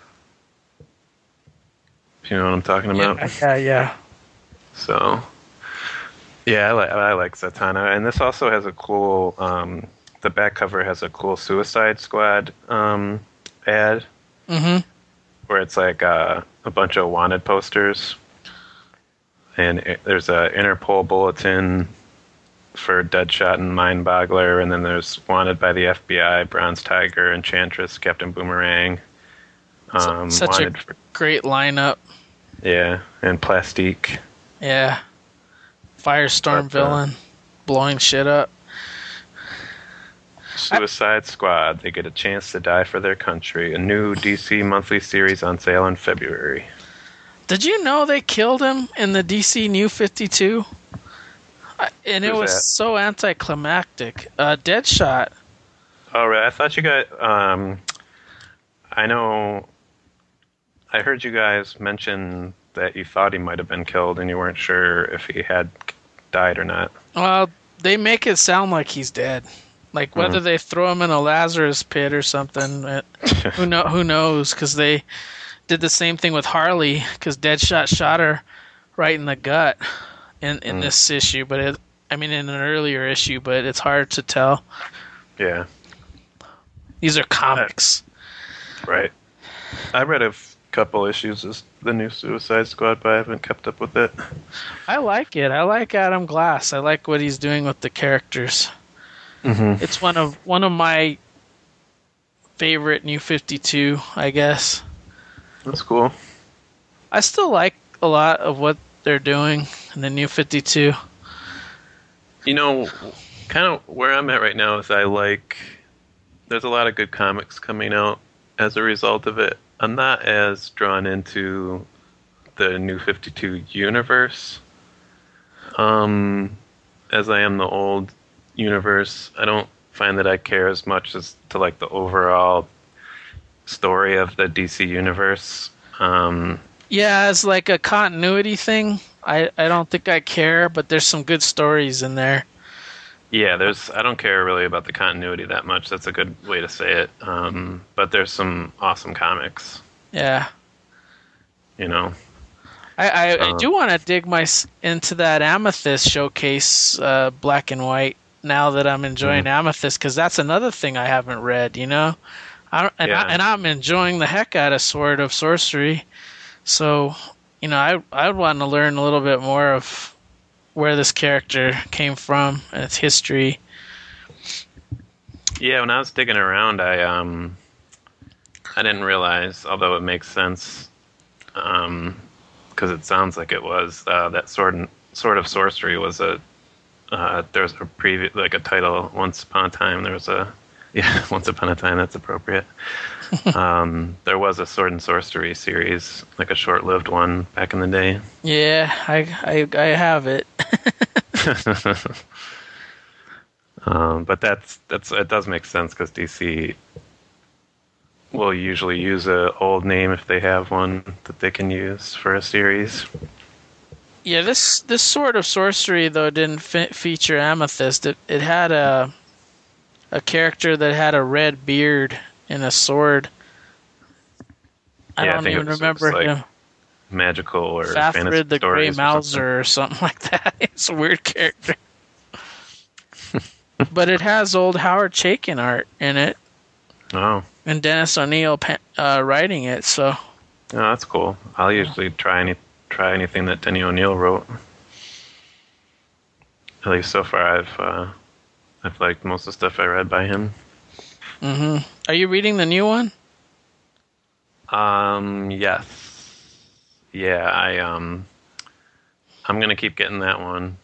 If you know what I'm talking about. Yeah. So, yeah, I like Zatanna, and this also has a cool. The back cover has a cool Suicide Squad ad, where it's like a bunch of wanted posters, and there's a Interpol bulletin for Deadshot and Mindboggler, and then there's wanted by the FBI, Bronze Tiger, Enchantress, Captain Boomerang. Such a great lineup. Yeah, and Plastique. Yeah. Firestorm villain. Blowing shit up. Suicide Squad. They get a chance to die for their country. A new DC monthly series on sale in February. Did you know they killed him in the DC New 52? And it was so anticlimactic. Deadshot. Oh, right. I thought you guys... I know... I heard you guys mention that you thought he might have been killed and you weren't sure if he had died or not. Well, they make it sound like he's dead. Like whether they throw him in a Lazarus pit or something, who knows? Because they did the same thing with Harley, because Deadshot shot her right in the gut in this issue. But in an earlier issue, but it's hard to tell. Yeah. These are comics. Right. I read a couple issues of the new Suicide Squad, but I haven't kept up with it. I like it. I like Adam Glass. I like what he's doing with the characters. It's one of my favorite New 52, I guess. That's cool. I still like a lot of what they're doing in the New 52. Kind of where I'm at right now is there's a lot of good comics coming out as a result of it. I'm not as drawn into the New 52 universe as I am the old universe. I don't find that I care as much as to like the overall story of the DC universe. Yeah, as like a continuity thing, I don't think I care, but there's some good stories in there. Yeah, I don't care really about the continuity that much. That's a good way to say it. But there's some awesome comics. Yeah. I do want to dig into that Amethyst showcase, black and white, now that I'm enjoying Amethyst, because that's another thing I haven't read, I'm enjoying the heck out of Sword of Sorcery. So, I would want to learn a little bit more of where this character came from and its history. Yeah, when I was digging around, I didn't realize, although it makes sense, because it sounds like it was that Sword of Sorcery was a there's a previous like a title. Once Upon a Time, there was a Once Upon a Time. That's appropriate. There was a Sword and Sorcery series, like a short-lived one back in the day. Yeah, I have it. But that's it does make sense because DC will usually use a old name if they have one that they can use for a series. Yeah, this Sword of Sorcery though didn't feature Amethyst. It had a character that had a red beard and a sword. I don't even remember him. Magical or Fafhrd fantasy the Grey stories Mouser or something like that. It's a weird character. But it has old Howard Chaykin art in it. Oh. And Dennis O'Neil writing it, so. Oh, that's cool. I'll usually try anything that Denny O'Neil wrote. At least so far, I've liked most of the stuff I read by him. Mm-hmm. Are you reading the new one? Yes. Yeah, I'm gonna keep getting that one.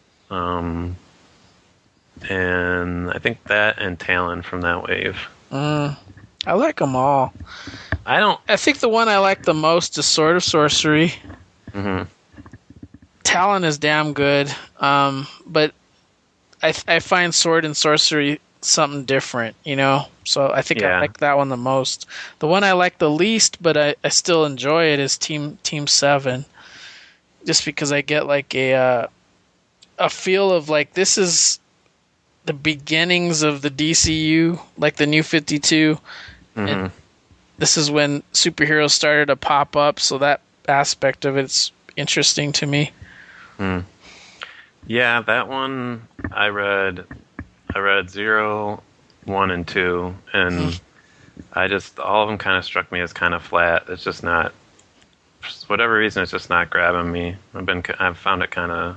And I think that and Talon from that wave. I like them all. I think the one I like the most is Sword of Sorcery. Mm-hmm. Talon is damn good, but I find Sword and Sorcery something different, you know? So I think I like that one the most. The one I like the least, but I still enjoy it, is Team 7. Just because I get like a feel of like this is the beginnings of the DCU, like the New 52. Mm-hmm. And this is when superheroes started to pop up, so that aspect of it's interesting to me. Yeah, that one I read 0, 1, and 2, and all of them kind of struck me as kind of flat. It's just not, for whatever reason, it's just not grabbing me. I've found it kind of,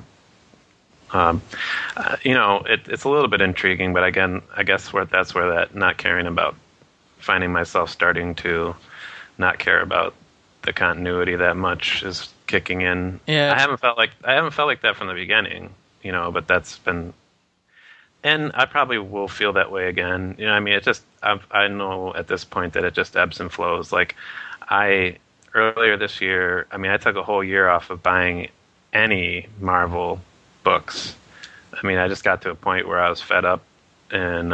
it's a little bit intriguing, but again, I guess that's where that not caring about, finding myself starting to not care about the continuity that much is kicking in. Yeah. I haven't felt like that from the beginning, but that's been, and I probably will feel that way again. I mean, I know at this point that it just ebbs and flows. Like earlier this year, I mean, I took a whole year off of buying any Marvel books. I mean, I just got to a point where I was fed up, and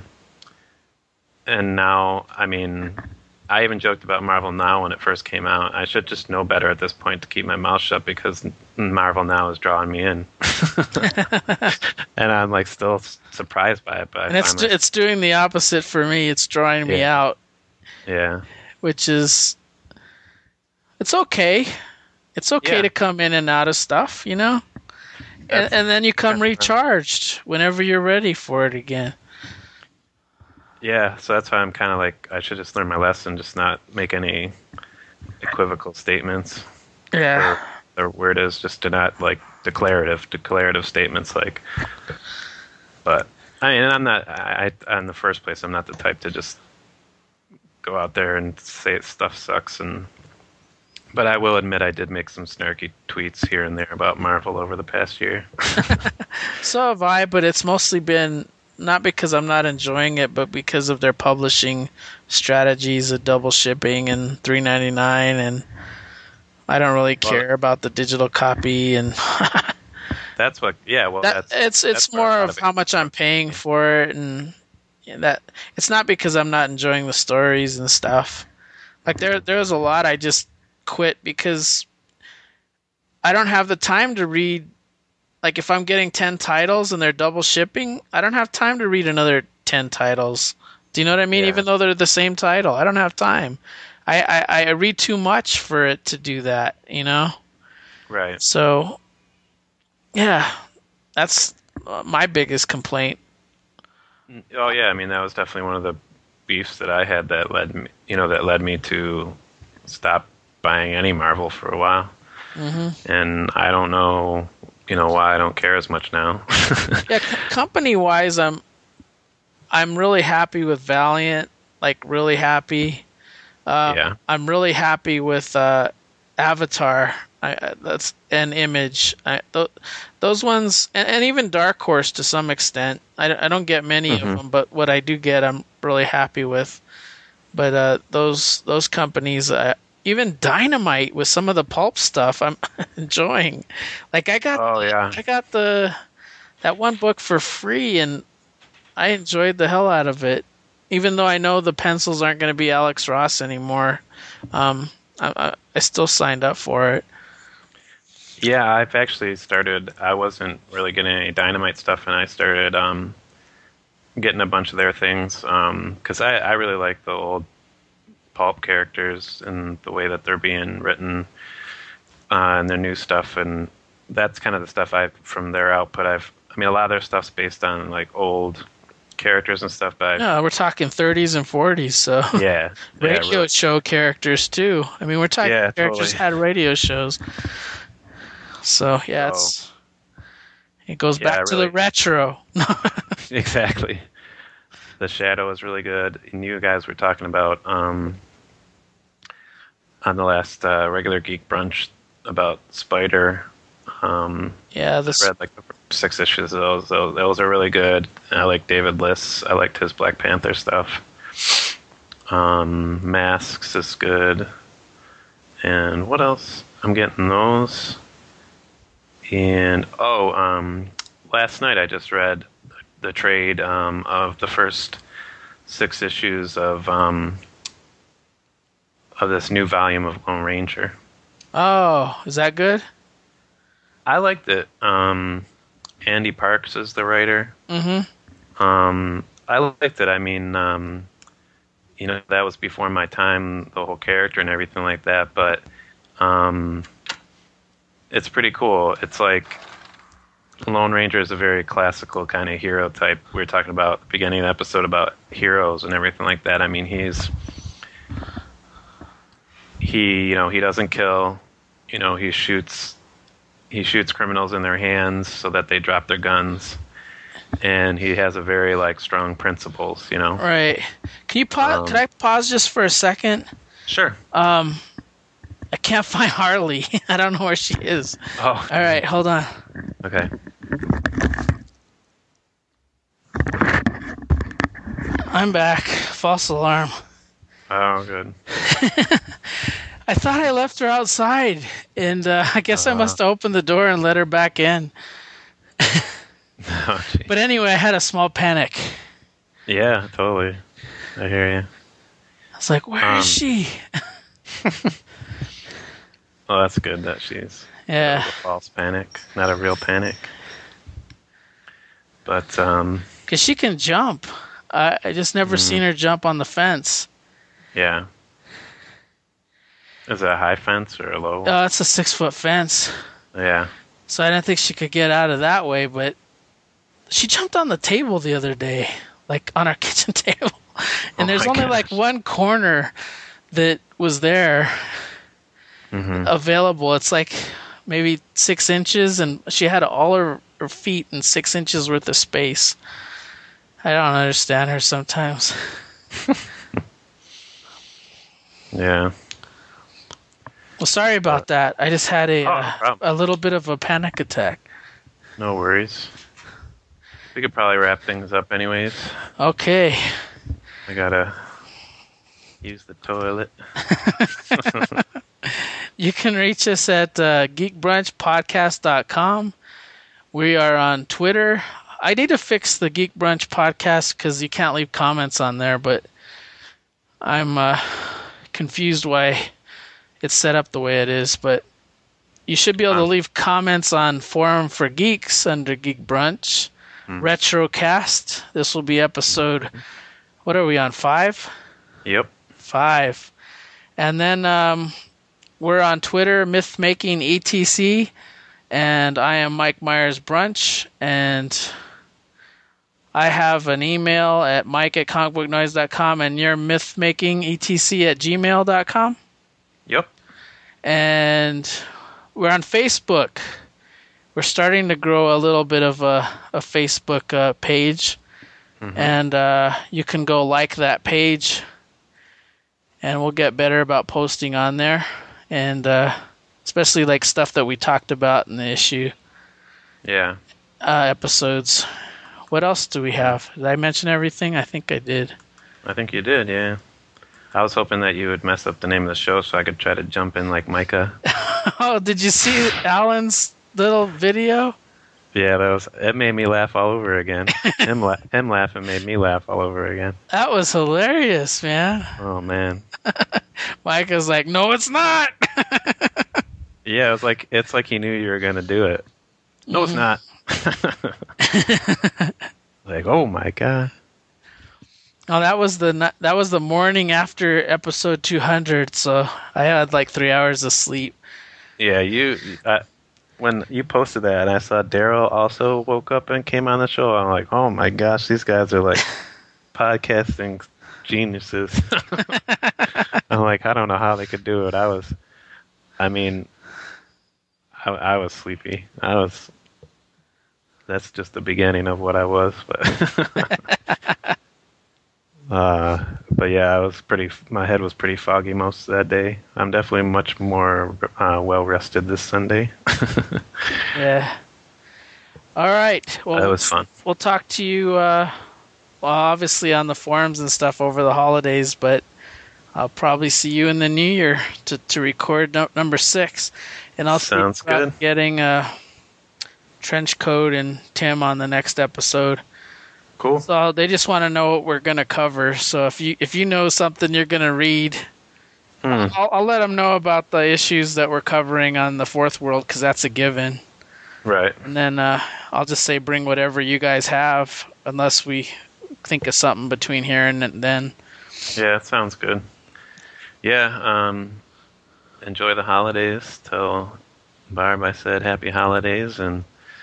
now, I mean, I even joked about Marvel Now when it first came out. I should just know better at this point to keep my mouth shut because Marvel Now is drawing me in. And I'm like still surprised by it. But it's doing the opposite for me. It's drawing me out. Yeah. Which is, it's okay. It's okay to come in and out of stuff, and then you come recharged whenever you're ready for it again. Yeah, so that's why I'm kind of like, I should just learn my lesson, just not make any equivocal statements. Yeah. Or where it is, just to not, like, declarative statements, like. But, I mean, in the first place, I'm not the type to just go out there and say stuff sucks. But I will admit I did make some snarky tweets here and there about Marvel over the past year. So have I, but it's mostly been not because I'm not enjoying it, but because of their publishing strategies of double shipping and $3.99, and I don't really care about the digital copy. And that's what, it's more of how much I'm paying for it, and that it's not because I'm not enjoying the stories and stuff. Like there's a lot I just quit because I don't have the time to read. Like, if I'm getting 10 titles and they're double shipping, I don't have time to read another 10 titles. Do you know what I mean? Yeah. Even though they're the same title, I don't have time. I read too much for it to do that, Right. So, yeah, that's my biggest complaint. Oh, yeah, I mean, that was definitely one of the beefs that I had that led me to stop buying any Marvel for a while. Mm-hmm. And I don't know why I don't care as much now. Yeah, company-wise, I'm really happy with Valiant, like really happy. I'm really happy with Avatar. That's an Image. Those ones, and even Dark Horse to some extent. I don't get many of them, but what I do get, I'm really happy with. But those companies, even Dynamite with some of the pulp stuff, I'm enjoying. Like I got that one book for free, and I enjoyed the hell out of it. Even though I know the pencils aren't going to be Alex Ross anymore, I still signed up for it. Yeah, I've actually started. I wasn't really getting any Dynamite stuff, and I started getting a bunch of their things because I really like the old pulp characters and the way that they're being written and their new stuff, and that's kind of the stuff from their output. I mean, a lot of their stuff's based on like old characters and stuff, but no, we're talking 30s and 40s, so yeah, radio show characters too. I mean, we're talking characters totally. had radio shows. So yeah, it goes back to the retro. Exactly. The Shadow is really good. And you guys were talking about on the last regular Geek Brunch about Spider. I read like the 6 issues of those. Those are really good. I like David Liss. I liked his Black Panther stuff. Masks is good. And what else? I'm getting those. And last night I just read the trade of the first 6 issues of this new volume of Lone Ranger. Oh, is that good? I liked it. Andy Parks is the writer. Mm-hmm. I liked it. I mean, that was before my time, the whole character and everything like that. But it's pretty cool. It's like Lone Ranger is a very classical kind of hero type. We were talking about at the beginning of the episode about heroes and everything like that. I mean, he doesn't kill. He shoots criminals in their hands so that they drop their guns. And he has a very strong principles, Right. Can you pause? Could I pause just for a second? Sure. I can't find Harley. I don't know where she is. Oh. All right, hold on. Okay. I'm back. False alarm. Oh, good. I thought I left her outside, and I guess I must have opened the door and let her back in. Oh, but anyway, I had a small panic. Yeah, totally. I hear you. I was like, where is she? Well, that's good that she's a false panic, not a real panic. But because she can jump. I just never seen her jump on the fence. Yeah. Is it a high fence or a low? It's a 6-foot fence. Yeah. So I didn't think she could get out of that way, but she jumped on the table the other day, like on our kitchen table. And there's only one corner that was there available. It's like maybe 6 inches, and she had all her feet in 6 inches worth of space. I don't understand her sometimes. Yeah. Well, sorry about that. I just had a little bit of a panic attack. No worries. We could probably wrap things up anyways. Okay. I gotta use the toilet. You can reach us at geekbrunchpodcast.com. We are on Twitter. I need to fix the Geek Brunch podcast because you can't leave comments on there, but I'm confused why it's set up the way it is. But you should be able to leave comments on Forum for Geeks under Geek Brunch. Retrocast. This will be episode, what are we on, 5? Yep. 5. And then we're on Twitter, Mythmaking ETC, and I am Mike Myers Brunch, and I have an email at mike@comicbooknoise.com, and you're mythmakingETC@gmail.com. Yep. And we're on Facebook. We're starting to grow a little bit of a Facebook page, and you can go like that page, and we'll get better about posting on there. And especially like stuff that we talked about in the issue Yeah. episodes. What else do we have? Did I mention everything? I think I did. I think you did, yeah. I was hoping that you would mess up the name of the show so I could try to jump in like Micah. Oh, did you see Alan's little video? Yeah, it made me laugh all over again. him laughing made me laugh all over again. That was hilarious, man. Oh man. Micah's like, no, it's not. Yeah, it's like he knew you were gonna do it. No, it's not. Like, oh my god. Oh, that was the morning after episode 200, so I had like 3 hours of sleep. Yeah, when you posted that and I saw Daryl also woke up and came on the show, I'm like, oh my gosh, these guys are like podcasting geniuses. I'm like, I don't know how they could do it. I was sleepy. That's just the beginning of what I was, but yeah, my head was pretty foggy most of that day. I'm definitely much more well rested this Sunday. Yeah. All right. Well, that was fun. We'll talk to you, obviously on the forums and stuff over the holidays, but I'll probably see you in the new year to record number 6. And I'll Sounds good. Getting Trench Coat and Tim on the next episode. Cool. So they just want to know what we're gonna cover. So if you know something you're gonna read, I'll let them know about the issues that we're covering on the Fourth World because that's a given. Right. And then I'll just say bring whatever you guys have, unless we think of something between here and then. Yeah, it sounds good. Yeah. Enjoy the holidays. Tell Barb I said happy holidays, and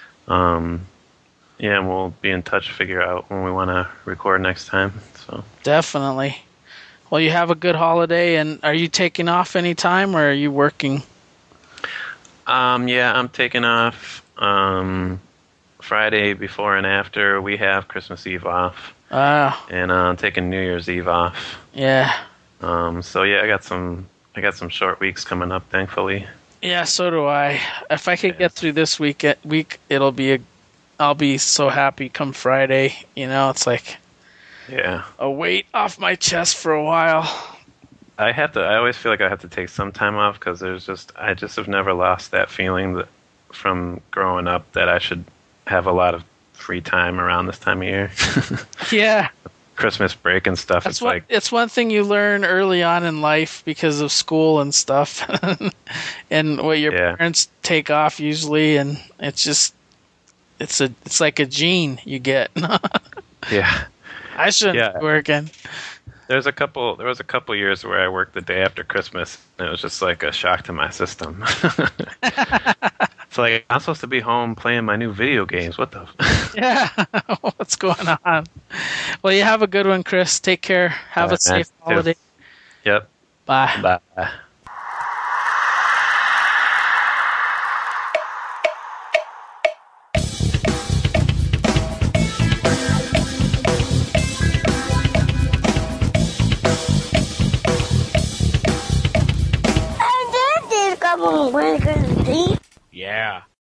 yeah, and we'll be in touch, figure out when we want to record next time. So definitely. Well, you have a good holiday, and are you taking off any time, or are you working? Yeah, I'm taking off Friday before and after. We have Christmas Eve off. And I'm taking New Year's Eve off. Yeah. So yeah, I got some short weeks coming up, thankfully. Yeah, so do I. If I could get through this week, I'll be so happy come Friday. You know, it's like a weight off my chest for a while. I always feel like I have to take some time off because I just have never lost that feeling that from growing up that I should have a lot of free time around this time of year. Yeah. Christmas break and stuff. It's one thing you learn early on in life because of school and stuff, and what your parents take off usually, and it's like a gene you get. Yeah, I shouldn't be working. There was a couple years where I worked the day after Christmas, and it was just like a shock to my system. It's like, I'm supposed to be home playing my new video games. What the? Yeah, what's going on? Well, you have a good one, Chris. Take care. Have a safe holiday. Yep. Bye. Bye. Yeah.